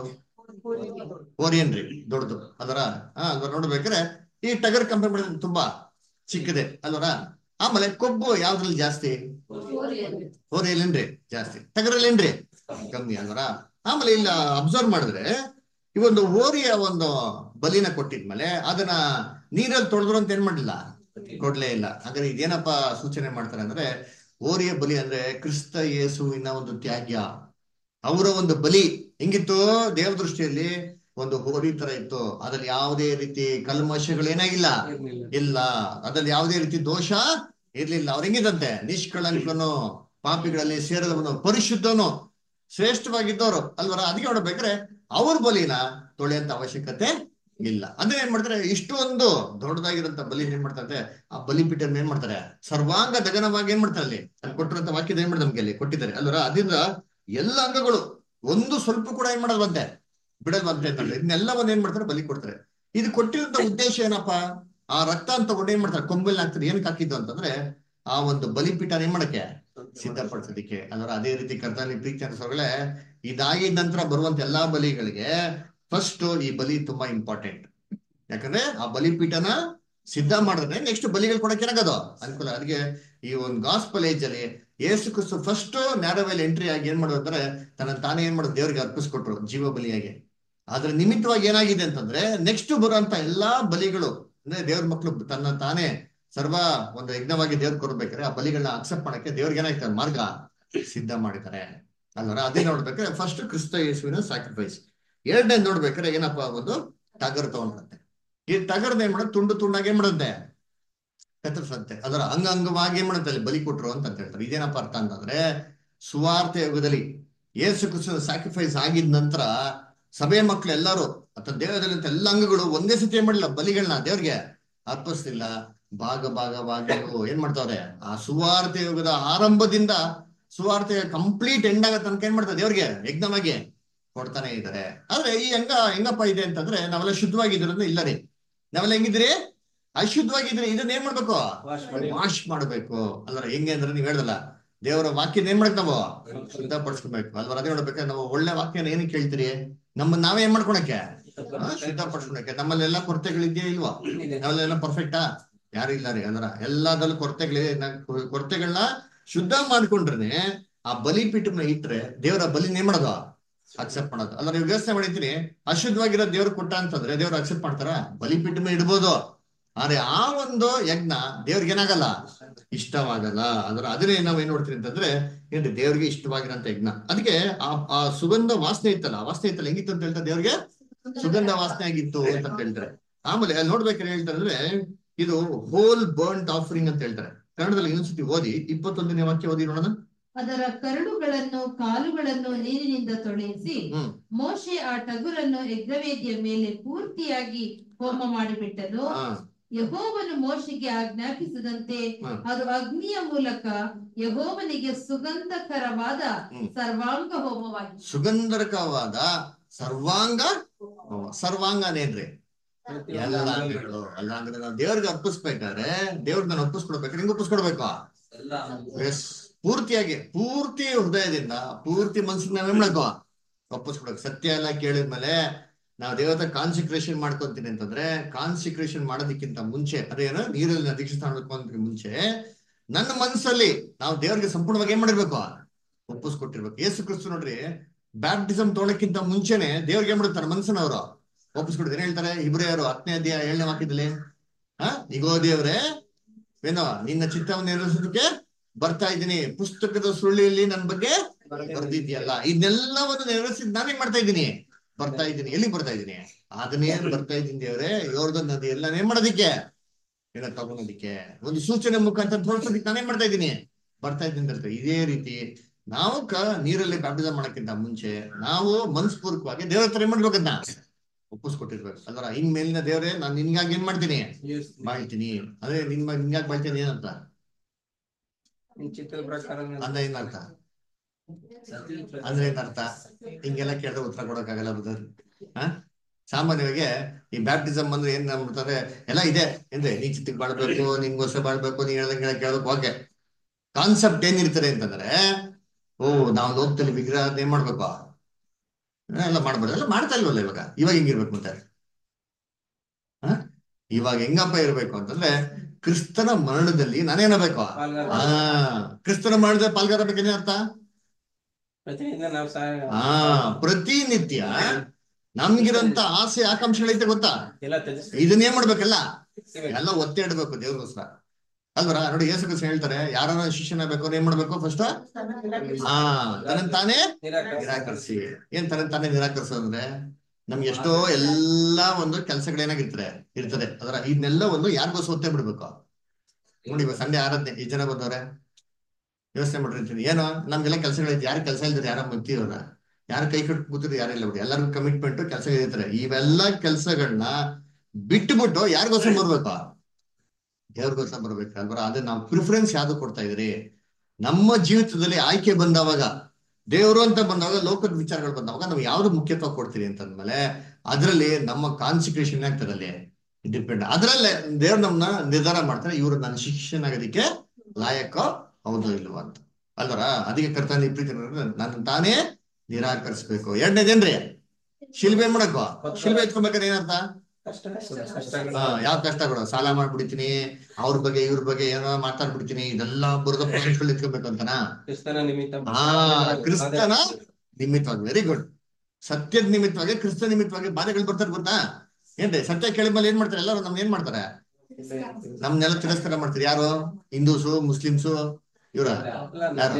ಹೋರಿ ಏನ್ರಿ ದೊಡ್ಡದು ಅದರ. ಹಾ, ಅದ್ರ ನೋಡ್ಬೇಕಾದ್ರೆ ಈ ಟಗರ್ ಕಂಪೇರ್ ಮಾಡಿದ್ರೆ ತುಂಬಾ ಚಿಕ್ಕದೆ ಅಲ್ವರ. ಆಮೇಲೆ ಕೊಬ್ಬು ಯಾವ್ದ್ರಲ್ಲಿ ಜಾಸ್ತಿ? ಹೋರಿಯಲ್ಲೇನ್ರಿ ಜಾಸ್ತಿ, ಟಗರಲ್ಲೇನ್ರಿ ಕಮ್ಮಿ ಅಲ್ವರ. ಆಮೇಲೆ ಇಲ್ಲ ಅಬ್ಸರ್ವ್ ಮಾಡಿದ್ರೆ ಈ ಒಂದು ಹೋರಿಯ ಒಂದು ಬಲಿನ ಕೊಟ್ಟಿದ್ಮೇಲೆ ಅದನ್ನ ನೀರಲ್ಲಿ ತೊಳೆದ್ರು ಅಂತ ಏನ್ ಮಾಡ್ಲಿಲ್ಲ? ಕೊಡ್ಲೇ ಇಲ್ಲ. ಹಾಗಾದ್ರೆ ಇದೇನಪ್ಪ ಸೂಚನೆ ಮಾಡ್ತಾರೆ ಅಂದ್ರೆ ಹೋರಿಯ ಬಲಿ ಅಂದ್ರೆ ಕ್ರಿಸ್ತ ಯೇಸುವಿನ ಒಂದು ತ್ಯಾಗ್ಯ. ಅವರ ಒಂದು ಬಲಿ ಹೆಂಗಿತ್ತು? ದೇವ ದೃಷ್ಟಿಯಲ್ಲಿ ಒಂದು ಹೋರಿ ತರ ಇತ್ತು. ಅದ್ರಲ್ಲಿ ಯಾವುದೇ ರೀತಿ ಕಲ್ಮಶಗಳೇನಾಗಿಲ್ಲ ಇಲ್ಲ, ಅದ್ರಲ್ಲಿ ಯಾವುದೇ ರೀತಿ ದೋಷ ಇರ್ಲಿಲ್ಲ. ಅವ್ರ ಹೆಂಗಿದಂತೆ? ನಿಷ್ಕಳಂಕನು, ಪಾಪಿಗಳಲ್ಲಿ ಸೇರಿದವನು, ಪರಿಶುದ್ಧನು, ಶ್ರೇಷ್ಠವಾಗಿದ್ದವರು ಅಲ್ವರ. ಅದಕ್ಕೆ ನೋಡ್ಬೇಕಾದ್ರೆ ಅವ್ರ ಬಲಿನ ತೊಳೆಯಂತ ಅವಶ್ಯಕತೆ ಇಲ್ಲ. ಅಂದ್ರೆ ಏನ್ ಮಾಡ್ತಾರೆ, ಇಷ್ಟೊಂದು ದೊಡ್ಡದಾಗಿರಂತ ಬಲಿ ಏನ್ ಮಾಡ್ತಾರೆ, ಆ ಬಲಿಪೀಠ ಏನ್ ಮಾಡ್ತಾರೆ, ಸರ್ವಾಂಗ ದಗನವಾಗಿ ಏನ್ ಮಾಡ್ತಾರೆ, ಅಲ್ಲಿ ಅಲ್ಲಿ ಕೊಟ್ಟಿರೋಂತ ವಾಕ್ಯದ ಏನ್ ಮಾಡ್ತಾರೆ ನಮ್ಗೆ ಅಲ್ಲಿ ಕೊಟ್ಟಿದ್ದಾರೆ ಅಲ್ವರ. ಅದರಿಂದ ಎಲ್ಲ ಅಂಗಗಳು ಒಂದು ಸ್ವಲ್ಪ ಕೂಡ ಏನ್ ಮಾಡೋದಂತೆ ಬಿಡಲ್ವಂತೆ ಅಂತಂದ್ರೆ ಇದನ್ನೆಲ್ಲವನ್ನ ಏನ್ ಮಾಡ್ತಾರೆ, ಬಲಿ ಕೊಡ್ತಾರೆ. ಇದು ಕೊಟ್ಟಿರೋಂತ ಉದ್ದೇಶ ಏನಪ್ಪಾ, ಆ ರಕ್ತ ಅಂತ ತಗೊಂಡು ಏನ್ ಮಾಡ್ತಾರೆ, ಕೊಂಬಲ್ಲಿ ಹಾಕ್ತಾರೆ. ಏನಕ್ಕೆ ಹಾಕಿದ್ದು ಅಂತಂದ್ರೆ ಆ ಒಂದು ಬಲಿಪೀಠ ಏನ್ ಮಾಡಕ್ಕೆ ಸಿದ್ಧಪಡಿಸೋದಿಕ್ಕೆ. ಅಂದ್ರೆ ಅದೇ ರೀತಿ ಕರ್ತನಲ್ಲಿ ಪ್ರೀತಿ ಅನ್ಸೋಗಳೇ, ಇದಾಗಿದ ನಂತರ ಬರುವಂತ ಎಲ್ಲಾ ಬಲಿಗಳಿಗೆ ಫಸ್ಟ್ ಈ ಬಲಿ ತುಂಬಾ ಇಂಪಾರ್ಟೆಂಟ್. ಯಾಕಂದ್ರೆ ಆ ಬಲಿಪೀಠನ ಸಿದ್ಧ ಮಾಡಿದ್ರೆ ನೆಕ್ಸ್ಟ್ ಬಲಿಗಳು ಕೊಡಕ್ಕೆ ಏನಾಗದು ಅನುಕೂಲ. ಅದಕ್ಕೆ ಈ ಒಂದು ಗಾಸ್ಪಲ್ ಏಜ್ ಅಲ್ಲಿ ಯೇಸು ಕ್ರಿಸ್ತು ಫಸ್ಟ್ ನ್ಯಾರವೇಲ್ ಎಂಟ್ರಿ ಆಗಿ ಏನ್ ಮಾಡೋದು ಅಂದ್ರೆ ತನ್ನ ತಾನೇ ಏನ್ ಮಾಡೋದು ದೇವರಿಗೆ ಅರ್ಪಿಸ್ಕೊಟ್ರು ಜೀವ ಬಲಿಯಾಗಿ. ಅದ್ರ ನಿಮಿತ್ತವಾಗಿ ಏನಾಗಿದೆ ಅಂತಂದ್ರೆ ನೆಕ್ಸ್ಟ್ ಬರುವಂತ ಎಲ್ಲಾ ಬಲಿಗಳು ಅಂದ್ರೆ ದೇವ್ರ ಮಕ್ಳು ತನ್ನ ತಾನೇ ಸರ್ವ ಒಂದು ಯಜ್ಞವಾಗಿ ದೇವ್ರ ಕೊಡ್ಬೇಕಾರೆ ಆ ಬಲಿಗಳನ್ನ ಅಕ್ಸೆಪ್ಟ್ ಮಾಡಕ್ಕೆ ದೇವ್ರಿಗೆ ಏನಾಗ್ತಾರೆ ಮಾರ್ಗ ಸಿದ್ಧ ಮಾಡಿದ್ದಾರೆ ಅಲ್ವರ. ಅದೇ ನೋಡ್ಬೇಕಾದ್ರೆ ಫಸ್ಟ್ ಕ್ರಿಸ್ತ ಯೇಸುವಿನ ಸ್ಯಾಕ್ರಿಫೈಸ್. ಎರಡನೇ ನೋಡ್ಬೇಕಾದ್ರೆ ಏನಪ್ಪಾ, ಒಂದು ಟಗರ್ ತಗೊಂಡ್ರಂತೆ. ಈ ಟಗರ್ನ ಏನ್ ಮಾಡೋದು ತುಂಡು ತುಂಡಾಗಿ ಏನ್ ಮಾಡುತ್ತೆ, ಕತ್ತರಿಸಂತೆ. ಅದರ ಅಂಗ ಅಂಗವಾಗಿ ಏನ್ ಮಾಡುತ್ತೆ ಅಲ್ಲಿ ಬಲಿ ಕೊಟ್ರು ಅಂತ ಹೇಳ್ತಾರೆ. ಇದೇನಪ್ಪ ಅರ್ಥ ಅಂತಂದ್ರೆ ಸುವಾರ್ತೆ ಯುಗದಲ್ಲಿ ಯೇಸು ಕ್ರಿಸ್ತ ಸ್ಯಾಕ್ರಿಫೈಸ್ ಆಗಿದ ನಂತರ ಸಭೆ ಮಕ್ಳು ಎಲ್ಲರೂ ಅಥವಾ ದೇವದಲ್ಲಿ ಎಲ್ಲ ಅಂಗಗಳು ಒಂದೇ ಸತಿ ಏನ್ ಮಾಡಿಲ್ಲ, ಬಲಿಗಳನ್ನ ದೇವ್ರಿಗೆ ಅರ್ಪಿಸ್ತಿಲ್ಲ. ಭಾಗ ಭಾಗವಾಗಿ ಏನ್ ಮಾಡ್ತಾವ್ರೆ, ಆ ಸುವಾರ್ತೆ ಯುಗದ ಆರಂಭದಿಂದ ಸುವಾರ್ತೆ ಕಂಪ್ಲೀಟ್ ಎಂಡ್ ಆಗೋ ತನಕ ಏನ್ ಮಾಡ್ತಾರೆ ದೇವ್ರಿಗೆ ಯಜ್ಞವಾಗಿ ಕೊಡ್ತಾನೆ ಇದ್ದಾರೆ. ಆದ್ರೆ ಈ ಹೆಂಗ ಹೆಂಗಪ್ಪ ಇದೆ ಅಂತಂದ್ರೆ ನಾವೆಲ್ಲ ಶುದ್ಧವಾಗಿದ್ರಿಂದ ಇಲ್ಲ ರೀ, ನಾವೆಲ್ಲ ಹೆಂಗಿದ್ರಿ ಅಶುದ್ಧವಾಗಿದ್ರಿ. ಇದನ್ನ ಏನ್ ಮಾಡ್ಬೇಕು, ವಾಶ್ ಮಾಡ್ಬೇಕು ಅಲ್ವರ. ಹೆಂಗೆ ಅಂದ್ರೆ ನೀವ್ ಹೇಳ್ದಲ್ಲ, ದೇವರ ವಾಕ್ಯನ ಏನ್ ಮಾಡಕ್ ನಾವು ಶುದ್ಧಪಡಿಸ್ಕೊಬೇಕು ಅಲ್ವರ. ಅದೇ ನೋಡ್ಬೇಕು, ನಾವು ಒಳ್ಳೆ ವಾಕ್ಯನ ಏನಕ್ಕೆ ಕೇಳ್ತೀರಿ, ನಮ್ಮ ನಾವೇ ಏನ್ ಮಾಡ್ಕೊಳಕ್ಕೆ ಶುದ್ಧಪಡಿಸ್ಕೊಳಕ್ಕೆ. ನಮ್ಮಲ್ಲೆಲ್ಲ ಕೊರತೆಗಳಿದೆಯಾ ಇಲ್ವಾ, ನಾವೆಲ್ಲ ಪರ್ಫೆಕ್ಟಾ, ಯಾರು ಇಲ್ಲ ರೀ. ಅಂದ್ರ ಎಲ್ಲದಲ್ಲೂ ಕೊರತೆಗಳೇ. ಕೊರತೆಗಳನ್ನ ಶುದ್ಧ ಮಾಡ್ಕೊಂಡ್ರೆ ಆ ಬಲಿಪೀಠನ ಇಟ್ರೆ ದೇವರ ಬಲಿನ ಏನ್ ಮಾಡೋದು ಅಕ್ಸೆಪ್ಟ್ ಮಾಡೋದು ಅಲ್ಲ. ನೀವು ಯೋಚನೆ ಮಾಡಿದ್ದೀನಿ, ಅಶುದ್ಧವಾಗಿರೋ ದೇವ್ರು ಕೊಟ್ಟ ಅಂತಂದ್ರೆ ದೇವ್ರು ಅಕ್ಸೆಪ್ಟ್ ಮಾಡ್ತಾರ, ಬಲಿಪೀಠನ ಇಡ್ಬೋದು. ಆದ್ರೆ ಆ ಒಂದು ಯಜ್ಞ ದೇವ್ರಿಗೆ ಏನಾಗಲ್ಲ, ಇಷ್ಟವಾಗಲ್ಲ. ಅಂದ್ರೆ ಅದನ್ನೇ ನಾವ್ ಏನ್ ನೋಡ್ತೀವಿ ಅಂತಂದ್ರೆ ಏನ್ರಿ ದೇವ್ರಿಗೆ ಇಷ್ಟವಾಗಿರೋಂತ ಯಜ್ಞ. ಅದಕ್ಕೆ ಆ ಆ ಸುಗಂಧ ವಾಸನೆ ಇತ್ತಲ್ಲ, ಆ ವಾಸನೆ ಇತ್ತಲ್ಲ ಹೆಂಗಿತ್ತು ಅಂತ ಹೇಳ್ತಾರೆ, ದೇವ್ರಿಗೆ ಸುಗಂಧ ವಾಸನೆ ಆಗಿತ್ತು ಅಂತ ಹೇಳ್ತಾರೆ. ಆಮೇಲೆ ಅಲ್ಲಿ ನೋಡ್ಬೇಕಾದ್ರೆ ಹೇಳ್ತಾರೆ ಅಂದ್ರೆ ಇದು ಹೋಲ್ ಬರ್ನ್ಟ್ ಆಫರಿಂಗ್ ಅಂತ ಹೇಳ್ತಾರೆ. ಕನ್ನಡದಲ್ಲಿ ಇನ್ನೊಂದ್ಸತಿ ಓದಿ, ಇಪ್ಪತ್ತೊಂದನೇ ವಾಕ್ಯ ಓದಿ ನೋಡೋಣ. ಅದರ ಕರಡುಗಳನ್ನು ಕಾಲುಗಳನ್ನು ನೀರಿನಿಂದ ತೊಳೆಯಿಸಿ ಹ್ಮ್ ಮೋಶೆ ಆ ಟಗರನ್ನು ಯಜ್ಞವೇದಿಯ ಮೇಲೆ ಪೂರ್ತಿಯಾಗಿ ಹೋಮ ಮಾಡಿಬಿಟ್ಟನು. ಹಾ ಯೆಹೋವನು ಮೋಶೆಗೆ ಆಜ್ಞಾಪಿಸಿದಂತೆ ಹಾ ಅದು ಅಗ್ನಿಯ ಮೂಲಕ ಯೆಹೋವನಿಗೆ ಸುಗಂಧಕರವಾದ ಹ್ಮ್ ಸರ್ವಾಂಗ ಹೋಮವಾಗಿದೆ. ಸುಗಂಧಕರವಾದ ಸರ್ವಾಂಗ ಹೋಮ. ಸರ್ವಾಂಗನೇನ್ರಿ ಎಲ್ಲ ಅಂಗಗಳು. ಎಲ್ಲ ಅಂಗಗಳು ನಾವು ದೇವ್ರಿಗೆ ಅರ್ಪಿಸ್ಬೇಕಾದ್ರೆ ದೇವ್ರಿಗೆ ನಾನು ಒಪ್ಪಿಸ್ಕೊಡ್ಬೇಕಾದ್ರೆ ಹಿಂಗ್ ಒಪ್ಪಿಸ್ಕೊಡ್ಬೇಕು, ಎಸ್ ಪೂರ್ತಿಯಾಗಿ ಪೂರ್ತಿ ಹೃದಯದಿಂದ ಪೂರ್ತಿ ಮನ್ಸಿಗೆ ನಾವೇನ್ ಮಾಡ್ಕೋ ಒಪ್ಪಿಸ್ಕೊಡ್ಬೇಕು. ಸತ್ಯ ಎಲ್ಲ ಕೇಳಿದ್ಮೇಲೆ ನಾವು ದೇವತೆ ಕಾನ್ಸಿಕ್ರೇಷನ್ ಮಾಡ್ಕೊಂತೀನಿ ಅಂತಂದ್ರೆ ಕಾನ್ಸಿಕ್ರೇಷನ್ ಮಾಡೋದಕ್ಕಿಂತ ಮುಂಚೆ ಅದೇನು ನೀರಲ್ಲಿ ದೀಕ್ಷೆ ತಗೊಳೋದಕ್ಕೆ ಮುಂಚೆ ನನ್ನ ಮನ್ಸಲ್ಲಿ ನಾವು ದೇವ್ರಿಗೆ ಸಂಪೂರ್ಣವಾಗಿ ಏನ್ ಮಾಡಿರ್ಬೇಕು, ಒಪ್ಪಿಸ್ಕೊಟ್ಟಿರ್ಬೇಕು. ಯೇಸು ಕ್ರಿಸ್ತು ನೋಡ್ರಿ ಬ್ಯಾಪ್ಟಿಸಮ್ ತೊಗೊಳಕ್ಕಿಂತ ಮುಂಚೆನೆ ದೇವ್ರಿಗೆ ಏನ್ ಮಾಡ್ತಾರೆ ಮನ್ಸನ್ನ ಅವರು ಒಪ್ಪಿಸ್ಕೊಡ್ತಾರೆ. ಏನ್ ಹೇಳ್ತಾರೆ ಇಬ್ರಿಯರು ಹತ್ತನೇ ಅಧ್ಯಾಯ ಏಳನೇ ವಾಕ್ಯದಲ್ಲಿ, ಹ ಇಗೋ ದೇವ್ರೆ ಏನೋ ನಿನ್ನ ಚಿತ್ತವನ್ನು ನೆರವೇರಿಸೋದಕ್ಕೆ ಬರ್ತಾ ಇದ್ದೀನಿ, ಪುಸ್ತಕದ ಸುಳ್ಳಿಯಲ್ಲಿ ನನ್ನ ಬಗ್ಗೆ ಬರ್ದಿದ್ಯಲ್ಲ, ಇದನ್ನೆಲ್ಲವನ್ನು ನೆರವೇರಿಸಿದ್ ನಾನೇನ್ ಮಾಡ್ತಾ ಇದ್ದೀನಿ, ಬರ್ತಾ ಇದ್ದೀನಿ. ಎಲ್ಲಿ ಬರ್ತಾ ಇದ್ದೀನಿ, ಅದನ್ನೇ ಬರ್ತಾ ಇದ್ದೀನಿ ದೇವ್ರೆ. ಯೋರ್ದನ್ ನದಿ ಎಲ್ಲ ಏನ್ ಮಾಡೋದಿಕ್ಕೆ, ಏನೋ ತಗೊಳೋದಿಕ್ಕೆ, ಒಂದು ಸೂಚನೆ ಮುಖಾಂತರ ತೋರ್ಸೋದಿಕ್ಕೆ ನಾನೇನ್ ಮಾಡ್ತಾ ಇದ್ದೀನಿ, ಬರ್ತಾ ಇದ್ದೀನಿ ಅಂತ. ಇದೇ ರೀತಿ ನಾವು ಕ ನೀರಲ್ಲಿ ಬ್ಯಾಪ್ಟಿಸಮ್ ಮಾಡಕ್ಕಿಂತ ಮುಂಚೆ ನಾವು ಮನಸ್ಪೂರ್ವಕವಾಗಿ ದೇವ್ರ ಹತ್ರ ಏನ್ ಮಾಡ್ಬೇಕನ್ನ ಒಪ್ಪಿಸ್ಕೊಟ್ಟಿರ್ಬೇಕು ಅಲ್ವರ. ಇನ್ ಮೇಲಿನ ದೇವ್ರೆ ನಾನ್ ನಿನ್ಗಾಗಿ ಏನ್ ಮಾಡ್ತೀನಿ, ಬಾಳ್ತೀನಿ. ಅದೇ ನಿನ್ ನಿನ್ಗಾಗಿ ಬಾಳ್ತೀನಿ ಏನಂತ ಅಂದ ಏನರ್ಥ, ಅಂದ್ರೆ ಏನರ್ಥ, ಹಿಂಗೆಲ್ಲ ಕೇಳಿದ್ರೆ ಉತ್ತರ ಕೊಡಕ್ಕಾಗಲ್ಲ ಬ್ರದರ್. ಹ ಸಾಮಾನ್ಯವಾಗಿ ಈ ಬ್ಯಾಪ್ಟಿಸಮ್ ಅಂದ್ರೆ ಏನ್ ಮಾಡ್ತಾರೆ, ಎಲ್ಲ ಇದೆ ಏನ್ರಿ, ನೀನ್ ಚಿತ್ತಿಗೆ ಬಾಳ್ಬೇಕು, ನಿನ್ಗೋಸ್ಕರ ಬಾಳ್ಬೇಕು, ನೀನ್ ಹೇಳ್ದಂಗೆ ಕೇಳ್ಬೇಕು. ಓಕೆ, ಕಾನ್ಸೆಪ್ಟ್ ಏನಿರ್ತಾರೆ ಅಂತಂದ್ರೆ, ಓ ನಾವು ಲೋಕದಲ್ಲಿ ವಿಗ್ರಹ ಏನ್ ಮಾಡ್ಬೇಕು ಎಲ್ಲ ಮಾಡ್ಬಾರ್ದು, ಎಲ್ಲ ಮಾಡ್ತಾ ಇಲ್ವಲ್ಲ ಇವಾಗ. ಇವಾಗ ಹೆಂಗಿರ್ಬೇಕು ಮತ್ತೆ, ಹ ಇವಾಗ ಹೆಂಗಪ್ಪ ಇರ್ಬೇಕು ಅಂತಂದ್ರೆ ಕ್ರಿಸ್ತನ ಮರಣದಲ್ಲಿ ನಾನೇನಬೇಕು, ಆ ಕ್ರಿಸ್ತನ ಮರಣದ ಪಾಲ್ಗಾರ ಬೇಕೇನೇ ಅರ್ಥ. ಹಾ ಪ್ರತಿನಿತ್ಯ ನಮ್ಗಿರಂತ ಆಸೆ ಆಕಾಂಕ್ಷೆಗಳೈತೆ ಗೊತ್ತಾ, ಇದನ್ನೇನ್ ಮಾಡ್ಬೇಕಲ್ಲ ಎಲ್ಲ ಒತ್ತೆ ಇಡ್ಬೇಕು ದೇವ್ರಿಗೋಸ್ಕರ ಅಲ್ವರ. ನೋಡಿ ಯೇಸು ಕ್ರಿಸ್ತ ಹೇಳ್ತಾರೆ, ಯಾರನ್ನ ಶಿಷ್ಯನಾಗಬೇಕು ಏನ್ ಮಾಡ್ಬೇಕು, ಫಸ್ಟ್ ಹಾ ತನ್ನ ತಾನೇ ನಿರಾಕರಿಸಿ. ಏನ್ ತನ್ನ ತಾನೇ ನಿರಾಕರಿಸೋದು ಅಂದ್ರೆ ನಮ್ಗೆ ಎಷ್ಟೋ ಎಲ್ಲಾ ಒಂದು ಕೆಲ್ಸಗಳೇನಾಗಿರ್ತದೆ ಇರ್ತದೆ ಅದರ ಇದನ್ನೆಲ್ಲ ಒಂದು ಯಾರಿಗೋಸ್ಕರ ಒತ್ತೆ ಬಿಡ್ಬೇಕು. ನೋಡಿ ಇವಾಗ ಸಂಡೆ ಆರಾಧನೆ ಈ ಜನ ಬಂದವ್ರೆ, ಯೋಚನೆ ಮಾಡಿರ್ತೀನಿ ಏನೋ ನಮ್ಗೆಲ್ಲ ಕೆಲ್ಸಗಳೈತಿ, ಯಾರು ಕೆಲಸ ಇಲ್ದ್ರೆ ಯಾರ ಮುಗ್ತಿವ್ರ ಯಾರು ಕೈ ಕಟ್ ಕೂತಿದ್ರು ಯಾರೆಲ್ಲ ಬಿಡಿ, ಎಲ್ಲರಿಗೂ ಕಮಿಟ್ಮೆಂಟ್ ಕೆಲಸ ಇರ್ತಾರೆ. ಇವೆಲ್ಲ ಕೆಲಸಗಳನ್ನ ಬಿಟ್ಟುಬಿಟ್ಟು ಯಾರಿಗೋಸ್ಕರ ಬರ್ಬೇಕು? ದೇವ್ರಿಗೋಸ್ಕರ ಬರ್ಬೇಕು ಅಲ್ವಾ? ಅದೇ ನಾವು ಪ್ರಿಫರೆನ್ಸ್ ಯಾವ್ದು ಕೊಡ್ತಾ ಇದ್ರಿ? ನಮ್ಮ ಜೀವಿತದಲ್ಲಿ ಆಯ್ಕೆ ಬಂದವಾಗ, ದೇವರು ಅಂತ ಬಂದಾಗ, ಲೋಕದ ವಿಚಾರಗಳು ಬಂದವಾಗ ನಾವು ಯಾವ್ದು ಮುಖ್ಯತ್ವ ಕೊಡ್ತೀರಿ ಅಂತಂದ್ಮೇಲೆ ಅದರಲ್ಲಿ ನಮ್ಮ ಕಾನ್ಸಿಕ್ರೇಷನ್ ಆಗ್ತದೆ, ಅಲ್ಲಿ ಡಿಪೆಂಡ್. ಅದರಲ್ಲೇ ದೇವ್ರು ನಮ್ಮನ್ನ ನಿರ್ಧಾರ ಮಾಡ್ತಾರೆ, ಇವರು ನನ್ನ ಶಿಕ್ಷಣಾಗೋದಕ್ಕೆ ಲಾಯಕ ಹೌದು ಇಲ್ವಾ ಅಂತ ಅಲ್ವರ. ಅದಕ್ಕೆ ಕರ್ತನ ಪ್ರೀತಿ ನನ್ನ ತಾನೇ ನಿರಾಕರಿಸ್ಬೇಕು. ಎರಡನೇದೇನ್ರಿ? ಶಿಲ್ಬೆ ಮಾಡಕ್ಕೋ. ಶಿಲ್ಬೆ ಎತ್ಕೊಬೇಕಾದ್ರೆ ಏನರ್ಥ? ಹಾ, ಯಾವ ಕಷ್ಟಗಳು? ಸಾಲ ಮಾಡ್ಬಿಡ್ತೀನಿ, ಅವ್ರ ಬಗ್ಗೆ ಇವ್ರ ಬಗ್ಗೆ ಏನೋ ಮಾತಾಡ್ಬಿಡ್ತೀನಿ, ಇದೆಲ್ಲ ಬರೋದ ಪಾಯಿಂಟ್ಗಳು ಎತ್ಕೋಬೇಕು ಅಂತನಾ? ಹಾ, ಕ್ರಿಸ್ತನ ನಿಮಿತ್ತವಾಗಿ. Very good. ಸತ್ಯದ ನಿಮಿತ್ತವಾಗಿ, ಕ್ರಿಸ್ತ ನಿಮಿತ್ತವಾಗಿ ಬಾಧೆಗಳು ಬರ್ತಾರೆ ಗೊತ್ತಾ? ಏನ್ರಿ? ಸತ್ಯ ಕೇಳಿದ್ಮೇಲೆ ಏನ್ ಮಾಡ್ತಾರೆ? ಎಲ್ಲರೂ ನಮ್ನ ಏನ್ ಮಾಡ್ತಾರೆ? ನಮ್ನೆಲ್ಲ ತಿರಸ್ಕಾರ ಮಾಡ್ತಾರೆ. ಯಾರು? ಹಿಂದೂಸು, ಮುಸ್ಲಿಮ್ಸು, ಇವ್ರ ಯಾರು?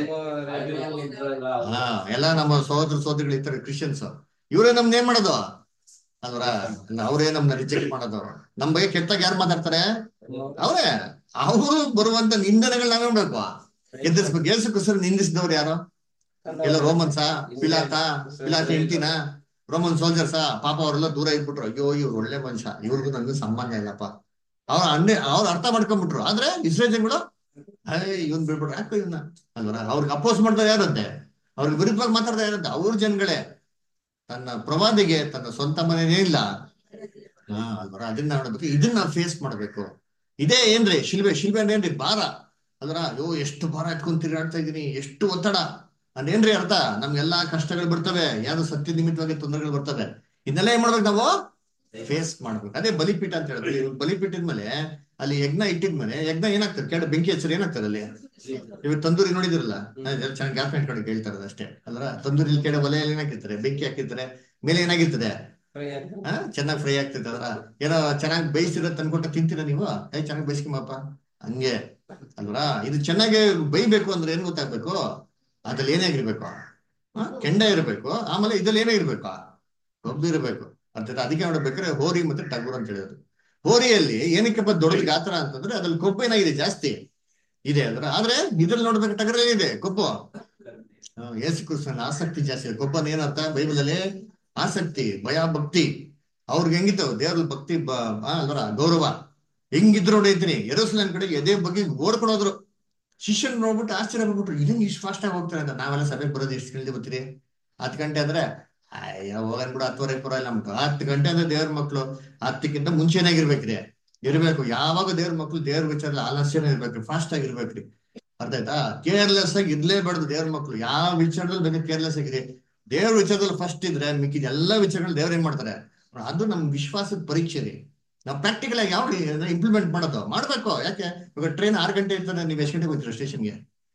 ಹಾ, ಎಲ್ಲ ನಮ್ಮ ಸಹೋದರ ಸಹೋದರಿಗಳು ಇರ್ತಾರೆ, ಕ್ರಿಶ್ಚಿಯನ್ಸ್. ಇವರೇ ನಮ್ನ ಏನ್ ಮಾಡೋದು ಅಲ್ವರ? ಅವರೇ ನಮ್ನ ರಿಜೆಕ್ಟ್ ಮಾಡೋದು. ನಮ್ ಬಗ್ಗೆ ಕೆಟ್ಟಾಗ ಯಾರು ಮಾತಾಡ್ತಾರೆ? ಅವರೇ. ಅವರು ಬರುವಂತ ನಿಂದನೆಗಳು ನಾವೇ ಮಾಡ್ಬೇಕು, ಎದುರಿಸ್ಬೇಕು. ಯೇಸು ಕ್ರಿಸ್ತನ ನಿಂದಿಸಿದವ್ರು ಯಾರು? ಎಲ್ಲ ರೋಮನ್ಸ, ಪಿಲಾತ, ಪಿಲಾತ ಹೆಂಡ್ತಿನ, ರೋಮನ್ ಸೋಲ್ಜರ್ಸ. ಪಾಪ ಅವರೆಲ್ಲ ದೂರ ಇಟ್ಬಿಟ್ರು. ಅಯ್ಯೋ ಇವ್ರು ಒಳ್ಳೆ ಮನುಷ್ಯ, ಇವ್ರಿಗೂ ನನ್ಗೂ ಸಂಬಂಧ ಇಲ್ಲಪ್ಪ. ಅವ್ರ ಅಂಡೆ ಅವ್ರು ಅರ್ಥ ಮಾಡ್ಕೊಂಡ್ಬಿಟ್ರು. ಆದ್ರೆ ಇಸ್ರೇಲ್ ಜನಗಳು ಅಯ್ಯ ಇವನ್ ಬಿಡ್ಬಿಟ್ರು, ಯಾಕೋ ಇವನ್ನ ಅಲ್ವರ. ಅವ್ರಿಗೆ ಅಪೋಸ್ ಮಾಡ್ತಾರೆ ಯಾರಂತೆ? ಅವ್ರಿಗೆ ವಿರುದ್ಧವಾಗಿ ಮಾತಾಡ್ತಾ ಯಾರಂತೆ? ಅವ್ರ ಜನಗಳೇ. ತನ್ನ ಪ್ರವಾದಿಗೆ ತನ್ನ ಸ್ವಂತ ಮನೆನೇ ಇಲ್ಲ. ಹಾ ಅಲ್ವರ. ಅದನ್ನ ನೋಡ್ಬೇಕು, ಇದನ್ನ ಫೇಸ್ ಮಾಡ್ಬೇಕು. ಇದೇ ಏನ್ರಿ ಶಿಲ್ಬೆ? ಶಿಲ್ಬೆ ಏನ್ರಿ? ಭಾರ ಅಲ್ವರ. ಅಯ್ಯೋ ಎಷ್ಟು ಭಾರ ಎತ್ಕೊಂಡ್ ತಿರುಗಾಡ್ತಾ ಇದೀನಿ, ಎಷ್ಟು ಒತ್ತಡ ಅದೇನ್ರಿ ಅರ್ಥ? ನಮ್ಗೆಲ್ಲಾ ಕಷ್ಟಗಳು ಬರ್ತವೆ, ಯಾವ್ದು ಸತ್ಯ ನಿಮಿತ್ತವಾಗಿ ತೊಂದರೆಗಳು ಬರ್ತವೆ. ಇದನ್ನೆಲ್ಲ ಏನ್ ಮಾಡ್ಬೇಕು ನಾವು? ಫೇಸ್ ಮಾಡ್ಬೇಕು. ಅದೇ ಬಲಿಪೀಠ ಅಂತ ಹೇಳಿದ್ರೆ, ಬಲಿಪೀಠದ ಮೇಲೆ ಅಲ್ಲಿ ಯಜ್ಞ ಇಟ್ಟಿದ್ಮೇಲೆ ಯಜ್ಞ ಏನಾಗ್ತದೆ? ಕೆಡ ಬೆಂಕಿ ಹಚ್ಚರಿ ಏನಾಗ್ತದೆ ಅಲ್ಲಿ? ಇವಾಗ ತಂದೂರಿ ನೋಡಿದಿರಲ್ಲ, ಚೆನ್ನಾಗಿ ಗ್ಯಾಪ್ ಇಟ್ಕೊಂಡು ಹೇಳ್ತಾರೆ ಅಷ್ಟೇ ಅಲ್ರ. ತಂದೂರಿ ಕೆಡ ಒಲೆಯಲ್ಲಿ ಏನಾಕಿರ್ತಾರೆ? ಬೆಂಕಿ ಹಾಕಿರ್ತಾರೆ. ಮೇಲೆ ಏನಾಗಿರ್ತದೆ? ಹಾ, ಚೆನ್ನಾಗಿ ಫ್ರೈ ಆಗ್ತದೆ. ಅದ್ರ ಏನೋ ಚೆನ್ನಾಗಿ ಬೇಯಿಸಿರೋ ತಂದ್ಕೊಟ್ಟ ತಿಂತೀರ ನೀವು? ಏ ಚೆನ್ನಾಗಿ ಬೇಯಿಸ್ಕೊಂಬಪ್ಪ, ಹಂಗೆ ಅಲ್ವರ. ಇದು ಚೆನ್ನಾಗಿ ಬೇಯ್ಬೇಕು ಅಂದ್ರೆ ಏನ್ ಗೊತ್ತಾಗ್ಬೇಕು? ಅದ್ರಲ್ಲಿ ಏನೇ ಇರ್ಬೇಕು? ಕೆಂಡ ಇರ್ಬೇಕು. ಆಮೇಲೆ ಇದ್ರಲ್ಲಿ ಏನೇ ಇರ್ಬೇಕು? ಕೊಬ್ಬು ಇರ್ಬೇಕು. ಅರ್ಥಾತ್ ಅದಕ್ಕೆ ನೋಡ್ಬೇಕಾದ್ರೆ ಹೋರಿ ಮತ್ತೆ ಟಗರು ಅಂತ ಹೇಳಿದ್ರು. ಹೋರಿಯಲ್ಲಿ ಏನಕ್ಕೆ ದೊಡ್ಡ ಗಾತ್ರ ಅಂತಂದ್ರೆ ಅದ್ರಲ್ಲಿ ಕೊಬ್ಬು ಏನಾಗಿದೆ? ಜಾಸ್ತಿ ಇದೆ ಅದ್ರ. ಆದ್ರೆ ಇದ್ರಲ್ಲಿ ನೋಡ್ಬೇಕು, ಟಗರಲ್ಲಿ ಇದೆ ಕೊಬ್ಬು. ಯೇಸು ಕ್ರಿಸ್ತನ ಆಸಕ್ತಿ ಜಾಸ್ತಿ ಇದೆ. ಕೊಬ್ಬನ್ ಏನರ್ಥ ಬೈಬಲ್ ಅಲ್ಲಿ? ಆಸಕ್ತಿ, ಭಯ, ಭಕ್ತಿ. ಅವ್ರಿಗೆ ಹೆಂಗಿತ್ತು ದೇವ್ರ ಭಕ್ತಿ, ಅಲ್ವರ, ಗೌರವ ಹೆಂಗಿದ್ರು ನೋಡಿರ್ತೀನಿ. ಯೆರೂಸಲೇಮ್ ಕಡೆಗೆ ಎದೆ ಬಗ್ಗೆ ಓಡ್ಕೊಂಡೋದ್ರು. ಶಿಷ್ಯನ್ ನೋಡ್ಬಿಟ್ಟು ಆಶ್ಚರ್ಯ ಆಗ್ಬಿಟ್ರು, ಇದನ್ನ ಇಷ್ಟು ಫಾಸ್ಟ್ ಆಗಿ ಹೋಗ್ತಾರೆ ಅಂತ. ನಾವೆಲ್ಲ ಸಭೆಗೆ ಬರೋದು ಎಷ್ಟು ಕೇಳಿದೆ ಗೊತ್ತೀರಿ? ಹತ್ತು ಗಂಟೆ ಅಂದ್ರೆ ಅಯ್ಯ ಹೋಗನ್ ಕೂಡ ಹತ್ತುವರೆ ಪುರ ಇಲ್ಲ ನಮ್ಗೆ. ಹತ್ತು ಗಂಟೆ ಅಂದ್ರೆ ದೇವ್ರ ಮಕ್ಳು ಹತ್ತಕ್ಕಿಂತ ಮುಂಚೆನಾಗಿರ್ಬೇಕ್ರಿ, ಇರ್ಬೇಕು. ಯಾವಾಗ ದೇವ್ರ ಮಕ್ಳು ದೇವ್ರ ವಿಚಾರ ಆಲಸ್ಯನೇ ಇರ್ಬೇಕ್ರಿ, ಫಾಸ್ಟ್ ಆಗಿ ಇರ್ಬೇಕ್ರಿ. ಅರ್ಥ ಆಯ್ತಾ? ಕೇರ್ಲೆಸ್ ಆಗಿ ಇರ್ಲೇಬಾರ್ದು ದೇವ್ರ ಮಕ್ಳು. ಯಾವ ವಿಚಾರದಲ್ಲಿ ಬೇಕಾದ್ರೆ ಕೇರ್ಲೆಸ್ ಆಗಿದೆ. ದೇವ್ರ ವಿಚಾರದಲ್ಲಿ ಫಸ್ಟ್ ಇದ್ರೆ ಮಿಕ್ಕಿದ ಎಲ್ಲಾ ವಿಚಾರಗಳು ದೇವ್ರ ಏನ್ ಮಾಡ್ತಾರೆ? ಅದು ನಮ್ ವಿಶ್ವಾಸದ ಪರೀಕ್ಷೆ ರೀ. ನಾವು ಪ್ರಾಕ್ಟಿಕಲ್ ಆಗಿ ಯಾವ ಇಂಪ್ಲಿಮೆಂಟ್ ಮಾಡೋದು ಮಾಡ್ಬೇಕು. ಯಾಕೆ? ಇವಾಗ ಟ್ರೈನ್ ಆರು ಗಂಟೆ ಇರ್ತದೆ, ನೀವು ಎಷ್ಟು ಗಂಟೆಗೆ ಹೋಗ್ತೀರಾ ಸ್ಟೇಷನ್ಗೆ?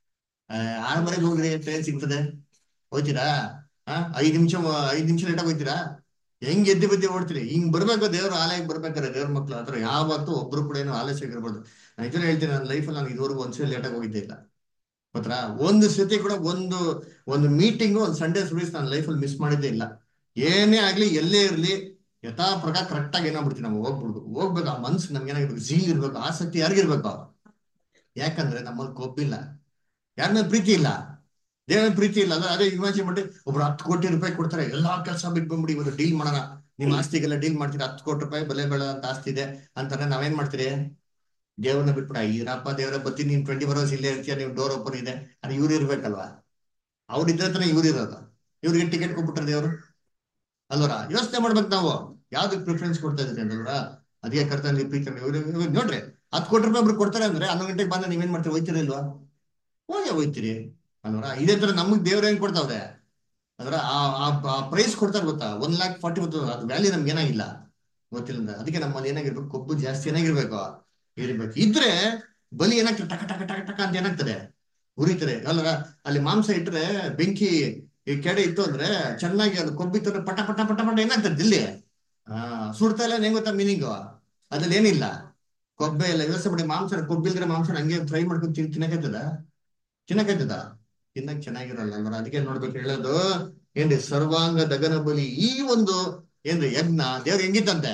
ಆರೂವರೆಗೆ ಹೋಗ್ರಿ, ಟ್ರೈನ್ ಸಿಗ್ತದೆ, ಹೋಗ್ತೀರಾ? ಹಾ, ಐದ್ ನಿಮಿಷ ಐದ್ ನಿಮಿಷ ಲೇಟಾಗಿ ಹೋಗ್ತೀರಾ? ಹೆಂಗ್ ಎದ್ದಿ ಬದ್ದಿ ಓಡ್ತೀರಿ? ಹಿಂಗ್ ಬರ್ಬೇಕು ದೇವ್ರ ಆಲಯಕ್ಕೆ ಬರ್ಬೇಕಾರೆ ದೇವ್ರ ಮಕ್ಳು. ಆತರ ಯಾವತ್ತೂ ಒಬ್ರು ಕೂಡ ಏನು ಆಲಸ್ಯ ಇರ್ಬಾರ್ದು. ನಾನು ಇದನ್ನ ಹೇಳ್ತೀನಿ, ನನ್ನ ಲೈಫಲ್ಲಿ ನಾನು ಇದುವರೆಗೂ ಒಂದ್ಸಲ ಲೇಟಾಗಿ ಹೋಗಿದ್ದೆ ಇಲ್ಲ ಗೊತ್ತಾ? ಒಂದು ಸತಿ ಕೂಡ ಒಂದು ಒಂದು ಮೀಟಿಂಗ್, ಒಂದು ಸಂಡೇ ಸರ್ವಿಸ್ ನನ್ನ ಲೈಫಲ್ಲಿ ಮಿಸ್ ಮಾಡಿದ್ದೇ ಇಲ್ಲ. ಏನೇ ಆಗ್ಲಿ, ಎಲ್ಲೇ ಇರ್ಲಿ, ಯಥಾ ಪ್ರಕಾರ ಕರೆಕ್ಟ್ ಆಗಿ ಏನಾಗ್ಬಿಡ್ತೀವಿ ನಾವು, ಹೋಗ್ಬಿಡ್ಬೇಕು. ಹೋಗ್ಬೇಕು. ಆ ಮನ್ಸು ನಮ್ಗೆ ಏನಾಗಿರ್ಬೇಕು? ಝೀಲ್ ಇರ್ಬೇಕು, ಆಸಕ್ತಿ ಯಾರಿಗಿರ್ಬೇಕು? ಯಾಕಂದ್ರೆ ನಮ್ಮಲ್ಲಿ ಕೊಬ್ಬಿಲ್ಲ, ಯಾರ ಮೇಲೆ ಪ್ರೀತಿ ಇಲ್ಲ, ದೇವರ ಪ್ರೀತಿ ಇಲ್ಲ. ಅದ್ರ ಅದೇ ಇಮ್ಯಾಜಿನ್ ಮಾಡಿ, ಒಬ್ರು ಹತ್ತು ಕೋಟಿ ರೂಪಾಯಿ ಕೊಡ್ತಾರೆ, ಎಲ್ಲಾ ಕೆಲಸ ಬಿಟ್ಟು ಬಂದ್ಬಿಡಿ, ಇವತ್ತು ಡೀಲ್ ಮಾಡೋಣ, ನಿಮ್ ಆಸ್ತಿಗೆಲ್ಲ ಡೀಲ್ ಮಾಡ್ತೀರಿ, ಹತ್ತು ಕೋಟಿ ರೂಪಾಯಿ ಬೆಲೆ ಬೆಳೆ ಅಂತ ಆಸ್ತಿ ಇದೆ ಅಂತಾನೆ ನಾವೇನ್ ಮಾಡ್ತೀರಿ? ದೇವ್ರನ್ನ ಬಿಟ್ಬಿಡ, ಈರಪ್ಪ ದೇವರ ಬತ್ತಿ, ನೀನ್ ಟ್ವೆಂಟಿ ಫೋರ್ ಅವರ್ಸ್ ಇಲ್ಲೇ ಇರ್ತೀಯ, ನೀವು ಡೋರ್ ಓಪನ್ ಇದೆ. ಅದು ಇವ್ರು ಇರ್ಬೇಕಲ್ವಾ? ಅವ್ರು ಇದ್ರೆ ತಾನೆ ಇವ್ರು ಇರೋದು. ಇವ್ರಿಗೆ ಟಿಕೆಟ್ ಕೊಟ್ಬಿಟ್ರೆ ದೇವ್ರು ಅಲ್ವರ. ಯೋಚನೆ ಮಾಡ್ಬೇಕು ನಾವು, ಯಾವ್ದಕ್ ಪ್ರಿಫರೆನ್ಸ್ ಕೊಡ್ತಾ ಇದ್ರಿ ಅಂದ್ರ. ಅದಕ್ಕೆ ಕರ್ತನಲ್ಲಿ ಪ್ರೀತಿ ನೋಡ್ರಿ, ಹತ್ತು ಕೋಟಿ ರೂಪಾಯಿ ಒಬ್ರು ಕೊಡ್ತಾರೆ ಅಂದ್ರೆ ಹನ್ನೊಂದು ಗಂಟೆಗೆ ಬಂದ ನೀವೇನ್ ಮಾಡ್ತೀರಿ? ಹೋಯ್ತೀರಿ ಇಲ್ವಾ? ಹೋಗೇ ಹೋಯ್ತೀರಿ ಅಲ್ವರ. ಇದೇ ತರ ನಮಗ್ ದೇವ್ರ ಏನ್ ಕೊಡ್ತಾವ್ರೆ ಅಂದ್ರ ಆ ಪ್ರೈಸ್ ಕೊಡ್ತಾರೆ ಗೊತ್ತಾ? ಒನ್ ಲ್ಯಾಕ್ ಫಾರ್ಟಿ ಗೊತ್ತ, ಅದು ವ್ಯಾಲ್ಯೂ ನಮ್ಗೆ ಏನಾಗಿಲ್ಲ ಗೊತ್ತಿಲ್ಲ. ಅದಕ್ಕೆ ನಮ್ಮಲ್ಲಿ ಏನಾಗಿರ್ಬೇಕು? ಕೊಬ್ಬು ಜಾಸ್ತಿ ಏನಾಗಿರ್ಬೇಕು? ಇರ್ಬೇಕು. ಇದ್ರೆ ಬಲಿ ಏನಾಗ್ತದೆ? ಟಕ ಟಕ ಟಕ ಟಕ ಅಂತ ಏನಾಗ್ತದೆ? ಉರಿತಾರೆ ಅಲ್ವರ. ಅಲ್ಲಿ ಮಾಂಸ ಇಟ್ರೆ, ಬೆಂಕಿ ಈ ಕೆಡೆ ಇತ್ತು ಅಂದ್ರೆ ಚೆನ್ನಾಗಿ ಅದು ಕೊಬ್ಬಿತ್ತು, ಪಟ ಪಟ ಪಟ ಪಟ ಏನಾಗ್ತದೆ ಇಲ್ಲಿ? ಆ ಸುಡ್ತಾ ಇಲ್ಲ. ಹೆಂಗ್ ಗೊತ್ತಾ ಮೀನಿಂಗ್? ಅದ್ರಲ್ಲಿ ಏನಿಲ್ಲ, ಕೊಬ್ಬೆ ಇಲ್ಲ. ವ್ಯವಸ್ಥೆ ಮಾಡಿ ಮಾಂಸ ಕೊಬ್ಬಿಲ್ದ್ರೆ ಮಾಂಸ ಹಂಗೆ ಫ್ರೈ ಮಾಡ್ಕೊಂಡು ತಿನ್ ತಿನ್ನಕೈತದ ತಿನ್ನಕೈತದ ತಿನ್ನಕ್ ಚೆನ್ನಾಗಿರಲ್ಲ ಅಲ್ವರ. ಅದಕ್ಕೆ ನೋಡ್ಬೇಕು ಹೇಳೋದು ಏನ್ರಿ? ಸರ್ವಾಂಗ ದಗನ ಬಲಿ, ಈ ಒಂದು ಏನ್ರಿ ಯಜ್ಞ ದೇವ್ರ ಹೆಂಗಿತ್ತಂತೆ?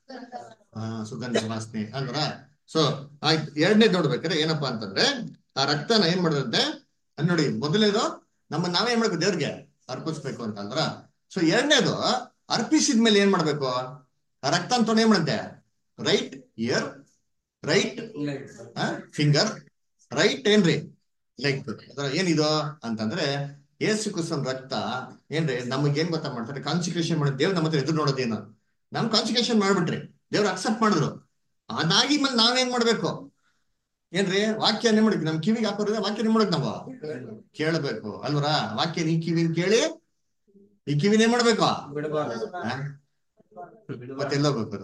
ಆ ಸುಗಂಧ ವಾಸನೆ ಅಲ್ವರ. ಸೊ ಆಯ್ತು. ಎರಡನೇ ನೋಡ್ಬೇಕಾದ್ರೆ ಏನಪ್ಪಾ ಅಂತಂದ್ರೆ, ಆ ರಕ್ತನ ಏನ್ ಮಾಡಿದಂತೆ ನೋಡಿ, ಮೊದಲೇದು ನಮ್ಮ ನಾವೇನ್ ಮಾಡ್ಬೇಕು? ದೇವ್ರಿಗೆ ಅರ್ಪಿಸ್ಬೇಕು ಅಂತ ಅಂದ್ರ. ಸೊ ಎರಡನೇದು ಅರ್ಪಿಸಿದ್ಮೇಲೆ ಏನ್ ಮಾಡ್ಬೇಕು? ರಕ್ತ ಅಂತ ಏನ್ ಮಾಡುತ್ತೆ? Right ear, right finger, right ಏನ್ರಿ ಲೆಗ್. ಅದ್ರ ಏನಿದು ಅಂತಂದ್ರೆ ಯೇಸು ಕ್ರಿಸ್ತನ ರಕ್ತ ಏನ್ರಿ ನಮಗ್ ಏನ್ ಗೊತ್ತಾ ಮಾಡ್ತಾರೆ? ಕಾನ್ಸಿಕ್ರೇಷನ್ ಮಾಡಿ ದೇವ್ರ ನಮ್ಮ ಹತ್ರ ಎದುರು ನೋಡೋದೇನು? ನಮ್ ಕಾನ್ಸಿಕ್ರೇಷನ್ ಮಾಡ್ಬಿಟ್ರಿ, ದೇವ್ರು ಅಕ್ಸೆಪ್ಟ್ ಮಾಡಿದ್ರು. ಅದಾಗಿ ಮೇಲೆ ನಾವೇನ್ ಮಾಡ್ಬೇಕು ಏನ್ರಿ? ವಾಕ್ಯ ಏನ್ ಮಾಡ್ಬೇಕು? ನಮ್ ಕಿವಿಗೆ ಹಾಕೋದ್ರೆ ವಾಕ್ಯ ಏನ್ ಮಾಡ್ಬೇಕು? ನಾವು ಕೇಳ್ಬೇಕು ಅಲ್ವರ? ವಾಕ್ಯ ಈ ಕಿವಿನ ಕೇಳಿ ಈ ಕಿವಿನ ಏನ್ ಮಾಡ್ಬೇಕು? ಮತ್ತೆ ಎಲ್ಲೋಗ್ಬೇಕು?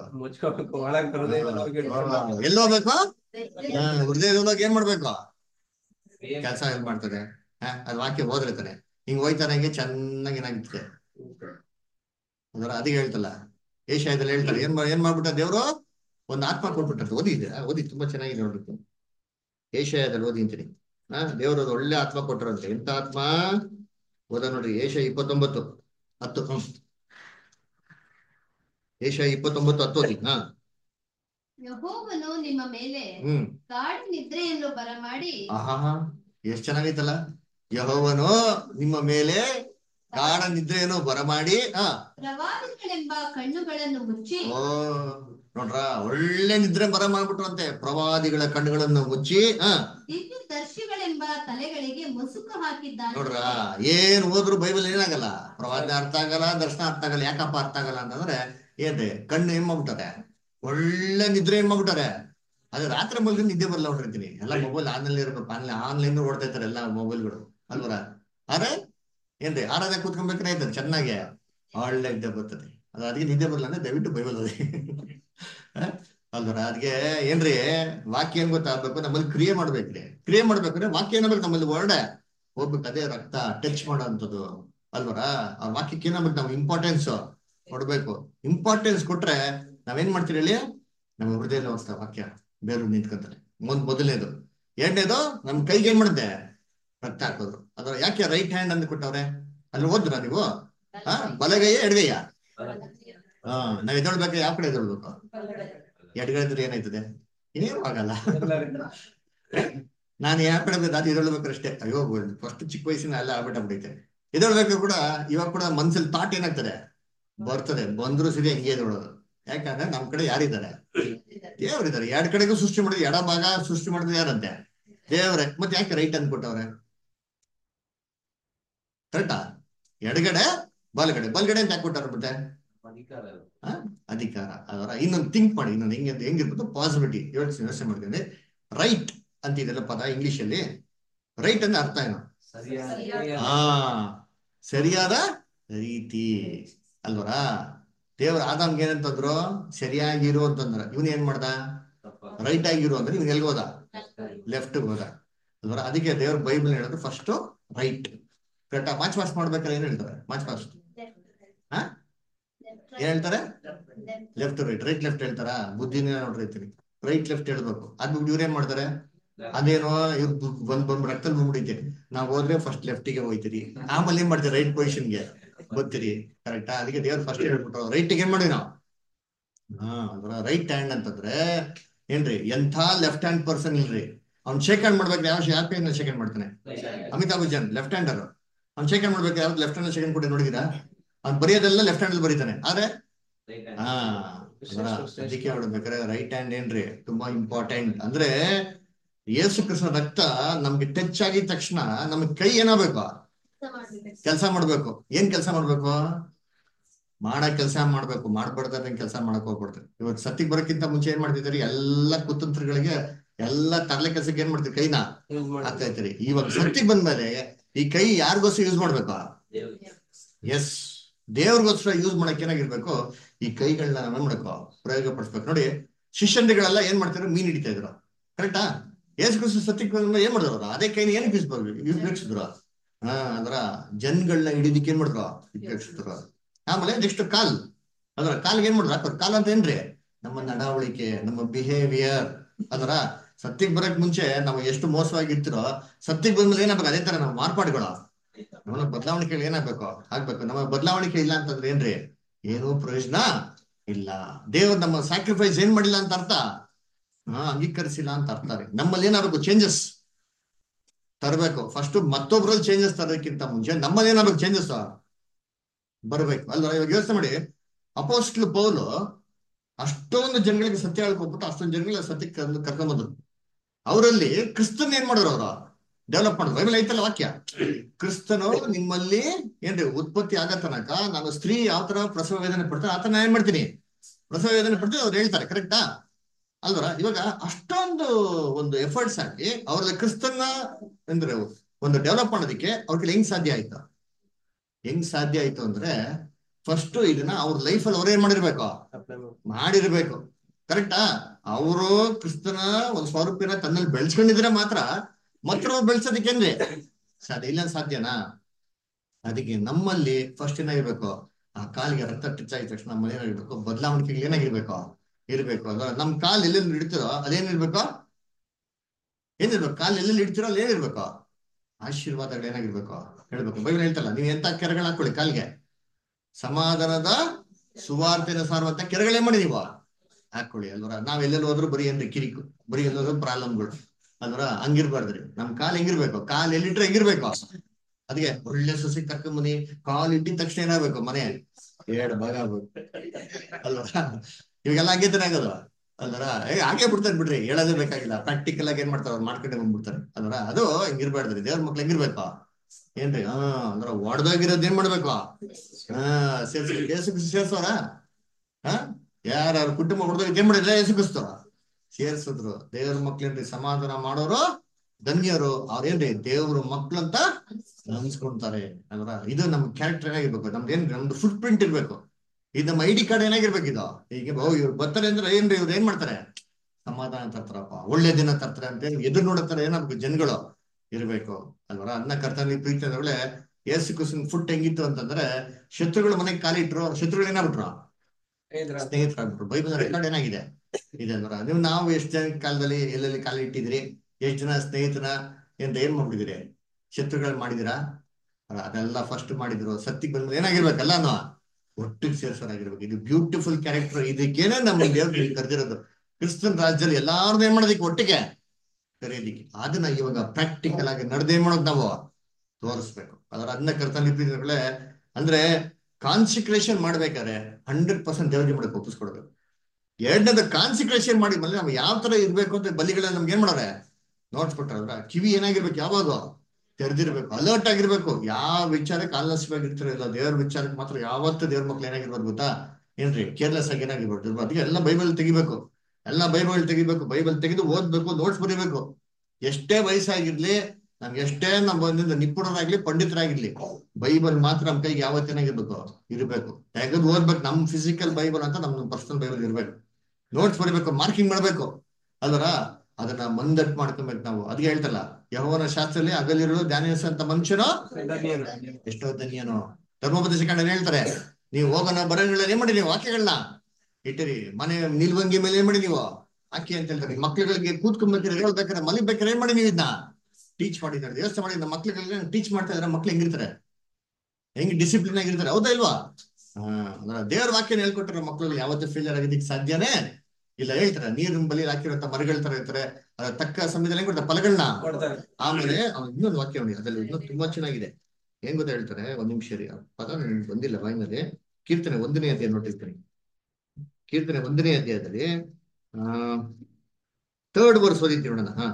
ಎಲ್ಲೋಗ್ಬೇಕು? ಹೃದಯದೊಳಗೆ ಏನ್ ಮಾಡ್ಬೇಕು? ಕೆಲಸ ಏನ್ ಮಾಡ್ತದೆ? ಹ ಅದ್ ವಾಕ್ಯ ಹೋದ್ರಿತಾನೆ ಹಿಂಗ್ ಹೋಯ್ತಾನೆ, ಹಂಗೆ ಚೆನ್ನಾಗಿ ಏನಾಗಿರ್ತದೆ ಅದರ. ಅದಕ್ಕೆ ಹೇಳ್ತಲ್ಲ ಏಷ್ಯಾದಲ್ಲಿ ಹೇಳ್ತಾರೆ, ಏನ್ ಏನ್ ಮಾಡ್ಬಿಟ್ಟ ದೇವ್ರು? ಒಂದ್ ಆತ್ಮ ಕೊಟ್ಬಿಟ್ಟ. ಓದಿದೆ ಓದಿ, ತುಂಬಾ ಚೆನ್ನಾಗಿದೆ ನೋಡ್ಬೇಕು. ಏಷ್ಯಾದಲ್ಲಿ ಓದಿ ಅಂತೀನಿ. ಹಾ ದೇವ್ರು ಒಂದು ಒಳ್ಳೆ ಆತ್ಮ ಕೊಟ್ಟರಂತೆ. ಎಂತ ಆತ್ಮ? ಓದ ನೋಡ್ರಿ, ಏಷ್ಯಾ ಇಪ್ಪತ್ತೊಂಬತ್ತು ಹತ್ತು. ಹ್ಮ್ ಏಷ್ಯಾ ಇಪ್ಪತ್ತೊಂಬತ್ತು ಹತ್ತು ಓದಿ. ಹಾ ಯೆಹೋವನು ನಿಮ್ಮ ಮೇಲೆ ಹ್ಮ್ ಗಾಢ ನಿದ್ರೆಯನ್ನು ಬರಮಾಡಿ. ಆಹಾ, ಎಷ್ಟ್ ಚೆನ್ನಾಗೈತಲ್ಲ. ಯೆಹೋವನು ನಿಮ್ಮ ಮೇಲೆ ಗಾಢ ನಿದ್ರೆಯನ್ನು ಬರಮಾಡಿ ಆ ಪ್ರವಾದಿಗಳೆಂಬ ಕಣ್ಣುಗಳನ್ನು ಮುಚ್ಚಿ. ಓ ನೋಡ್ರ, ಒಳ್ಳೆ ನಿದ್ರೆ ಬರ ಮಾಡ್ಬಿಟ್ರಂತೆ. ಪ್ರವಾದಿಗಳ ಕಣ್ಣುಗಳನ್ನು ಮುಚ್ಚಿ ಆ ದಿವ್ಯ ದರ್ಶಿಗಳೆಂಬ ತಲೆಗಳಿಗೆ ಮುಸುಕು ಹಾಕಿದ್ದಾನೆ. ನೋಡ್ರ, ಏನ್ ಓದ್ರು ಬೈಬಲ್ ಏನಾಗಲ್ಲ, ಪ್ರವಾದ ಅರ್ಥ ಆಗಲ್ಲ, ದರ್ಶನ ಅರ್ಥ ಆಗಲ್ಲ. ಯಾಕಪ್ಪ ಅರ್ಥ ಆಗಲ್ಲ ಅಂತಂದ್ರೆ ಏನ್ರಿ? ಕಣ್ಣು ಏನ್ ಮಾಡ್ಬಿಟ್ಟಾರೆ? ಒಳ್ಳೆ ನಿದ್ರೆ ಏನ್ ಮಾಡ್ಬಿಟ್ಟಾರೆ? ಅದೇ ರಾತ್ರಿ ಮಲ್ಗ ನಿದ್ದೆ ಬರಲ್ಲ ಹೊಟ್ಟಿರ್ತೀನಿ. ಎಲ್ಲ ಮೊಬೈಲ್ ಆನ್ಲೈನ್ ಇರ್ಬೇಕು, ಆನ್ಲೈನ್ ಆನ್ಲೈನ್ ಓಡ್ತಾ ಇರ್ತಾರೆ ಎಲ್ಲ ಮೊಬೈಲ್ಗಳು ಅಲ್ವರ. ಆದ್ರೆ ಏನ್ರಿ ಆರಾಧ ಕೂತ್ಕೊಬೇಕ್ರೆ ಆಯ್ತದೆ ಚೆನ್ನಾಗಿ ಒಳ್ಳೆ ನಿದ್ದೆ ಬರ್ತದೆ. ಅದು ಅದಕ್ಕೆ ನಿದ್ದೆ ಬರಲ್ಲ ಅಂದ್ರೆ ದಯವಿಟ್ಟು ಬೈಬಲ್ ಓದಿ ಅಲ್ವರ. ಅದಕ್ಕೆ ಏನ್ರಿ ವಾಕ್ಯ ಏನ್ ಗೊತ್ತಾಗ್ಬೇಕು? ನಮ್ಮಲ್ಲಿ ಕ್ರಿಯೆ ಮಾಡ್ಬೇಕ್ರಿ. ಕ್ರಿಯೆ ಮಾಡ್ಬೇಕ್ರೆ ವಾಕ್ಯ ಏನಾಗ್ಬೇಕು? ನಮ್ಮಲ್ಲಿ ಹೊರಡೆ ಹೋಗ್ಬೇಕು. ಅದೇ ರಕ್ತ ಟಚ್ ಮಾಡೋಂಥದ್ದು ಅಲ್ವರ. ಆ ವಾಕ್ಯಕ್ಕೆ ಏನಾಗ್ಬೇಕು? ನಾವು ಇಂಪಾರ್ಟೆನ್ಸ್ ಕೊಡ್ಬೇಕು. ಇಂಪಾರ್ಟೆನ್ಸ್ ಕೊಟ್ರೆ ನಾವೇನ್ ಮಾಡ್ತೀರಿ ಹೇಳಿ? ನಮ್ಮ ಹೃದಯದಲ್ಲಿ ಹೋಗ್ತಾ ವಾಕ್ಯ ಬೇರು ನಿಂತ್ಕೊಂತಾರೆ. ಒಂದ್ ಮೊದಲನೇದು. ಎರಡನೇದು ನಮ್ ಕೈಗೆ ಏನ್ ಮಾಡುತ್ತೆ? ರಕ್ತ ಹಾಕೋದು. ಅದ್ರ ಯಾಕೆ ರೈಟ್ ಹ್ಯಾಂಡ್ ಅಂತ ಕೊಟ್ಟವ್ರೆ? ಅಲ್ಲಿ ಓದ್ರ ನೀವು? ಹಾ ಬಲಗೈಯ ಎಡಗೈಯ? ಹಾ ನಾವ್ ಎದೊಳ್ಬೇಕು, ಯಾವ ಕಡೆ ಎದೊಳ್ಬೇಕು? ಎಡಗೈ ಇದ್ರೆ ಏನಾಯ್ತದೆ? ಏನೂ ಆಗಲ್ಲ. ನಾನು ಯಾವ ಕಡೆ ಬೇಕು ಅದು ಎದೊಳ್ಬೇಕಾರೆ ಅಷ್ಟೇ. ಅಯ್ಯೋ ಫಸ್ಟ್ ಚಿಕ್ಕ ವಯಸ್ಸಿನ ಎಲ್ಲ ಆಗ್ಬಿಟ್ಟಬಿಟ್ಟೈತೆ. ಎದೊಳ್ಬೇಕು ಕೂಡ ಇವಾಗ ಕೂಡ ಮನ್ಸಲ್ಲಿ ಥಾಟ್ ಏನಾಗ್ತದೆ? ಬರ್ತದೆ. ಬಂದ್ರು ಸರಿ ಹೆಂಗೆ ಎದೊಳೋದು. ಯಾಕಂದ್ರೆ ನಮ್ ಕಡೆ ಯಾರಿದ್ದಾರೆ? ದೇವ್ರಿದ್ದಾರೆ. ಎರಡ್ ಕಡೆಗೂ ಸೃಷ್ಟಿ ಮಾಡಿದ್ರೆ, ಎಡ ಭಾಗ ಸೃಷ್ಟಿ ಮಾಡಿದ್ರೆ ಯಾರಂತೆ? ದೇವ್ರೆ. ಮತ್ತೆ ಯಾಕೆ ರೈಟ್ ಅಂದ್ಕೊಟ್ಟವ್ರೆ? ಕರೆಕ್ಟಾ? ಎಡಗಡೆ ಬಲಗಡೆ, ಬಲಗಡೆ ಅಂತ ಯಾಕೆ ಕೊಟ್ಟಾರ? ಮತ್ತೆ ಅಧಿಕಾರ. ಅದರ ಇನ್ನೊಂದು ಥಿಂಕ್ ಮಾಡಿ, ಇನ್ನೊಂದು ಹೆಂಗೆ ಹೆಂಗಿರ್ಬೋದು ಪಾಸಿಬಿಲಿಟಿ ಯೋಚನೆ ಯೋಚನೆ ಮಾಡ್ತೀನಿ. ರೈಟ್ ಅಂತಿದೆಲ್ಲ ಪದ ಇಂಗ್ಲಿಷ್ ಅಲ್ಲಿ. ರೈಟ್ ಅಂದ್ರೆ ಅರ್ಥ ಏನು? ಹಾ ಸರಿಯಾದ ರೀತಿ ಅಲ್ವರ. ದೇವ್ರ ಆದಾಮ್ಗೆ ಏನಂತಂದ್ರು? ಸರಿಯಾಗಿರು ಅಂತಂದ್ರ. ಇವನ್ ಏನ್ ಮಾಡ್ದ? ರೈಟ್ ಆಗಿರು ಅಂದ್ರೆ ಇವನ್ ಎಲ್ಗ ಹೋದ? ಲೆಫ್ಟ್ ಹೋದ ಅಲ್ವರ. ಅದಕ್ಕೆ ದೇವ್ರ ಬೈಬಲ್ ಹೇಳೋದು ಫಸ್ಟ್ ರೈಟ್. ಕರೆಕ್ಟಾ? ಮಾರ್ಚ್ ಪಾಸ್ಟ್ ಮಾಡ್ಬೇಕಾದ್ರೆ ಏನ್ ಹೇಳ್ತಾರೆ? ಮಾರ್ಚ್ ಪಾಸ್ಟ್ ಹಾ ಏನ್ ಹೇಳ್ತಾರೆ? ಲೆಫ್ಟ್ ರೈಟ್, ರೈಟ್ ಲೆಫ್ಟ್ ಹೇಳ್ತಾರ? ಬುದ್ಧಿನ ನೋಡ್ರಿ, ರೈಟ್ ಲೆಫ್ಟ್ ಹೇಳ್ಬೇಕು. ಅದ್ ಇವ್ರ ಏನ್ ಮಾಡ್ತಾರೆ? ಅದೇನೋ ಇವ್ರು ಬಂದ್ ಬಂದ್ ರಕ್ತಲ್ ಬಂದ್ಬಿಡೈತೆ. ನಾವ್ ಹೋದ್ರೆ ಫಸ್ಟ್ ಲೆಫ್ಟಿಗೆ ಹೋಯ್ತೀರಿ, ಆಮೇಲೆ ಏನ್ ಮಾಡ್ತೀರಿ? ರೈಟ್ ಪೊಸಿಷನ್ಗೆ ಬರ್ತೀರಿ. ಕರೆಕ್ಟಾ? ಅದಕ್ಕೆ ದೇವ್ರು ಫಸ್ಟ್ ಹೇಳ್ಬಿಟ್ರು ರೈಟ್ಗೆ ಏನ್ ಮಾಡಿವಿ ನಾವು? ಹಾ ಅದ್ರ ರೈಟ್ ಹ್ಯಾಂಡ್ ಅಂತಂದ್ರೆ ಏನ್ರಿ? ಎಂಥ ಲೆಫ್ಟ್ ಹ್ಯಾಂಡ್ ಪರ್ಸನ್ ಇಲ್ರಿ. ಅವ್ನ್ ಶೇಕ್ ಹ್ಯಾಂಡ್ ಮಾಡ್ಬೇಕು. ಯಾವ ಯಾವ ಕೈಯಿಂದ ಶೇಕ್ ಹ್ಯಾಂಡ್ ಮಾಡ್ತಾನೆ? Amitabh Bachchan left hander. ಅವ್ನ್ ಶೇಕ್ ಹ್ಯಾಂಡ್ ಮಾಡ್ಬೇಕು. ಯಾವ್ದು ಲೆಫ್ಟ್ ಹ್ಯಾಂಡ್ ಶೇಕ್ ಹ್ಯಾಂಡ್ ಕೊಡಿ ನೋಡಿದೀರಾ? ಅವ್ನ್ ಬರೆಯೋದೆಲ್ಲ ಲೆಫ್ಟ್ ಹ್ಯಾಂಡ್ ಅಲ್ಲಿ ಬರೀತಾನೆ. ಆದ್ರೆ ಹಾ ಅದಕ್ಕೆ ನೋಡ್ಬೇಕಾರೆ ರೈಟ್ ಹ್ಯಾಂಡ್ ಏನ್ರಿ ತುಂಬಾ ಇಂಪಾರ್ಟೆಂಟ್. ಅಂದ್ರೆ ಯೇಸು ಕ್ರಿಸ್ತನ ರಕ್ತ ನಮ್ಗೆ ಟಚ್ ಆಗಿದ ತಕ್ಷಣ ನಮ್ಗೆ ಕೈ ಏನಾಗ್ಬೇಕು? ಕೆಲಸ ಮಾಡ್ಬೇಕು. ಏನ್ ಕೆಲಸ ಮಾಡ್ಬೇಕು? ಮಾಡೋ ಕೆಲಸ ಮಾಡ್ಬೇಕು. ಮಾಡ್ಬಾರ್ದ ಕೆಲಸ ಮಾಡಕ್ ಹೋಗ್ಬಿಡ್ತಾರೆ. ಇವತ್ತು ಸತ್ತಿಗೆ ಬರೋಕ್ಕಿಂತ ಮುಂಚೆ ಏನ್ ಮಾಡ್ತಿದ್ರಿ? ಎಲ್ಲಾ ಕುತಂತ್ರಗಳಿಗೆ, ಎಲ್ಲಾ ತರಲೆ ಕೆಲಸಕ್ಕೆ ಏನ್ ಮಾಡ್ತೀರಿ? ಕೈನ ಹಾಕ್ತಾ ಇರ್ತೀರಿ. ಇವಾಗ ಸತ್ತಿಗೆ ಬಂದ್ಮೇಲೆ ಈ ಕೈ ಯಾರಿಗೋಸ್ಕರ ಯೂಸ್ ಮಾಡ್ಬೇಕು? ಎಸ್, ದೇವ್ರಿಗೋಸ್ಕರ ಯೂಸ್ ಮಾಡಕ್ ಏನಾಗಿರ್ಬೇಕು? ಈ ಕೈಗಳನ್ನ ನಾವೇನ್ ಮಾಡ್ಕೋ? ಪ್ರಯೋಗ ಪಡಿಸ್ಬೇಕು. ನೋಡಿ, ಶಿಷ್ಯಂದಿಗಳೆಲ್ಲ ಏನ್ ಮಾಡ್ತಾರೆ? ಮೀನ್ ಹಿಡಿತಾ ಇದ್ರು. ಕರೆಕ್ಟಾ? ಯೇಸು ಕ್ರಿಸ್ತ ಸತ್ತಿಗೆ ಬಂದ್ಮೇಲೆ ಏನ್ ಮಾಡಿದ್ರು? ಅದೇ ಕೈನ ಏನಕ್ಕೆ ಯೂಸ್ ಮಾಡ್ಬೇಕು? ಉಪಯೋಗಿಸಿದ್ರು. ಹಾ ಅಂದ್ರ ಜನಗಳನ್ನ ಹಿಡಿದಿಕ್ಕೆ ಏನ್ ಮಾಡಿದ್ರು? ಉಪಯೋಗಿಸಿದ್ರು. ಆಮೇಲೆ ನೆಕ್ಸ್ಟ್ ಕಾಲ್. ಅದ್ರ ಕಾಲ್ಗೆ ಏನ್ ಮಾಡಿದ್ರು? ಹಾಕೋರು. ಕಾಲ್ ಅಂತ ಏನ್ರಿ? ನಮ್ಮ ನಡವಳಿಕೆ, ನಮ್ಮ ಬಿಹೇವಿಯರ್. ಅದರ ಸತ್ತಿಗೆ ಬರಕ್ ಮುಂಚೆ ನಾವು ಎಷ್ಟು ಮೋಸವಾಗಿರ್ತಿರೋ, ಸತ್ತಿಗೆ ಬಂದ್ಮೇಲೆ ಏನಾಗ್ಬೇಕು? ಅದೇ ತರ ನಾವು ಮಾರ್ಪಾಡುಗಳು, ನಮ್ಮ ಬದಲಾವಣೆಗಳು ಏನಾಗ್ಬೇಕು? ಆಗ್ಬೇಕು. ನಮ್ಮ ಬದಲಾವಣೆ ಇಲ್ಲ ಅಂತಂದ್ರೆ ಏನ್ರಿ? ಏನೂ ಪ್ರಯೋಜನ ಇಲ್ಲ. ದೇವ್ರು ನಮ್ಮ ಸ್ಯಾಕ್ರಿಫೈಸ್ ಏನ್ ಮಾಡಿಲ್ಲ ಅಂತ ಅರ್ಥ? ಹಾ ಅಂಗೀಕರಿಸಿಲ್ಲ ಅಂತ ಅರ್ಥ ರೀ. ನಮ್ಮಲ್ಲಿ ಏನಾಗಬೇಕು? ಚೇಂಜಸ್. ತರಬೇಕು. ಫಸ್ಟ್ ಮತ್ತೊಬ್ರಲ್ಲಿ ಚೇಂಜಸ್ ತರೋದಕ್ಕಿಂತ ಮುಂಚೆ ನಮ್ಮಲ್ಲಿ ಏನಾಗಬೇಕು ಚೇಂಜಸ್ ಬರಬೇಕು ಅಲ್ವಾ. ಇವಾಗ ಯೋಚನೆ ಮಾಡಿ, ಅಪೋಸ್ಟ್ಲ್ ಪೌಲು ಅಷ್ಟೊಂದು ಜನಗಳಿಗೆ ಸತ್ಯ ಹೇಳ್ಕೊಟ್ಬಿಟ್ಟು ಅಷ್ಟೊಂದು ಜನಗಳಿಗೆ ಸತ್ಯಕ್ಕೆ ಕರ್ಕೊಂಬಂದ್ರು. ಅವರಲ್ಲಿ ಕ್ರಿಸ್ತನ್ ಏನ್ ಮಾಡೋರು, ಅವರು ಡೆವಲಪ್ ಮಾಡೋದು. ಬೈಬಲ್ ಐತಲ್ಲ ವಾಕ್ಯ, ಕ್ರಿಸ್ತನು ನಿಮ್ಮಲ್ಲಿ ಏನ್ರಿ ಉತ್ಪತ್ತಿ ಆಗೋ ತನಕ ನಾನು ಸ್ತ್ರೀ ಯಾವ ತರ ಪ್ರಸವ ವೇದನೆ ಪಡ್ತಾರೆ ಆತರ ನಾನು ಏನ್ ಮಾಡ್ತೀನಿ, ಪ್ರಸವ ವೇದನೆ ಪಡ್ತೀನಿ ಅವ್ರು ಹೇಳ್ತಾರೆ. ಕರೆಕ್ಟಾ ಅಲ್ವರ. ಇವಾಗ ಅಷ್ಟೊಂದು ಒಂದು ಎಫರ್ಟ್ಸ್ ಹಾಕಿ ಅವ್ರಲ್ಲಿ ಕ್ರಿಸ್ತನ್ನ ಅಂದ್ರೆ ಒಂದು ಡೆವಲಪ್ ಮಾಡೋದಕ್ಕೆ ಅವ್ರಿಗೆ ಹೆಂಗ್ ಸಾಧ್ಯ ಆಯ್ತು ಹೆಂಗ್ ಸಾಧ್ಯ ಆಯ್ತು ಅಂದ್ರೆ ಫಸ್ಟ್ ಇದನ್ನ ಅವ್ರ ಲೈಫಲ್ಲಿ ಅವ್ರು ಏನ್ ಮಾಡಿರ್ಬೇಕು, ಮಾಡಿರ್ಬೇಕು. ಕರೆಕ್ಟಾ. ಅವರು ಕ್ರಿಸ್ತನ ಒಂದು ಸ್ವರೂಪಿನ ತನ್ನಲ್ಲಿ ಬೆಳೆಸ್ಕೊಂಡಿದ್ರೆ ಮಾತ್ರ ಮತ್ತವ್ರು ಬೆಳ್ಸೋದಕ್ಕೇನ್ರಿ ಸಾಧ್ಯ ಇಲ್ಲ. ಸಾಧ್ಯನಾ? ಅದಕ್ಕೆ ನಮ್ಮಲ್ಲಿ ಫಸ್ಟ್ ಏನಾಗಿರ್ಬೇಕು, ಆ ಕಾಲಿಗೆ ರಕ್ತ ಟಚ್ ಆಗಿದ ತಕ್ಷಣ ನಮ್ಮ ಏನಾಗಿರ್ಬೇಕು, ಬದಲಾವಣೆಗೆ ಏನಾಗಿರ್ಬೇಕು ಇರ್ಬೇಕು. ಅಲ್ವಾ. ನಮ್ ಕಾಲ್ ಎಲ್ಲೆಲ್ಲಿ ಇಡ್ತಿರೋ ಅದೇನಿರ್ಬೇಕು, ಏನಿರ್ಬೇಕು, ಕಾಲ್ ಎಲ್ಲೆಲ್ಲಿ ಇಡ್ತಿರೋ ಅಲ್ಲಿ ಏನಿರ್ಬೇಕು, ಆಶೀರ್ವಾದಗಳು ಏನಾಗಿರ್ಬೇಕು ಹೇಳ್ಬೇಕು. ಬೈಬಲ್ ಹೇಳ್ತಲ್ಲ, ನೀವು ಎಂತ ಕೆರೆಗಳು ಹಾಕೊಳ್ಳಿ ಕಾಲ್ಗೆ, ಸಮಾಧಾನದ ಸುವಾರ್ತೆನ ಸಾರುವಂತ ಕೆರೆಗಳೇ ಮಾಡಿ ನೀವು ಹಾಕೊಳ್ಳಿ ಅಲ್ವರ. ನಾವ್ ಎಲ್ಲೆಲ್ಲಿ ಹೋದ್ರು ಬರೀ ಏನ್ರಿ ಕಿರಿಕು, ಬರೀ ಎಲ್ಲೋದ್ರು ಪ್ರಾಬ್ಲಮ್ಗಳು ಅಲ್ವರ. ಹಂಗಿರ್ಬಾರ್ದ್ರಿ. ನಮ್ ಕಾಲ್ ಹೆಂಗಿರ್ಬೇಕು, ಕಾಲ್ ಎಲ್ಲಿಟ್ರೆ ಹೆಂಗಿರ್ಬೇಕು. ಅದಕ್ಕೆ ಒಳ್ಳೆ ಸೊಸಿ ಕರ್ಕೊಂಬನಿ, ಕಾಲ್ ಇಟ್ಟಿದ ತಕ್ಷಣ ಏನಾಗ್ಬೇಕು, ಮನೆ ಎರಡು ಭಾಗ ಆಗ್ಬೇಕು ಅಲ್ವರ. ಇವಾಗೆಲ್ಲ ಹಂಗೆ ತಾನೆ ಆಗೋದು ಅಲ್ವರ. ಹಾಗೆ ಬಿಡ್ತಾರೆ ಬಿಡ್ರಿ, ಹೇಳೋದೇ ಬೇಕಾಗಿಲ್ಲ. ಪ್ರಾಕ್ಟಿಕಲ್ ಆಗಿ ಏನ್ ಮಾಡ್ತಾರೆ, ಅವ್ರು ಮಾಡ್ಕೊಂಡೆ ಬಂದ್ಬಿಡ್ತಾರೆ ಅಲ್ವರ. ಅದು ಹಿಂಗಿರ್ಬಾರ್ದ್ರಿ. ದೇವ್ರ ಮಕ್ಳು ಹೆಂಗಿರ್ಬೇಕು ಏನ್ರಿ, ಹಾ ಅಂದ್ರ ಒಡ್ದೋಗಿರೋದ್ ಏನ್ ಮಾಡ್ಬೇಕು, ಹಾ ಸೇರ್ಸ್ ಸೇರ್ಸೋರ. ಹಾ ಯಾರು ಕುಟುಂಬ ಹೊಡೆದೋಗಿ ಏನ್ ಮಾಡಿದ್ರೆ ಏಸುಕ್ರಿಸ್ತು ಸೇರ್ಸಿದ್ರು. ದೇವ್ರ ಮಕ್ಳೇನ್ರಿ ಸಮಾಧಾನ ಮಾಡೋರು ಧನ್ಯರು, ಅವ್ರೇನ್ರಿ ದೇವ್ರ ಮಕ್ಳಂತ ಅನ್ಸ್ಕೊಂತಾರೆ ಅಲ್ವರ. ಇದು ನಮ್ ಕ್ಯಾರೆಕ್ಟರ್ ಏನಾಗಿರ್ಬೇಕು, ನಮ್ದು ಏನ್ ನಮ್ದು ಫುಟ್ ಪ್ರಿಂಟ್ ಇರ್ಬೇಕು. ಇದು ನಮ್ಮ ಐ ಡಿ ಕಾರ್ಡ್ ಏನಾಗಿರ್ಬೇಕು. ಇದು ಈಗ ಇವ್ರು ಬರ್ತಾರೆ ಅಂದ್ರೆ ಏನ್ರಿ, ಇವ್ರು ಏನ್ ಮಾಡ್ತಾರೆ, ಸಮಾಧಾನ ತರ್ತಾರಪ್ಪ, ಒಳ್ಳೆ ದಿನ ತರ್ತಾರೆ ಅಂತ ಏನ್ ಎದುರು ನೋಡತ್ತಾರೆ ಏನಾಗ್ಬೇಕು, ಜನಗಳು ಇರ್ಬೇಕು ಅಲ್ವರ. ಅದನ್ನ ಕರ್ತನಲ್ಲಿ ಪ್ರೀತಿ ಅಂದ್ರೆ ಯೇಸು ಕ್ರಿಸ್ತನ ಫುಟ್ ಹೆಂಗಿತ್ತು ಅಂತಂದ್ರೆ, ಶತ್ರುಗಳು ಮನೆಗೆ ಕಾಲಿಟ್ರು, ಶತ್ರುಗಳು ಏನಾಗ್ಬಿಟ್ರು, ಸ್ನೇಹಿತರಾಗ್ಬಿಟ್ರು. ಬೈಬಲ್ ರೆಕಾರ್ಡ್ ಏನಾಗಿದೆ ಇದೆ ಅಲ್ವರ. ನೀವು ನಾವು ಎಷ್ಟ್ ಜನ ಕಾಲದಲ್ಲಿ ಎಲ್ಲೆಲ್ಲಿ ಕಾಲ ಇಟ್ಟಿದ್ರಿ, ಎಷ್ಟ್ ಜನ ಸ್ನೇಹಿತನ ಎಂತ ಏನ್ ಮಾಡ್ಬಿಟ್ಟಿದಿರಿ, ಶತ್ರುಗಳು ಮಾಡಿದಿರಾ. ಅದೆಲ್ಲ ಫಸ್ಟ್ ಮಾಡಿದ್ರು. ಸತ್ಯಕ್ಕೆ ಬಂದ್ರೆ ಏನಾಗಿರ್ಬೇಕಲ್ಲ, ನಾವು ಒಟ್ಟಿಗೆ ಸೇರ್ಸೋರಾಗಿರ್ಬೇಕು. ಇದು ಬ್ಯೂಟಿಫುಲ್ ಕ್ಯಾರೆಕ್ಟರ್. ಇದಕ್ಕೇನೆ ನಮ್ಮ ದೇವ್ರು ಕರೆದಿರೋದು. ಕ್ರಿಸ್ತನ್ ರಾಜ್ಯದಲ್ಲಿ ಎಲ್ಲಾರ್ದು ಏನ್ ಮಾಡೋದಿಕ್ಕೆ, ಒಟ್ಟಿಗೆ ಕರೆಯೋದಿಕ್ಕೆ. ಅದನ್ನ ಇವಾಗ ಪ್ರಾಕ್ಟಿಕಲ್ ಆಗಿ ನಡೆದೇ ಮಾಡೋದು ನಾವು ತೋರಿಸ್ಬೇಕು. ಅದರ ಅದನ್ನ ಕರ್ತನಲ್ಲಿ ಅಂದ್ರೆ ಕಾನ್ಸಿಕ್ರೇಷನ್ ಮಾಡ್ಬೇಕಾದ್ರೆ ಹಂಡ್ರೆಡ್ ಪರ್ಸೆಂಟ್ ದೇವರಿಗೆ ಮಾಡಕ್ಕೆ ಒಪ್ಪಿಸ್ಕೊಡ್ಬೇಕು. ಎರಡನೇದು ಕಾನ್ಸಿಕ್ರೇಷನ್ ಮಾಡಿದ್ಮೇಲೆ ನಾವು ಯಾವ ತರ ಇರ್ಬೇಕು ಅಂತ ಬಲಿಗಳನ್ನ ನಮ್ಗೆ ಏನ್ ಮಾಡೋರೆ ನೋಡ್ಸ್ಕೊಟ್ರ. ಕಿವಿ ಏನಾಗಿರ್ಬೇಕು, ಯಾವಾಗ ತೆರೆದಿರ್ಬೇಕು, ಅಲರ್ಟ್ ಆಗಿರ್ಬೇಕು. ಯಾವ ವಿಚಾರಕ್ಕೆ ಆಲಸ್ಯವಾಗಿರ್ತಾರೋ ಇಲ್ಲ, ದೇವ್ರ ವಿಚಾರಕ್ಕೆ ಮಾತ್ರ ಯಾವತ್ತೂ ದೇವ್ರ ಮಕ್ಳು ಏನಾಗಿರ್ಬೋದು ಗೊತ್ತಾ ಏನ್ರಿ, ಕೇರ್ಲೆಸ್ ಆಗಿ ಏನಾಗಿರ್ಬಾರ್ದು. ಅದಕ್ಕೆ ಎಲ್ಲ ಬೈಬಲ್ ತೆಗಿಬೇಕು, ಎಲ್ಲ ಬೈಬಲ್ ತೆಗಿಬೇಕು. ಬೈಬಲ್ ತೆಗೆದು ಓದ್ಬೇಕು, ನೋಟ್ಸ್ ಬರೀಬೇಕು. ಎಷ್ಟೇ ವಯಸ್ಸಾಗಿರ್ಲಿ, ನಮ್ಗೆ ಎಷ್ಟೇ ನಮ್ಮ ನಿಪುಣರಾಗ್ಲಿ ಪಂಡಿತರಾಗಿರ್ಲಿ, ಬೈಬಲ್ ಮಾತ್ರ ನಮ್ ಕೈಗೆ ಯಾವತ್ತೇನಾಗಿರ್ಬೇಕು ಇರ್ಬೇಕು. ತೆಗೆದು ಓದ್ಬೇಕು. ನಮ್ ಫಿಸಿಕಲ್ ಬೈಬಲ್ ಅಂತ ನಮ್ ಪರ್ಸನಲ್ ಬೈಬಲ್ ಇರ್ಬೇಕು. ನೋಟ್ಸ್ ಬರೀಬೇಕು, ಮಾರ್ಕಿಂಗ್ ಮಾಡ್ಬೇಕು ಅಲ್ವರ. ಅದನ್ನ ಮಂದಟ್ ಮಾಡ್ಕೊಬೇಕು ನಾವು. ಅದಕ್ಕೆ ಹೇಳ್ತಲ್ಲ, ಯೆಹೋವನ ಶಾಸ್ತ್ರದಲ್ಲಿ ಹಗಲಿರುಳು ಧ್ಯಾನಿಸ ಅಂತ ಮನುಷ್ಯನು ಎಷ್ಟೋ ಧನ್ಯನು. ಧರ್ಮೋಪದೇಶ ಕಾಂಡ ಹೇಳ್ತಾರೆ, ನೀವು ಹೋಗೋಣ ಬರೋಣ ಏನ್ ಮಾಡಿ, ನೀವು ವಾಕ್ಯಗಳನ್ನ ಇಟ್ಟಿರಿ, ಮನೆ ನಿಲ್ವಂಗಿ ಮೇಲೆ ಏನ್ ಮಾಡಿ ನೀವು ಹಾಕಿ ಅಂತ ಹೇಳ್ತಾರೆ. ಮಕ್ಳುಗಳಿಗೆ ಕೂತ್ಕೊಂಡ್ಬೇಕಾರೆ, ಹೇಳ್ಬೇಕಾರೆ, ಮಲಿಬೇಕಾರೆ ಏನ್ ಮಾಡಿ ನೀವು ಇದನ್ನ ಟೀಚ್ ಮಾಡಿದ್ದಾರೆ. ವ್ಯವಸ್ಥೆ ಮಾಡಿ ನಮ್ಮ ಮಕ್ಳುಗಳಿಗೆ ಟೀಚ್ ಮಾಡ್ತಾ ಇದ್ರೆ ಮಕ್ಳು ಹೆಂಗಿರ್ತಾರೆ, ಹೆಂಗ್ ಡಿಸಿಪ್ಲಿನ್ ಆಗಿರ್ತಾರೆ, ಹೌದಾ ಇಲ್ವಾ? ಹಾ ದೇವ್ರ ವಾಕ್ಯನ ಹೇಳ್ಕೊಟ್ರೆ ಮಕ್ಳು ಯಾವತ್ತೂ ಫೇಲ್ಯೂರ್ ಆಗೋದಿಕ್ ಸಾಧ್ಯನೇ ಇಲ್ಲ. ಹೇಳ್ತಾರೆ, ನೀರಿನ ಬಲಿ ಹಾಕಿರೋಂಥ ಮರಗಳ ತರ ಇರ್ತಾರೆ, ಅದ್ರ ತಕ್ಕ ಸಮಯದಲ್ಲಿ ಹೆಂಗ್ ಕೊಡ್ತಾರೆ ಫಲಗಳನ್ನ. ಆಮೇಲೆ ಅವ್ನು ಇನ್ನೊಂದು ವಾಕ್ಯ ಉಂಟು, ಅದ್ರಲ್ಲಿ ಇನ್ನೊಂದು ತುಂಬಾ ಚೆನ್ನಾಗಿದೆ. ಏನ್ ಗೊತ್ತಾ ಹೇಳ್ತಾರೆ, ಒಂದ್ ನಿಮಿಷ ರೀ, ಪದ ನನ್ಗೆ ಬಂದಿಲ್ಲ ಬಾಯಿನಲ್ಲಿ. ಕೀರ್ತನೆ ಒಂದನೇ ಅಧ್ಯಾಯ ನೋಡಿರ್ತೀನಿ. ಕೀರ್ತನೆ ಒಂದನೇ ಅಧ್ಯಾಯದಲ್ಲಿ ಆ ಥರ್ಡ್ ವರ್ಸ್ ಓದಿರ್ತೀನಿ ನೋಡೋಣ. ಹಾ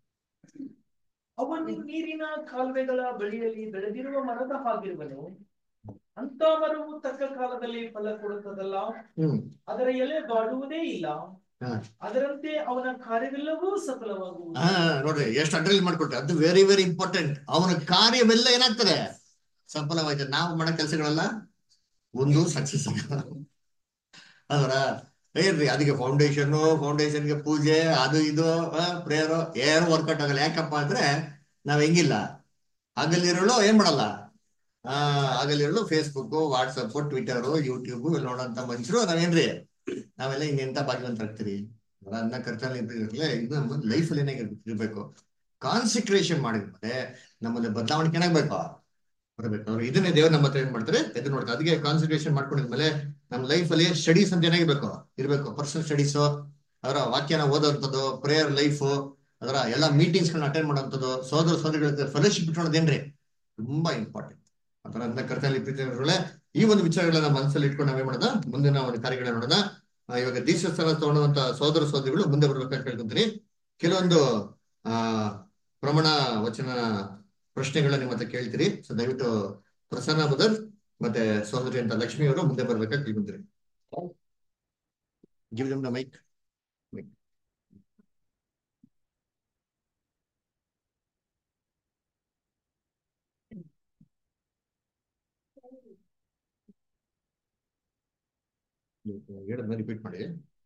ಅವನು ನೀರಿನ ಕಾಲುವೆಗಳ ಬಳಿಯಲ್ಲಿ ಬೆಳೆದಿರುವ ಮರದ ಹಾಗಿರುವನು. ಅಂತ ಮರವು ತಕ್ಕ ಕಾಲದಲ್ಲಿ ಫಲ ಕೊಡುತ್ತದಲ್ಲ, ಅದರ ಎಲೆ ಬಾಡುವುದೇ ಇಲ್ಲ. ಅದರಂತೆ ಅವನ ಕಾರ್ಯವೆಲ್ಲವೂ ಸಫಲವಾಗುವುದು. ಹಾ ನೋಡ್ರಿ ಎಷ್ಟು ಅಂಡರ್ಲೈನ್ ಮಾಡ್ಕೊಟ್ರೆ, ಅದು ವೆರಿ ವೆರಿ ಇಂಪಾರ್ಟೆಂಟ್. ಅವನ ಕಾರ್ಯವೆಲ್ಲ ಏನಾಗ್ತದೆ, ಸಫಲವಾಯ್ತದೆ. ನಾವು ಮಾಡೋ ಕೆಲಸಗಳೆಲ್ಲ ಒಂದು ಸಕ್ಸಸ್ ಅದರ ಏನ್ರಿ. ಅದಕ್ಕೆ ಫೌಂಡೇಶನ್ ಫೌಂಡೇಶನ್ಗೆ ಪೂಜೆ ಅದು ಇದು ಪ್ರೇಯರ್ ಏನು ವರ್ಕೌಟ್ ಆಗಲ್ಲ. ಯಾಕಪ್ಪ ಅಂದ್ರೆ ನಾವ್ ಹೆಂಗಿಲ್ಲ, ಹಗಲಿರುಳು ಏನ್ ಮಾಡಲ್ಲ, ಆ ಹಗಲಿರುಳು ಫೇಸ್ಬುಕ್, ವಾಟ್ಸಪ್, ಟ್ವಿಟರ್, ಯೂಟ್ಯೂಬ್ ನೋಡೋಂತ ಮನುಷ್ಯರು ನಾವೇನ್ರಿ, ನಾವೆಲ್ಲ ಇನ್ನೆಂತ ಭಾಗ್ಯವಂತರಾಗ್ತೀರಿ. ಅದನ್ನ ಕರ್ತವ್ಯ ಇದು ನಮ್ಮ ಲೈಫಲ್ಲಿ ಏನಾಗಿರ್ಬೇಕು, ಕಾನ್ಸಿಕ್ರೇಷನ್ ಮಾಡಿದ್ಮೇಲೆ ನಮ್ಮಲ್ಲಿ ಬದಲಾವಣೆ ಏನಾಗ್ಬೇಕು ಬರಬೇಕು. ಅವ್ರು ಇದನ್ನೇ ದೇವ್ರ ನಮ್ಮ ಹತ್ರ ಏನ್ ಮಾಡ್ತಾರೆ ಎದುರು ನೋಡ್ತಾರೆ. ಅದಕ್ಕೆ ಕಾನ್ಸಂಟ್ರೇಷನ್ ಮಾಡ್ಕೊಂಡಿದ್ಮೇಲೆ ನಮ್ಮ ಲೈಫ್ ಅಲ್ಲಿ ಸ್ಟಡೀಸ್ ಅಂತ ಏನಾಗಿರ್ಬೇಕು ಇರ್ಬೇಕು. ಪರ್ಸನಲ್ ಸ್ಟಡೀಸ್, ಅವರ ವಾಕ್ಯನ ಓದೋಂಥದ್ದು, ಪ್ರೇಯರ್ ಲೈಫು, ಅದರ ಎಲ್ಲ ಮೀಟಿಂಗ್ಸ್ ಗಳನ್ನ ಅಟೆಂಡ್ ಮಾಡೋಂಥದ್ದು, ಸೋದರ ಸೋದರಿಗಳ ಫೆಲೋಶಿಪ್ ಇಟ್ಕೊಳ್ಳೋದೇನ್ರಿ ತುಂಬಾ ಇಂಪಾರ್ಟೆಂಟ್. ಅದರ ಅಂತ ಕರ್ತನಲ್ಲಿ ಪ್ರೀತಿಗಳೇ ಈ ಒಂದು ವಿಚಾರಗಳನ್ನ ಮನಸ್ಸಲ್ಲಿ ಇಟ್ಕೊಂಡು ನಾವೇ ಮಾಡೋಣ, ಮುಂದಿನ ಒಂದು ಕಾರ್ಯಗಳನ್ನ ನೋಡೋಣ. ಇವಾಗ ದೀಕ್ಷಾಸ್ಥಾನ ತಗೊಳ್ಳುವಂತ ಸೋದರ ಸೋದರಿಗಳು ಮುಂದೆ ಬರ್ಬೇಕಂತ ಕೇಳ್ಕೊಂತೀನಿ. ಕೆಲವೊಂದು ಆ ಪ್ರಮಾಣ ವಚನ ಪ್ರಶ್ನೆಗಳನ್ನ ನಿಮ್ಮ ಹತ್ರ ಕೇಳ್ತೀರಿ. ಸೊ ದಯವಿಟ್ಟು ಪ್ರಸನ್ನ ಬದರ್ ಮತ್ತೆ ಸೋದರಿ ಅಂತ ಲಕ್ಷ್ಮಿ ಅವರು ಮುಂದೆ ಬರ್ಬೇಕಂತ ಕೇಳ್ಕೊಂತೀರಿ. Give them the mic. ಹೇಳೋದನ್ನ ರಿಪೀಟ್ ಮಾಡಿ.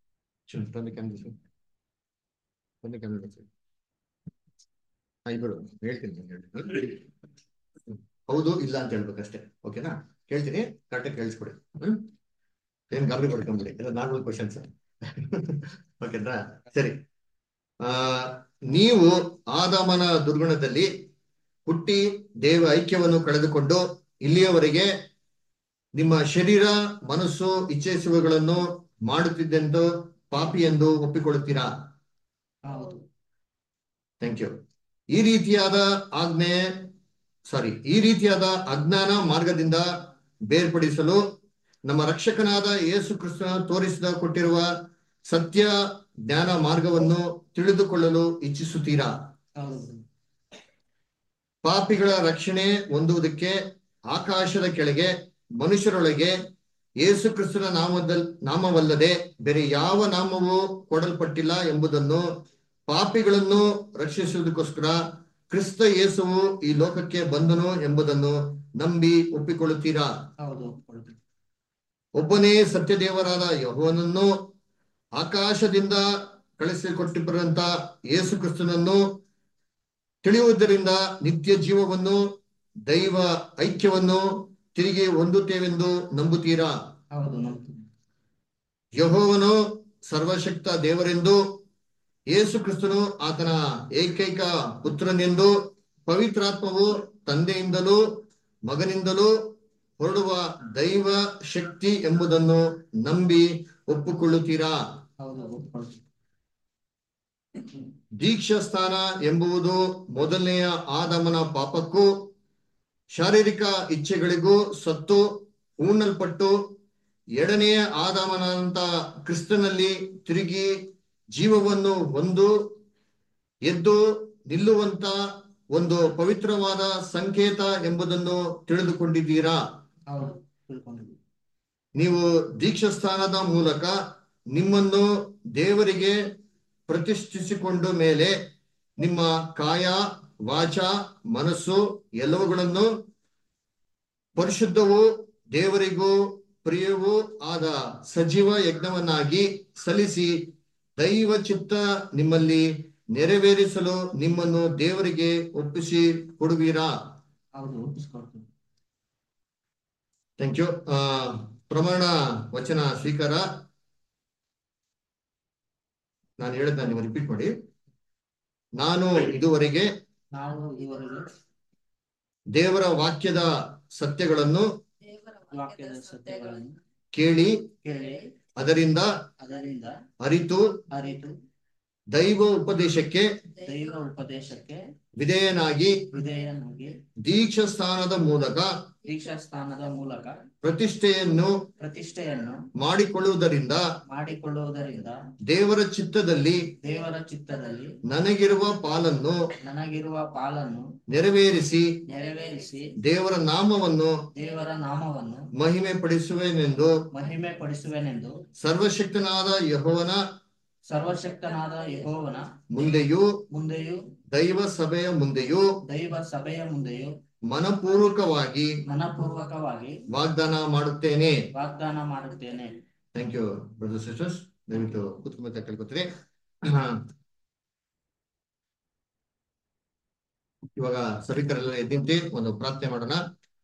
ಇಬ್ಬರು ಹೇಳ್ತೀನಿ ಹೇಳ್ತೀನಿ ಹೌದು ಇಲ್ಲ ಅಂತ ಹೇಳ್ಬೇಕಷ್ಟೇ. ಓಕೆನಾ? ಕೇಳ್ತೀನಿ, ಕರೆಕ್ಟಾಗಿ ಕೇಳಿಸ್ಕೊಡಿ. ಹ್ಮ್ ಏನ್ ಗಾಬರಿ ಪಡ್ಕೊಂಬಿಡಿ, ಎಲ್ಲ ನಾರ್ಮಲ್ ಕ್ವಶನ್ಸ್. ಓಕೆನಾ? ಸರಿ. ಆ ನೀವು ಆದಾಮನ ದುರ್ಗುಣದಲ್ಲಿ ಹುಟ್ಟಿ ದೇವ ಐಕ್ಯವನ್ನು ಕಳೆದುಕೊಂಡು ಇಲ್ಲಿಯವರೆಗೆ ನಿಮ್ಮ ಶರೀರ ಮನಸ್ಸು ಇಚ್ಛಿಸುವಗಳನ್ನು ಮಾಡುತ್ತಿದ್ದೆಂದು ಪಾಪಿ ಎಂದು ಒಪ್ಪಿಕೊಳ್ಳುತ್ತೀರಾ? ಹೌದು. Thank you. ಈ ರೀತಿಯಾದ ಆಜ್ಞೆ ಸಾರಿ ಈ ರೀತಿಯಾದ ಅಜ್ಞಾನ ಮಾರ್ಗದಿಂದ ಬೇರ್ಪಡಿಸಲು ನಮ್ಮ ರಕ್ಷಕನಾದ ಯೇಸು ಕ್ರಿಸ್ತನ ತೋರಿಸಿದ ಕೊಟ್ಟಿರುವ ಸತ್ಯ ಜ್ಞಾನ ಮಾರ್ಗವನ್ನು ತಿಳಿದುಕೊಳ್ಳಲು ಇಚ್ಛಿಸುತ್ತೀರಾ? ಪಾಪಿಗಳ ರಕ್ಷಣೆ ಹೊಂದುವುದಕ್ಕೆ ಆಕಾಶದ ಕೆಳಗೆ ಮನುಷ್ಯರೊಳಗೆ ಯೇಸು ಕ್ರಿಸ್ತನ ನಾಮದಲ್ಲಿ ನಾಮವಲ್ಲದೆ ಬೇರೆ ಯಾವ ನಾಮವೂ ಕೊಡಲ್ಪಟ್ಟಿಲ್ಲ ಎಂಬುದನ್ನು, ಪಾಪಿಗಳನ್ನು ರಕ್ಷಿಸುವುದಕ್ಕೋಸ್ಕರ ಕ್ರಿಸ್ತ ಯೇಸುವು ಈ ಲೋಕಕ್ಕೆ ಬಂದನು ಎಂಬುದನ್ನು ನಂಬಿ ಒಪ್ಪಿಕೊಳ್ಳುತ್ತೀರಾ? ಒಬ್ಬನೇ ಸತ್ಯದೇವರಾದ ಯೆಹೋವನನ್ನು, ಆಕಾಶದಿಂದ ಕಳಿಸಿಕೊಟ್ಟಿಬ್ಬರಂತ ಯೇಸು ಕ್ರಿಸ್ತನನ್ನು ತಿಳಿಯುವುದರಿಂದ ನಿತ್ಯ ಜೀವವನ್ನು ದೈವ ಐಕ್ಯವನ್ನು ತಿರುಗಿ ಹೊಂದುತ್ತೇವೆಂದು ನಂಬುತ್ತೀರಾ? ಯೆಹೋವನು ಸರ್ವಶಕ್ತ ದೇವರೆಂದು, ಯೇಸು ಕ್ರಿಸ್ತನು ಆತನ ಏಕೈಕ ಪುತ್ರನೆಂದು, ಪವಿತ್ರಾತ್ಮವು ತಂದೆಯಿಂದಲೂ ಮಗನಿಂದಲೂ ಹೊರಡುವ ದೈವ ಶಕ್ತಿ ಎಂಬುದನ್ನು ನಂಬಿ ಒಪ್ಪಿಕೊಳ್ಳುತ್ತೀರಾ? ದೀಕ್ಷಾಸ್ಥಾನ ಎಂಬುದು ಮೊದಲನೆಯ ಆದಾಮನ ಪಾಪಕ್ಕೂ ಶಾರೀರಿಕ ಇಚ್ಛೆಗಳಿಗೂ ಸತ್ತು ಉಣ್ಣಲ್ಪಟ್ಟು ಎರಡನೆಯ ಆದಾಮನಂತ ಕ್ರಿಸ್ತನಲ್ಲಿ ತಿರುಗಿ ಜೀವವನ್ನು ಹೊಂದು ಎದ್ದು ನಿಲ್ಲುವಂತ ಒಂದು ಪವಿತ್ರವಾದ ಸಂಕೇತ ಎಂಬುದನ್ನು ತಿಳಿದುಕೊಂಡಿದ್ದೀರಾ? ನೀವು ದೀಕ್ಷಾಸ್ಥಾನದ ಮೂಲಕ ನಿಮ್ಮನ್ನು ದೇವರಿಗೆ ಪ್ರತಿಷ್ಠಿಸಿಕೊಂಡ ಮೇಲೆ ನಿಮ್ಮ ಕಾಯ ವಾಚ ಮನಸ್ಸು ಎಲ್ಲವುಗಳನ್ನು ಪರಿಶುದ್ಧವೂ ದೇವರಿಗೂ ಪ್ರಿಯವೂ ಆದ ಸಜೀವ ಯಜ್ಞವನ್ನಾಗಿ ಸಲ್ಲಿಸಿ ದೈವ ಚಿತ್ತ ನಿಮ್ಮಲ್ಲಿ ನೆರವೇರಿಸಲು ನಿಮ್ಮನ್ನು ದೇವರಿಗೆ ಒಪ್ಪಿಸಿ ಕೊಡುವೀರಾ? Thank you. ಆ ಪ್ರಮಾಣ ವಚನ ಸ್ವೀಕಾರ. ನಾನು ಹೇಳಿದ್ನ ನೀವು ರಿಪೀಟ್ ಮಾಡಿ. ನಾನು ಇದುವರೆಗೆ ನಾವು ಇವರಿಗೆ ದೇವರ ವಾಕ್ಯದ ಸತ್ಯಗಳನ್ನು ವಾಕ್ಯದ ಸತ್ಯಗಳನ್ನು ಕೇಳಿ ಕೇಳಿ ಅದರಿಂದ ಅದರಿಂದ ಅರಿತು ಅರಿತು ದೈವ ಉಪದೇಶಕ್ಕೆ ದೈವ ಉಪದೇಶಕ್ಕೆ ವಿಧೇಯನಾಗಿ ವಿಧೇಯನಾಗಿ ದೀಕ್ಷಾಸ್ಥಾನದ ಮೂಲಕ ದೀಕ್ಷಾಸ್ಥಾನದ ಮೂಲಕ ಪ್ರತಿಷ್ಠೆಯನ್ನು ಪ್ರತಿಷ್ಠೆಯನ್ನು ಮಾಡಿಕೊಳ್ಳುವುದರಿಂದ ಮಾಡಿಕೊಳ್ಳುವುದರಿಂದ ದೇವರ ಚಿತ್ತದಲ್ಲಿ ದೇವರ ಚಿತ್ತದಲ್ಲಿ ನನಗಿರುವ ಪಾಲನ್ನು ನನಗಿರುವ ಪಾಲನ್ನು ನೆರವೇರಿಸಿ ನೆರವೇರಿಸಿ ದೇವರ ನಾಮವನ್ನು ದೇವರ ನಾಮವನ್ನು ಮಹಿಮೆ ಪಡಿಸುವೆನೆಂದು ಮಹಿಮೆ ಪಡಿಸುವೆನೆಂದು ಸರ್ವಶಕ್ತನಾದ ಯೆಹೋವನ ಸರ್ವಶಕ್ತನಾದ ಯೆಹೋವನ ಮುಂದೆಯೂ ಮುಂದೆಯೂ ದೈವ ಸಭೆಯ ಮುಂದೆಯೂ ದೈವ ಸಭೆಯ ಮುಂದೆಯೂ ಮನಪೂರ್ವಕವಾಗಿ ಮನಪೂರ್ವಕವಾಗಿ ವಾಗ್ದಾನ ಮಾಡುತ್ತೇನೆ. ವಾಗ್ದಾನ ಮಾಡುತ್ತೇನೆ. Thank you brothers sisters. ದಯವಿಟ್ಟು ಕೂತ್ಕೊಂತ ಕೇಳ್ಕೊತೀರಿ. ಇವಾಗ ಸಭಿಕರೆಲ್ಲ ಎದ್ದಿಂತಿ ಒಂದು ಪ್ರಾರ್ಥನೆ ಮಾಡೋಣ.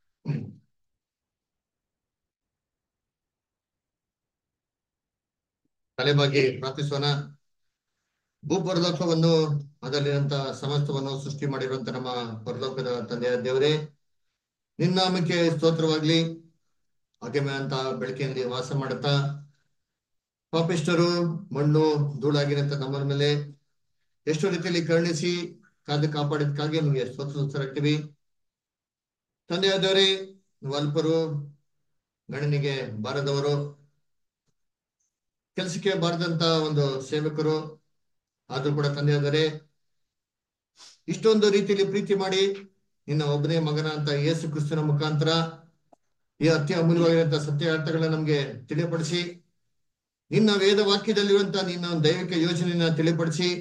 ತಲೆಬಾಗಿ ಪ್ರಾರ್ಥಿಸೋಣ. ಭೂಪರಲೋಕವನ್ನು ಅದರಲ್ಲಿರುವಂತ ಸಮಸ್ತವನ್ನು ಸೃಷ್ಟಿ ಮಾಡಿರುವಂತ ನಮ್ಮ ಪರಲೋಕದ ತಂದೆಯ ದೇವರೇ, ನಿನ್ನಾಮಕ್ಕೆ ಸ್ತೋತ್ರವಾಗ್ಲಿ. ಅಗೆಮೆ ಅಂತ ಬೆಳಕಿನಲ್ಲಿ ವಾಸ ಮಾಡುತ್ತಾ ಪಾಪಿಷ್ಟರು ಮಣ್ಣು ಧೂಳಾಗಿರಂತ ನಮ್ಮ ಮೇಲೆ ಎಷ್ಟು ರೀತಿಯಲ್ಲಿ ಕರುಣಿಸಿ ಕಾದು ಕಾಪಾಡಿದಕ್ಕಾಗಿ ನಿಮಗೆ ಸ್ತೋತ್ರಾಗ್ತೀವಿ. ತಂದೆಯಾದವರೇ, ಅಲ್ಪರು, ಗಣನಿಗೆ ಬಾರದವರು, ಕೆಲಸಕ್ಕೆ ಬಾರದಂತ ಒಂದು ಸೇವಕರು ಆದ್ರೂ ಕೂಡ ತಂದೆಯಾದರೆ ಇಷ್ಟೊಂದು ರೀತಿಯಲ್ಲಿ ಪ್ರೀತಿ ಮಾಡಿ ನಿನ್ನ ಒಬ್ಬನೇ ಮಗನ ಅಂತ ಯೇಸು ಕ್ರಿಸ್ತನ ಮುಖಾಂತರ ಈ ಅತಿ ಅಮೂಲ್ಯವಾಗಿರುವಂತಹ ಸತ್ಯಾರ್ಥಗಳನ್ನ ನಮ್ಗೆ ತಿಳಿಪಡಿಸಿ, ನಿನ್ನ ವೇದ ವಾಕ್ಯದಲ್ಲಿರುವಂತ ನಿನ್ನ ದೈವಿಕ ಯೋಜನೆಯನ್ನ ತಿಳಿಪಡಿಸಿ,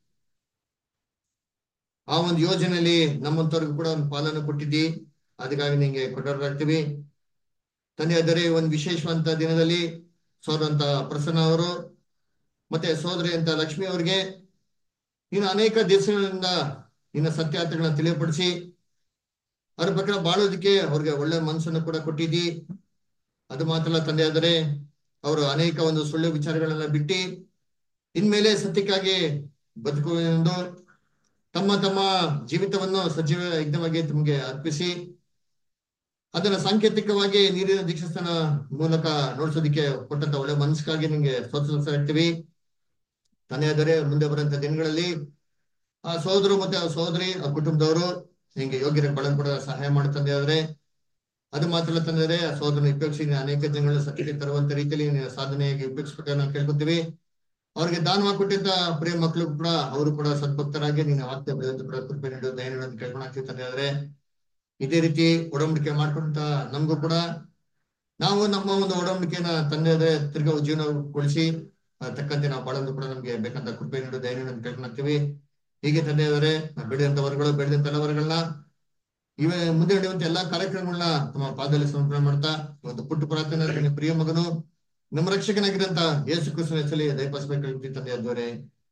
ಆ ಒಂದು ಯೋಜನೆಯಲ್ಲಿ ನಮ್ಮಂತವ್ರಿಗೂ ಕೂಡ ಒಂದು ಪಾಲನೆ ಕೊಟ್ಟಿದ್ದಿ. ಅದಕ್ಕಾಗಿ ನಿಂಗೆ ಕೊಟ್ಟರಾಗ್ತೀವಿ. ತಂದೆಯಾದರೆ ಒಂದು ವಿಶೇಷವಂತ ದಿನದಲ್ಲಿ ಸೋದರಂತ ಪ್ರಸನ್ನ ಅವರು ಮತ್ತೆ ಸೋದರಿ ಅಂತ ಲಕ್ಷ್ಮಿ ಅವರಿಗೆ ನೀನು ಅನೇಕ ದಿವಸಗಳಿಂದ ನಿನ್ನ ಸತ್ಯಾರ್ಥಗಳನ್ನ ತಿಳಿಯಪಡಿಸಿ ಅವ್ರ ಪ್ರಕಾರ ಬಾಳೋದಕ್ಕೆ ಅವ್ರಿಗೆ ಒಳ್ಳೆ ಮನಸ್ಸನ್ನು ಕೂಡ ಕೊಟ್ಟಿದ್ದಿ. ಅದು ಮಾತ್ರ ಅಲ್ಲ ತಂದೆಯಾದರೆ ಅವರು ಅನೇಕ ಒಂದು ಸುಳ್ಳು ವಿಚಾರಗಳನ್ನ ಬಿಟ್ಟು ಇನ್ಮೇಲೆ ಸತ್ಯಕ್ಕಾಗಿ ಬದುಕುವೆಂದು ತಮ್ಮ ತಮ್ಮ ಜೀವಿತವನ್ನು ಸಜೀವ ಯಜ್ಞವಾಗಿ ತಮಗೆ ಅರ್ಪಿಸಿ ಅದನ್ನ ಸಾಂಕೇತಿಕವಾಗಿ ನೀರಿನ ದೀಕ್ಷಾಸ್ಥಾನ ಮೂಲಕ ನೋಡ್ಸೋದಿಕ್ಕೆ ಕೊಟ್ಟಂತ ಒಳ್ಳೆ ಮನಸ್ಸಿಗಾಗಿ ನಿಮ್ಗೆ ಸ್ತೋತ್ರಿಸ್ತೀವಿ. ತಂದೆಯಾದರೆ ಮುಂದೆ ಬರುವಂತ ದಿನಗಳಲ್ಲಿ ಆ ಸಹೋದರು ಮತ್ತೆ ಆ ಸಹೋದರಿ ಆ ಕುಟುಂಬದವರು ನಿಂಗೆ ಯೋಗ್ಯರ ಬಳನ್ ಕೂಡ ಸಹಾಯ ಮಾಡಿ ತಂದೆಯಾದ್ರೆ, ಅದು ಮಾತ್ರ ಅಲ್ಲ ತಂದೆಯಾದ್ರೆ ಆ ಸಹೋದರನ ಉಪಯೋಗಿಸಿ ಅನೇಕ ಜನಗಳ ಸತ್ಯಕ್ಕೆ ತರುವಂತ ರೀತಿಯಲ್ಲಿ ಸಾಧನೆಯಾಗಿ ಉಪಯೋಗಿಸ್ಬೇಕಾಗಿ ನಾವು ಕೇಳ್ಕೊತೀವಿ. ಅವ್ರಿಗೆ ದಾನವಾಗಿ ಕೊಟ್ಟಿದ್ದ ಪ್ರಿಯ ಮಕ್ಕಳು ಕೂಡ ಅವರು ಕೂಡ ಸದ್ಭಕ್ತರಾಗಿ ನೀನು ವಾಕ್ಯ ಬೆಳೆದು ಕೂಡ ಕೃಪೆ ನೀಡು ದಯ ನೀಡು ಅಂತ ಕೇಳ್ಕೊಂಡು ಆಗ್ತೀವಿ ತಂದೆಯಾದ್ರೆ. ಇದೇ ರೀತಿ ಒಡಂಬಡಿಕೆ ಮಾಡ್ಕೊಂತ ನಮಗೂ ಕೂಡ ನಾವು ನಮ್ಮ ಒಂದು ಒಡಂಬಡಿಕೆನ ತಂದೆಯಾದ್ರೆ ತಿರ್ಗಾ ಜೀವನಗೊಳಿಸಿ ತಕ್ಕಂತೆ ನಾವು ಬಾಳಲು ಕೂಡ ನಮ್ಗೆ ಬೇಕಂತ ಕೃಪೆ ನೀಡು ದಯ ನೀಡು ಅಂತ ಕೇಳ್ಕೊಂಡು ಆಗ್ತೀವಿ. ಹೀಗೆ ತಂದೆಯಾದರೆ ಬೆಳೆದಂತ ವರ್ಗಗಳು ಬೆಳೆದಂತ ಎಲ್ಲ ವರ್ಗಗಳನ್ನ ಇವ ಮುಂದೆ ನಡೆಯುವಂತ ಎಲ್ಲಾ ಕಾರ್ಯಕ್ರಮಗಳನ್ನ ತಮ್ಮ ಪಾದದಲ್ಲಿ ಸಮರ್ಪಣೆ ಮಾಡ್ತಾ ಒಂದು ಪುಟ್ಟ ಪ್ರಾರ್ಥನೆ ಪ್ರಿಯ ಮಗನು ನಮ್ಮ ರಕ್ಷಕನಾಗಿರಂತ ಯೇಸು ಕ್ರಿಸ್ತನ ಹೆಸರಲ್ಲಿ ದಯಪಾಲಿಸಬೇಕಾಗಿ ತಂದೆಯಾದವರೇ.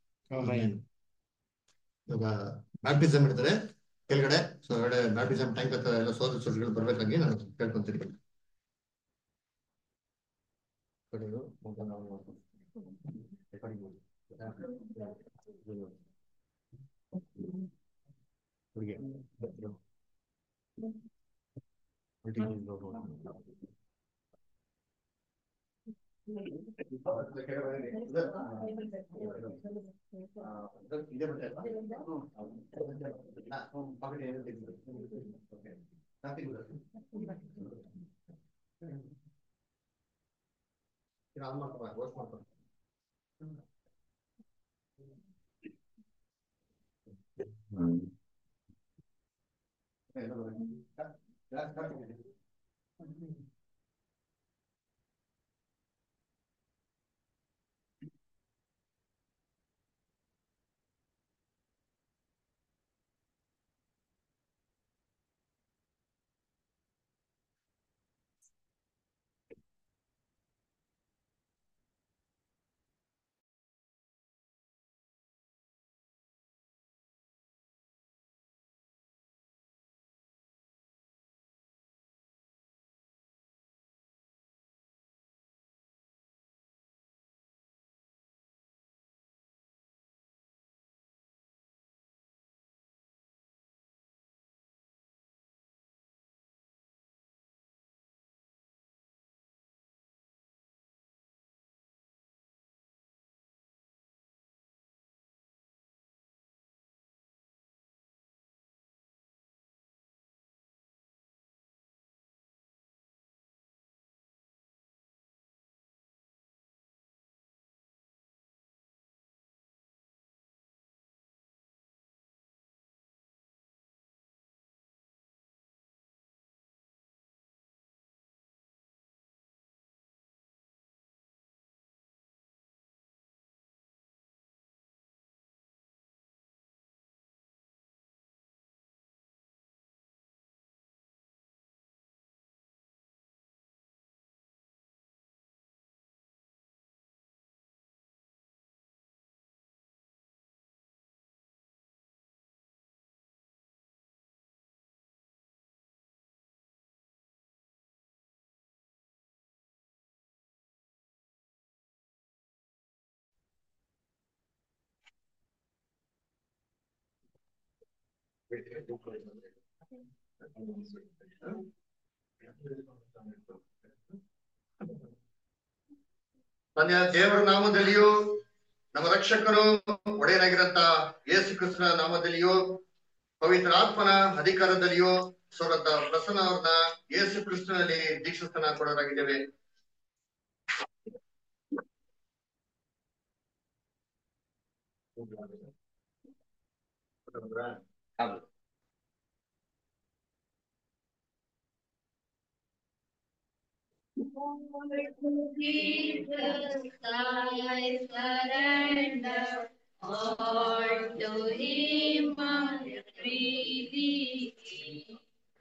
ಇವಾಗ ಬ್ಯಾಪ್ಟಿಸಮ್ ಇಡ್ತಾರೆ ಕೆಳಗಡೆ, ಸೊ ಹೊರಗಡೆ ಬ್ಯಾಪ್ಟಿಸಮ್ ಟ್ಯಾಂಕ್ ಹತ್ರ ಎಲ್ಲ ಸೋದರ ಸೋದರಿಗಳು ಬರ್ಬೇಕಾಗಿ ನಾನು ಕೇಳ್ಕೊಂತೀನಿ. ತಂದೆಯ ದೇವರ ನಾಮದಲ್ಲಿಯೂ ನಮ್ಮ ರಕ್ಷಕರು ಒಡೆಯನಾಗಿರಂತ ಯೇಸು ಕ್ರಿಸ್ತನ ನಾಮದಲ್ಲಿಯೂ ಪವಿತ್ರಾತ್ಮನ ಅಧಿಕಾರದಲ್ಲಿಯೂ ಸೋದರ ಪ್ರಸನ್ನ ಅವ್ರನ್ನ ಯೇಸು ಕ್ರಿಸ್ತನಲ್ಲಿ ದೀಕ್ಷಾಸ್ಥಾನ ಕೊಡೋರಾಗಿದ್ದೇವೆ. All to him I freely give.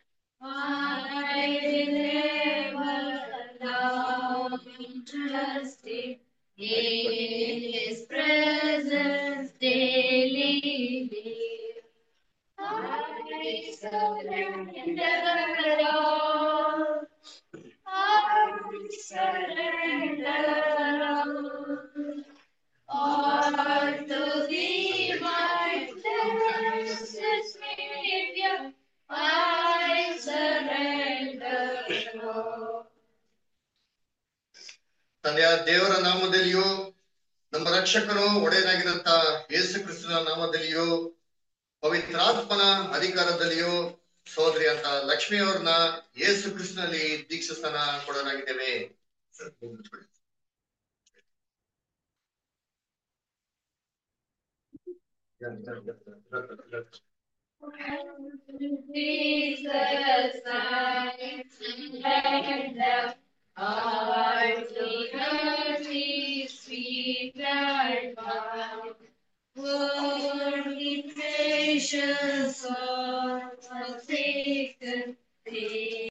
I will never love and trust him in his presence daily live. I surrender all. I surrender all. All to thee, my blessed Savior, I surrender all. ತಂದೆಯ ದೇವರ ನಾಮದಲ್ಲಿಯೂ ನಮ್ಮ ರಕ್ಷಕನು ಒಡೆಯನಾಗಿರಂತ ಯೇಸು ಕ್ರಿಸ್ತನ ನಾಮದಲ್ಲಿಯೂ ಪವಿತ್ರಾತ್ಮನ ಅಧಿಕಾರದಲ್ಲಿಯೂ ಸೋದರಿ ಅಂತ ಲಕ್ಷ್ಮಿ ಅವ್ರನ್ನ ಯೇಸು ಕ್ರಿಸ್ತನಲ್ಲಿ ದೀಕ್ಷಾಸ್ಥಾನ ಕೊಡೋರಾಗಿದ್ದೇವೆ. Jesus, I surrender all to thee, sweet and mild. Holy, precious, all forsaken thee.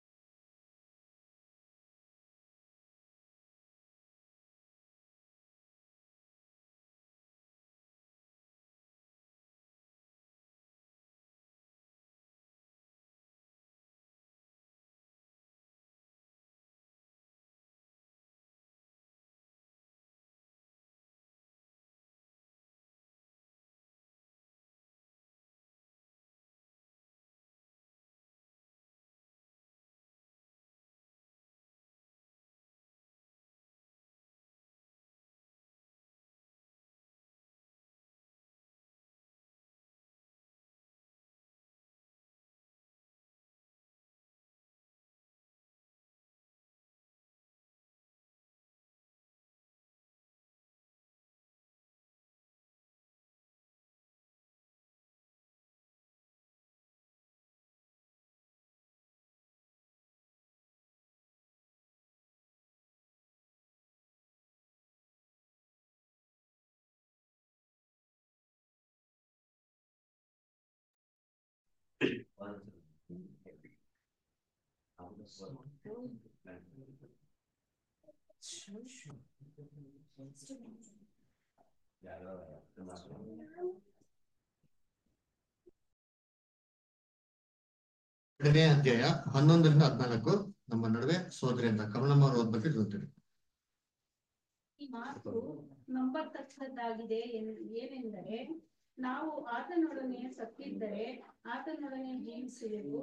ಎರಡನೇ ಅಧ್ಯಾಯ ಹನ್ನೊಂದರಿಂದ ಹದಿನಾಲ್ಕು ನಮ್ಮ ನಡುವೆ ಸೋದರಿ ಅಂತ ಕಮಲಮ್ಮ ಅವ್ರ ಬಗ್ಗೆ ಓದ್ತೀವಿ. ಈ ಮಾತು ನಂಬತಕ್ಕದ್ದಾಗಿದೆ ಏನೆಂದರೆ, ನಾವು ಆತನೊಡನೆ ಸತ್ತಿದ್ದರೆ ಆತನೊಡನೆ ಜೀವಿಸುವೆವು,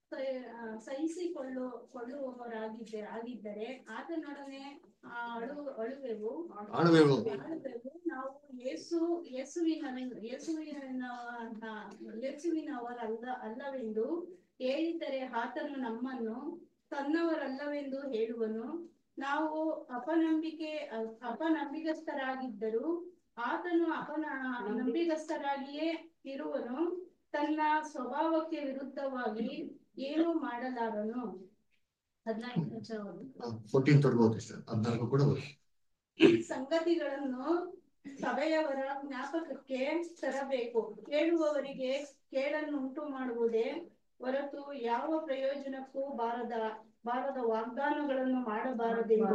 ಸಹಿಸಿಕೊಳ್ಳು ಕೊಳ್ಳುವವರಾಗಿದ್ದರೆ ಆಗಿದ್ದರೆ ಆತನೊಡನೆ ಅಳು ಅಳುವೆವು ಆಳುವೆವು ಆಳುವೆವು ನಾವು ಯೇಸು ಯೇಸುವಿನ ಯೇಸುವಿನ ಯೇಸುವಿನವರಲ್ಲ ಅಲ್ಲವೆಂದು ಹೇಳಿದ್ದರೆ ಆತನು ನಮ್ಮನ್ನು ತನ್ನವರಲ್ಲವೆಂದು ಹೇಳುವನು. ನಾವು ಅಪನಂಬಿಕೆ ಅಪನಂಬಿಗಸ್ಥರಾಗಿದ್ದರೂ ಆತನು ಅಪನ ನಂಬಿಗಸ್ಥರಾಗಿಯೇ ಇರುವನು. ತನ್ನ ಸ್ವಭಾವಕ್ಕೆ ವಿರುದ್ಧವಾಗಿ ಏನೂ ಮಾಡಲಾರನು. ಸಂಗತಿಗಳನ್ನು ಸಭೆಯವರ ಜ್ಞಾಪಕಕ್ಕೆ ತರಬೇಕು. ಕೇಳುವವರಿಗೆ ಕೇಳನ್ನುಂಟು ಮಾಡುವುದೇ ಹೊರತು ಯಾವ ಪ್ರಯೋಜನಕ್ಕೂ ಬಾರದ ಬಾರದ ವಾಗ್ದಾನಗಳನ್ನು ಮಾಡಬಾರದೆಂದು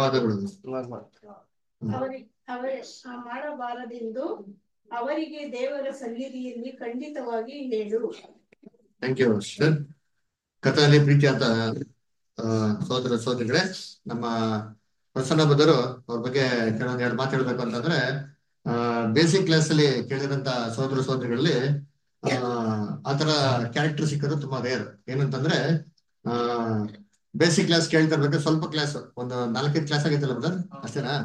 ಅವರಿಗೆ ಮಾಡಬಾರದೆಂದು ಅವರಿಗೆ ದೇವರ ಸನ್ನಿಧಿಯಲ್ಲಿ ಖಂಡಿತವಾಗಿ ಹೇಳು. Thank you sir. ಕಥೆಯಲ್ಲಿ ಪ್ರೀತಿ ಅಂತ ಸೋದರ ಸೋದರಿಗಳೇ, ನಮ್ಮ ಪ್ರಸನ್ನ ಬದರು ಅವ್ರ ಬಗ್ಗೆ ಕೆಲವೊಂದ್ ಎರಡು ಮಾತು ಹೇಳ್ಬೇಕು ಅಂತಂದ್ರೆ, ಆ ಬೇಸಿಕ್ ಕ್ಲಾಸ್ ಅಲ್ಲಿ ಕೇಳಿದಂತ ಸೋದರ ಸೋದರಿಗಳಲ್ಲಿ ಆ ಆತರ ಕ್ಯಾರೆಕ್ಟರ್ ಸಿಕ್ಕೋದು ತುಂಬಾ ರೇರ್. ಏನಂತಂದ್ರೆ ಆ ಬೇಸಿಕ್ ಕ್ಲಾಸ್ ಕೇಳ್ತಿರ್ಬೇಕು, ಸ್ವಲ್ಪ ಕ್ಲಾಸ್ ಒಂದು ನಾಲ್ಕೈದು ಕ್ಲಾಸ್ ಆಗೈತಲ್ಲ ಬದರ್, ಅಷ್ಟೇನಾ?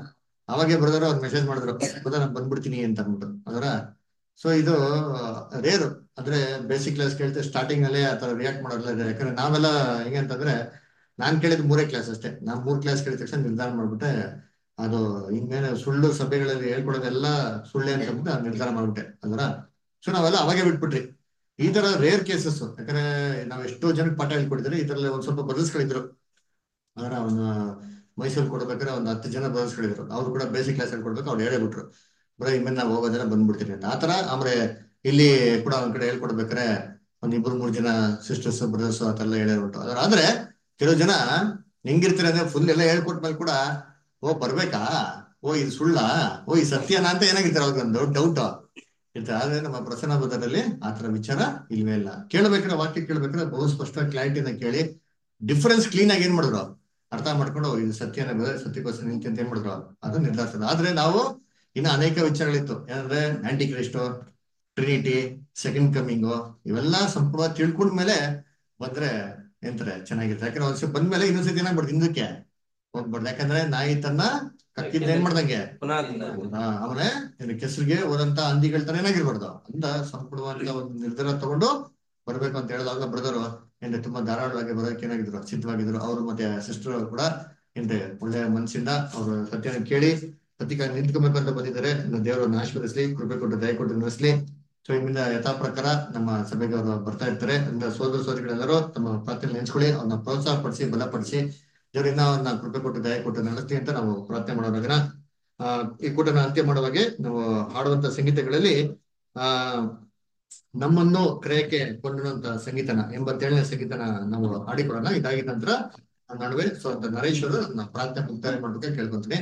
ಅವಾಗೆ ಬ್ರದರ್ ಅವ್ರು ಮೆಸೇಜ್ ಮಾಡಿದ್ರು, ಬ್ರದರ್ ನಾನು ಬಂದ್ಬಿಡ್ತೀನಿ ಅಂತ ಅಂದ್ಬಿಟ್ಟು ಅದರ. ಸೊ ಇದು ರೇರು ಅಂದ್ರೆ ಬೇಸಿಕ್ ಕ್ಲಾಸ್ ಕೇಳ್ತೆ ಸ್ಟಾರ್ಟಿಂಗ್ ಅಲ್ಲೇ ಆತರ ರಿಯಾಕ್ಟ್ ಮಾಡೋಲ್ಲ ಇದೆ. ಯಾಕಂದ್ರೆ ನಾವೆಲ್ಲ ಹೆಂಗೆ ಅಂತಂದ್ರೆ ನಾನ್ ಕೇಳಿದ್ ಮೂರೇ ಕ್ಲಾಸ್ ಅಷ್ಟೇ. ನಾನ್ ಮೂರ್ ಕ್ಲಾಸ್ ಕೇಳಿದ ತಕ್ಷಣ ನಿರ್ಧಾರ ಮಾಡ್ಬಿಟ್ಟೆ ಅದು ಇನ್ಮೇಲೆ ಸುಳ್ಳು ಸಭೆಗಳಲ್ಲಿ ಹೇಳ್ಕೊಡೋದೆಲ್ಲ ಸುಳ್ಳೆ ಅಂತ ಅಂದ್ಬಿಟ್ಟು ನಿರ್ಧಾರ ಮಾಡ್ಬಿಟ್ಟೆ ಅದರ. ಸೊ ನಾವೆಲ್ಲ ಅವಾಗೆ ಬಿಟ್ಬಿಟ್ರಿ. ಈ ತರ ರೇರ್ ಕೇಸಸ್. ಯಾಕಂದ್ರೆ ನಾವ್ ಎಷ್ಟೋ ಜನಕ್ಕೆ ಪಾಠ ಹೇಳ್ಕೊಟ್ಟಿದ್ರೆ ಈ ತರ ಒಂದ್ ಸ್ವಲ್ಪ ಬದಲಿಸ್ಗಳಿದ್ರು. ಅದರ ಒಂದು ಮೈಸೂರು ಕೊಡ್ಬೇಕಾದ್ರೆ ಒಂದ್ ಹತ್ತು ಜನ ಬದಲಿಸ್ಗಳಿದ್ರು. ಅವ್ರು ಕೂಡ ಬೇಸಿಕ್ ಕ್ಲಾಸ್ ಹೇಳ್ಕೊಡ್ಬೇಕು, ಅವ್ರು ಹೇಳೇ ಬಿಟ್ರು ಬರೀ ಇನ್ಮೇಲೆ ನಾವು ಹೋಗೋದೆಲ್ಲ ಬಂದ್ಬಿಡ್ತೀನಿ ಅಂತ. ಆತರ ಆಮೇಲೆ ಇಲ್ಲಿ ಕೂಡ ಒಂದ್ ಕಡೆ ಹೇಳ್ಕೊಡ್ಬೇಕಾರೆ ಒಂದ್ ಇಬ್ರು ಮೂರ್ ಜನ ಸಿಸ್ಟರ್ಸ್ ಬ್ರದರ್ಸ್ ಆತರ ಹೇಳ್ಬಿಟ್ಟು ಅದರ. ಆದ್ರೆ ಕೆಲವು ಜನ ಹೆಂಗಿರ್ತೀರ ಅಂದ್ರೆ ಫುಲ್ ಎಲ್ಲ ಹೇಳ್ಕೊಟ್ಮೇಲೆ ಕೂಡ ಓ ಬರ್ಬೇಕಾ, ಓ ಇದು ಸುಳ್ಳ, ಓ ಈ ಸತ್ಯನಾ ಅಂತ ಏನಾಗಿರ್ತಾರೆ ಅವ್ರಿಗೆ ಒಂದು ಡೌಟ್ ಇರ್ತಾರೆ. ಆದ್ರೆ ನಮ್ಮ ಪ್ರಸನ್ನ ಬುದ್ಧರಲ್ಲಿ ಆತರ ವಿಚಾರ ಇಲ್ವೇ ಇಲ್ಲ. ಕೇಳ್ಬೇಕಾದ್ರೆ ವಾಕ್ಯ ಕೇಳ್ಬೇಕಾದ್ರೆ ಬಹು ಸ್ಪಷ್ಟ ಕ್ಲಾರಿಟಿನ ಕೇಳಿ ಡಿಫರೆನ್ಸ್ ಕ್ಲೀನ್ ಆಗಿ ಏನ್ ಮಾಡಿದ್ರು ಅರ್ಥ ಮಾಡ್ಕೊಂಡು ಇದು ಸತ್ಯನ ಸತ್ಯಕ್ಕೋಸ್ಕರ ನಿಂತಿ ಅಂತ ಏನ್ ಮಾಡಿದ್ರು ಅದು ನಿರ್ಧರಿಸೋದು. ಆದ್ರೆ ನಾವು ಇನ್ನು ಅನೇಕ ವಿಚಾರಗಳಿತ್ತು. ಏನಂದ್ರೆ Antichrist, Trinity, second coming, ಇವೆಲ್ಲ ಸಂಪೂರ್ಣ ತಿಳ್ಕೊಂಡ್ಮೇಲೆ ಬಂದ್ರೆ ಎಂತಾರೆ ಚೆನ್ನಾಗಿರುತ್ತೆ. ಯಾಕಂದ್ರೆ ಒಂದ್ಸತಿ ಬಂದ್ಮೇಲೆ ಇನ್ನೊಂದ್ಸತಿ ಏನಾಗ್ಬಿಡ್ದು ಹಿಂದಕ್ಕೆ ಹೋಗ್ಬಾರ್ದು. ಯಾಕಂದ್ರೆ ನಾಯಿ ತನ್ನ ಕಕ್ಕಿದ್ರೆ ಏನ್ ಮಾಡ್ದಂಗೆ ಆಮೇಲೆ ಕೆಸರಿಗೆ ಹೋದಂತ ಹಂದಿಗಳ ತರ ಏನಾಗಿರ್ಬಾರ್ದು ಅಂತ ಸಂಪೂರ್ಣವಾದ ಒಂದು ನಿರ್ಧಾರ ತಗೊಂಡು ಬರ್ಬೇಕು ಅಂತ ಹೇಳಿದಾಗ ಬ್ರದರು ಏನ್ರಿ ತುಂಬಾ ಧಾರಾಳವಾಗಿ ಬರೋದಕ್ಕೆ ಏನಾಗಿದ್ರು ಸಿದ್ಧವಾಗಿದ್ರು. ಅವರು ಮತ್ತೆ ಸಿಸ್ಟರ್ ಕೂಡ ಏನ್ರಿ ಒಳ್ಳೆ ಮನಸ್ಸಿಂದ ಅವ್ರು ಸತ್ಯನ ಕೇಳಿ ಸತ್ಯಕ್ಕೆ ನಿಂತ್ಕೊಬೇಕು ಅಂತ ಬಂದಿದ್ದಾರೆ. ದೇವರನ್ನ ಆಶೀರ್ವದಿಸ್ಲಿ, ಕೃಪೆ ಕೊಟ್ಟು ದಯ ಕೊಟ್ಟು ನಡೆಸ್ಲಿ. ಸೊ ಇಲ್ಲಿಂದ ಯಥಾ ಪ್ರಕಾರ ನಮ್ಮ ಸಭೆಗೆ ಅವರು ಬರ್ತಾ ಇರ್ತಾರೆ. ಅಂದ್ರೆ ಸೋದರ ಸೋದರಿಗಳೆಲ್ಲರೂ ತಮ್ಮ ಪ್ರಾರ್ಥನೆ ನೆನೆಸ್ಕೊಳ್ಳಿ, ಅವ್ರನ್ನ ಪ್ರೋತ್ಸಾಹ ಪಡಿಸಿ ಬಲಪಡಿಸಿ ದೇವರಿಂದ ಅವ್ರನ್ನ ಕೃಪೆ ಕೊಟ್ಟು ದಯ ಕೊಟ್ಟು ನಡೆಸ್ಲಿ ಅಂತ ನಾವು ಪ್ರಾರ್ಥನೆ ಮಾಡೋವಾಗ ಆ ಈ ಕೂಟನ ಅಂತ್ಯ ಮಾಡುವಾಗೆ ನಾವು ಹಾಡುವಂತ ಸಂಗೀತಗಳಲ್ಲಿ ಆ ನಮ್ಮನ್ನು ಕ್ರಯಕ್ಕೆ ಕೊಂಡಂತ ಸಂಗೀತನ ಎಂಬತ್ತೇಳನೇ ಸಂಗೀತನ ನಾವು ಹಾಡಿಕೊಡೋಣ. ಇದಾಗಿದ ನಂತರ ನಡುವೆ ಸೊ ಅಂತ ನರೇಶ್ವರು ಪ್ರಾರ್ಥನೆ ಮುಕ್ತಾಯ ಮಾಡ್ಬೇಕು ಕೇಳ್ಕೊಂತೀನಿ.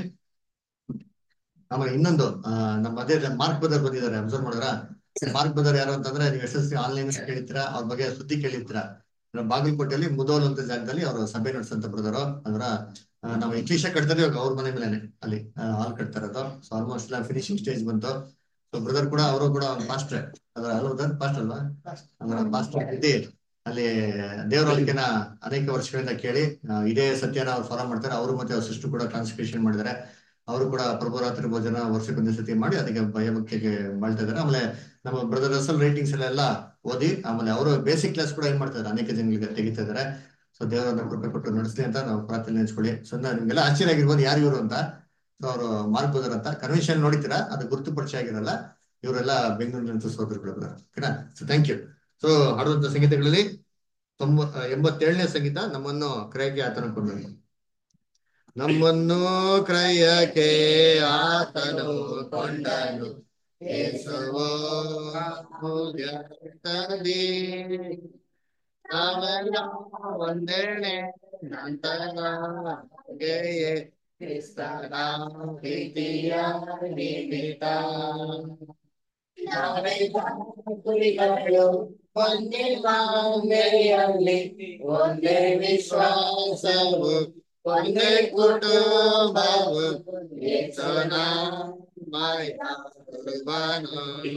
ಆಮೇಲೆ ಇನ್ನೊಂದು ಆ ನಮ್ಮ ಅದೇ ಮಾರ್ಕ್ ಬದರ್ ಬಂದಿದ್ದಾರೆ, ಅಬ್ಸರ್ವ್ ಮಾಡಿದ್ರ? ಮಾರ್ಕ್ ಬದರ್ ಯಾರು ಅಂತಂದ್ರೆ ನೀವು ಎಸ್ ಎಸ್ ಸಿ ಆನ್ಲೈನ್ ಕೇಳಿರ್ತೀರಾ, ಅವ್ರ ಬಗ್ಗೆ ಸುದ್ದಿ ಕೇಳಿರ್ತೀರಾ. ಬಾಗಲಕೋಟೆಯಲ್ಲಿ ಮುದೋಲ್ ಅಂತ ಜಾಗದಲ್ಲಿ ಅವರು ಸಭೆ ನಡೆಸಂತ ಬ್ರದರು. ಅಂದ್ರ ನಾವು ಇಂಗ್ಲೀಷ ಕಟ್ತಾರೆ ಇವಾಗ ಅವ್ರ ಮನೆ ಮೇಲೆ ಅಲ್ಲಿ ಹಾಲ್ ಕಟ್ತಾ ಇರೋದು. ಸೊ ಆಲ್ಮೋಸ್ಟ್ ಎಲ್ಲ ಫಿನಿಶಿಂಗ್ ಸ್ಟೇಜ್ ಬಂತು. ಸೊ ಬ್ರದರ್ ಕೂಡ ಅವರು ಕೂಡ ಒಂದು ಪಾಸ್ಟ್ರೆ ಅದ್ರ ಅಲ್ವ ಪಾಸ್ಟ್ ಅಲ್ವಾ ಅಂದ್ರೆ ಪಾಸ್ಟರ್ ಇದ್ದಿ ಅಲ್ಲಿ ದೇವರ ವಾಕ್ಯನ ಅನೇಕ ವರ್ಷಗಳಿಂದ ಕೇಳಿ ಇದೇ ಸತ್ಯನ ಅವ್ರು ಫಾಲೋ ಮಾಡ್ತಾರೆ. ಅವರು ಮತ್ತೆ ಅವ್ರ ಸಿಸ್ಟರ್ ಕೂಡ ಟ್ರಾನ್ಸ್ಕ್ರಿಪ್ಷನ್ ಮಾಡಿದ್ದಾರೆ. ಅವರು ಕೂಡ ಪ್ರಭುರಾತ್ರಿ ಭೋಜನ ವರ್ಷಕ್ಕೊಂದೇ ಸತಿ ಮಾಡಿ ಅದಕ್ಕೆ ಭಯಭಕ್ತಿಗೆ ಮಾಡ್ತಾ ಇದಾರೆ. ಆಮೇಲೆ ನಮ್ಮ ಬ್ರದರ್ ರಸಲ್ ರೈಟಿಂಗ್ಸ್ ಎಲ್ಲ ಓದಿ ಆಮೇಲೆ ಅವರು ಬೇಸಿಕ್ ಕ್ಲಾಸ್ ಕೂಡ ಏನ್ ಮಾಡ್ತಾರೆ ಅನೇಕ ಜನಗಳಿಗೆ ತೆಗಿತಾ ಇದಾರೆ. ಸೊ ದೇವರನ್ನ ಕೃಪೆ ಕೊಟ್ಟು ನಡೆಸಲಿ ಅಂತ ನಾವು ಪ್ರಾರ್ಥನೆ ನೆನೆಸ್ಕೊಳ್ಳಿ. ಸೊ ನಿಮ್ಗೆಲ್ಲ ಆಶ್ಚರ್ಯ ಆಗಿರ್ಬೋದು ಯಾರು ಇವರು ಅಂತ. ಸೊ ಅವರು ಮಾರ್ಕ್ ಬದರ್ ಅಂತ ಕನ್ವೆನ್ಷನ್ ನೋಡಿತೀರಾ, ಅದು ಗುರುತು ಪರಿಚಯ ಆಗಿರಲ್ಲ. ಇವರೆಲ್ಲ ಬೆಂಗಳೂರಿನ ಸೋದರಗಳು. ಓಕೆನಾ? So thank you. ಸೊ ಹಾಡುವಂತ ಸಂಗೀತಗಳಲ್ಲಿ ತೊಂಬ ಎಂಬತ್ತೇಳನೇ ಸಂಗೀತ ನಮ್ಮನ್ನು ಕ್ರಯಕ್ಕೆ ಆತನ ಕೊಂಡನು. ನಮ್ಮನ್ನು ಕ್ರಯಕ್ಕೆ ಆತನು ಕೊಂಡನು, ಯೇಸುವೋ ನಾವೆಲ್ಲ ಒಂದೇನೆ ನಂತರಗೆಯೇ ಕ್ರಿಸ್ತನ ಪ್ರೀತಿಯ ನಿಮಿತ್ತ ನಾವೆಲ್ಲ ಕುರಿಗಳು ಒಂದೇ ಮಾಂಗಲ್ಯದಲ್ಲಿ ಒಂದೇ ವಿಶ್ವಾಸವು ಒಂದೇ ಕುಟುಂಬವು ಯೇಸುನ ಮಯ ಕುರುಬನು.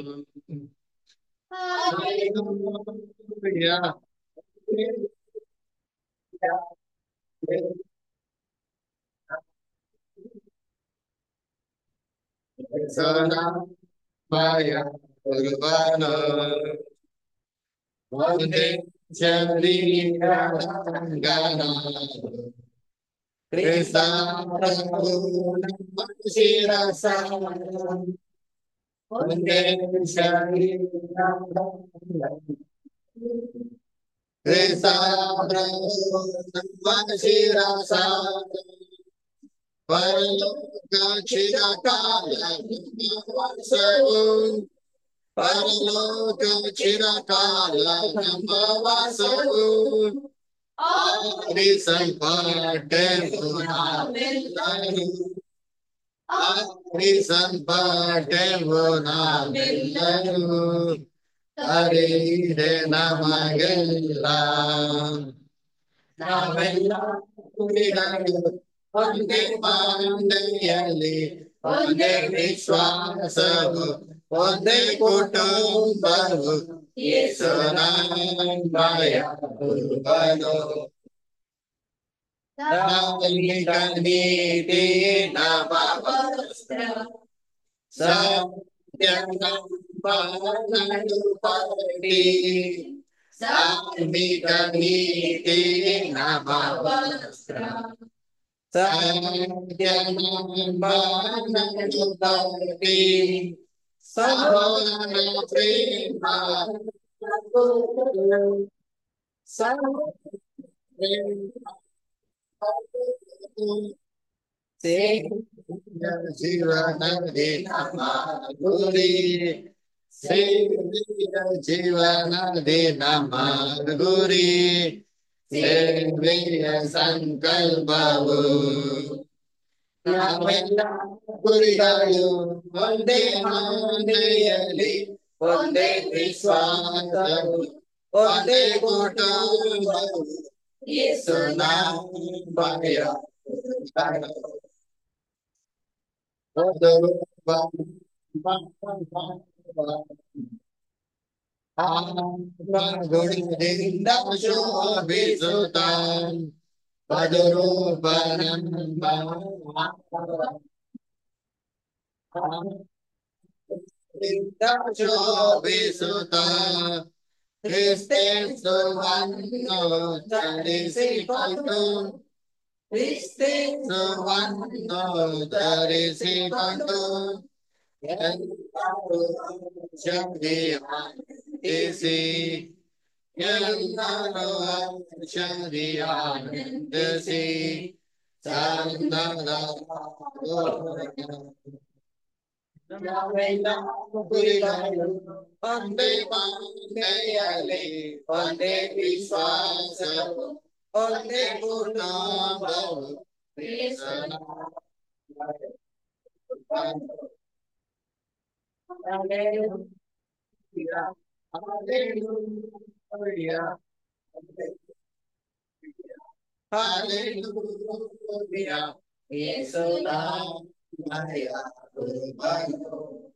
ಯೇಸುನ ಮಯ ಕುರುಬನು ಒಂದೇ ಶರೀರಗಣ ಕ್ರಿಸ್ತ ಪ್ರಭು ನಮ್ಮ ಶಿರಸ ಒಂದೇ ಶರೀರ ಕ್ರಿಸ್ತ ಪ್ರಭು ನಮ್ಮ ಶಿರಸ ಪರಲೋಕ ಚಿರಕಾಲ ವಾಸವು ಪರಲೋಕ ಚಿರಕಾಲ ನಮ್ಮ ವಾಸವು ಆರಿಸಲ್ಪಟ್ಟೆವು ನಾವೆಲ್ಲರೂ ಆರಿಸಲ್ಪಟ್ಟೆವು ನಾವೆಲ್ಲರೂ ಹರಿದೆ ನಮಗೆಲ್ಲ ನಾವೆಲ್ಲ ಕುರಿಗಳು ಒಂದೇ ಮಂದೆಯಲ್ಲಿ ಒಂದೇ ವಿಶ್ವಾಸವು ಒಂದೇ ಕುಟುಂಬವು ಯೇಸುನ ಮಯ ಕುರುಬನು. ಧಾರ್ಮಿಕ ನೀತಿ ನಮ್ಮ ವಸ್ತ್ರ ಸತ್ಯ ಪಟ್ಟಿ ಧಾರ್ಮಿಕ ನೀತಿ ನಮ್ಮ ವಸ್ತ್ರ ಸತ್ಯ ಪಟ್ಟಿ ಸಹೋದರ ಪ್ರೇಮ ಜೀವನದೇ ನಮ್ಮ ಗುರಿ ಸೇವೆಯ ಜೀವನದೇ ನಮ್ಮ ಗುರಿ ಸೇವೆಯ ಸಂಕಲ್ಪವು ನಾವೆಲ್ಲ ಗುರಿಗಳು ಒಂದೇ ಮನೆಯಲ್ಲಿ ಒಂದೇ ವಿಶ್ವಾಸವು ಒಂದೇ ಕುಟುಂಬವು ಯೇಸು ನಾಮಯ ಗುಣದಿಂದ ಶೋಭಿಸುತ್ತ ಪದರೂಪನಂಬ ಶೋಭಿಸುತ್ತ ಕ್ರಿಸ್ತೇಸುವನ್ನು ಧರಿಸಿಕೊಂಡು ಕ್ರಿಸ್ತೇಸುವನ್ನು ಧರಿಸಿಕೊಂಡು ಎಲ್ಲರೂ ಶಕ್ತಿಯಾಗಿಸಿ ಎಲ್ಲರೂ ಶಕ್ತಿಯಾಗಿಸಿ ಚಂದದ ನಾವೆಲ್ಲ ಗುರಿಗಳು ಒಂದೇ ಮನೆಯಲ್ಲಿ ಒಂದೇ ವಿಶ್ವಾಸವು ಒಂದೇ ಕುಟುಂಬವು Hallelujah. Yesu naಮಯ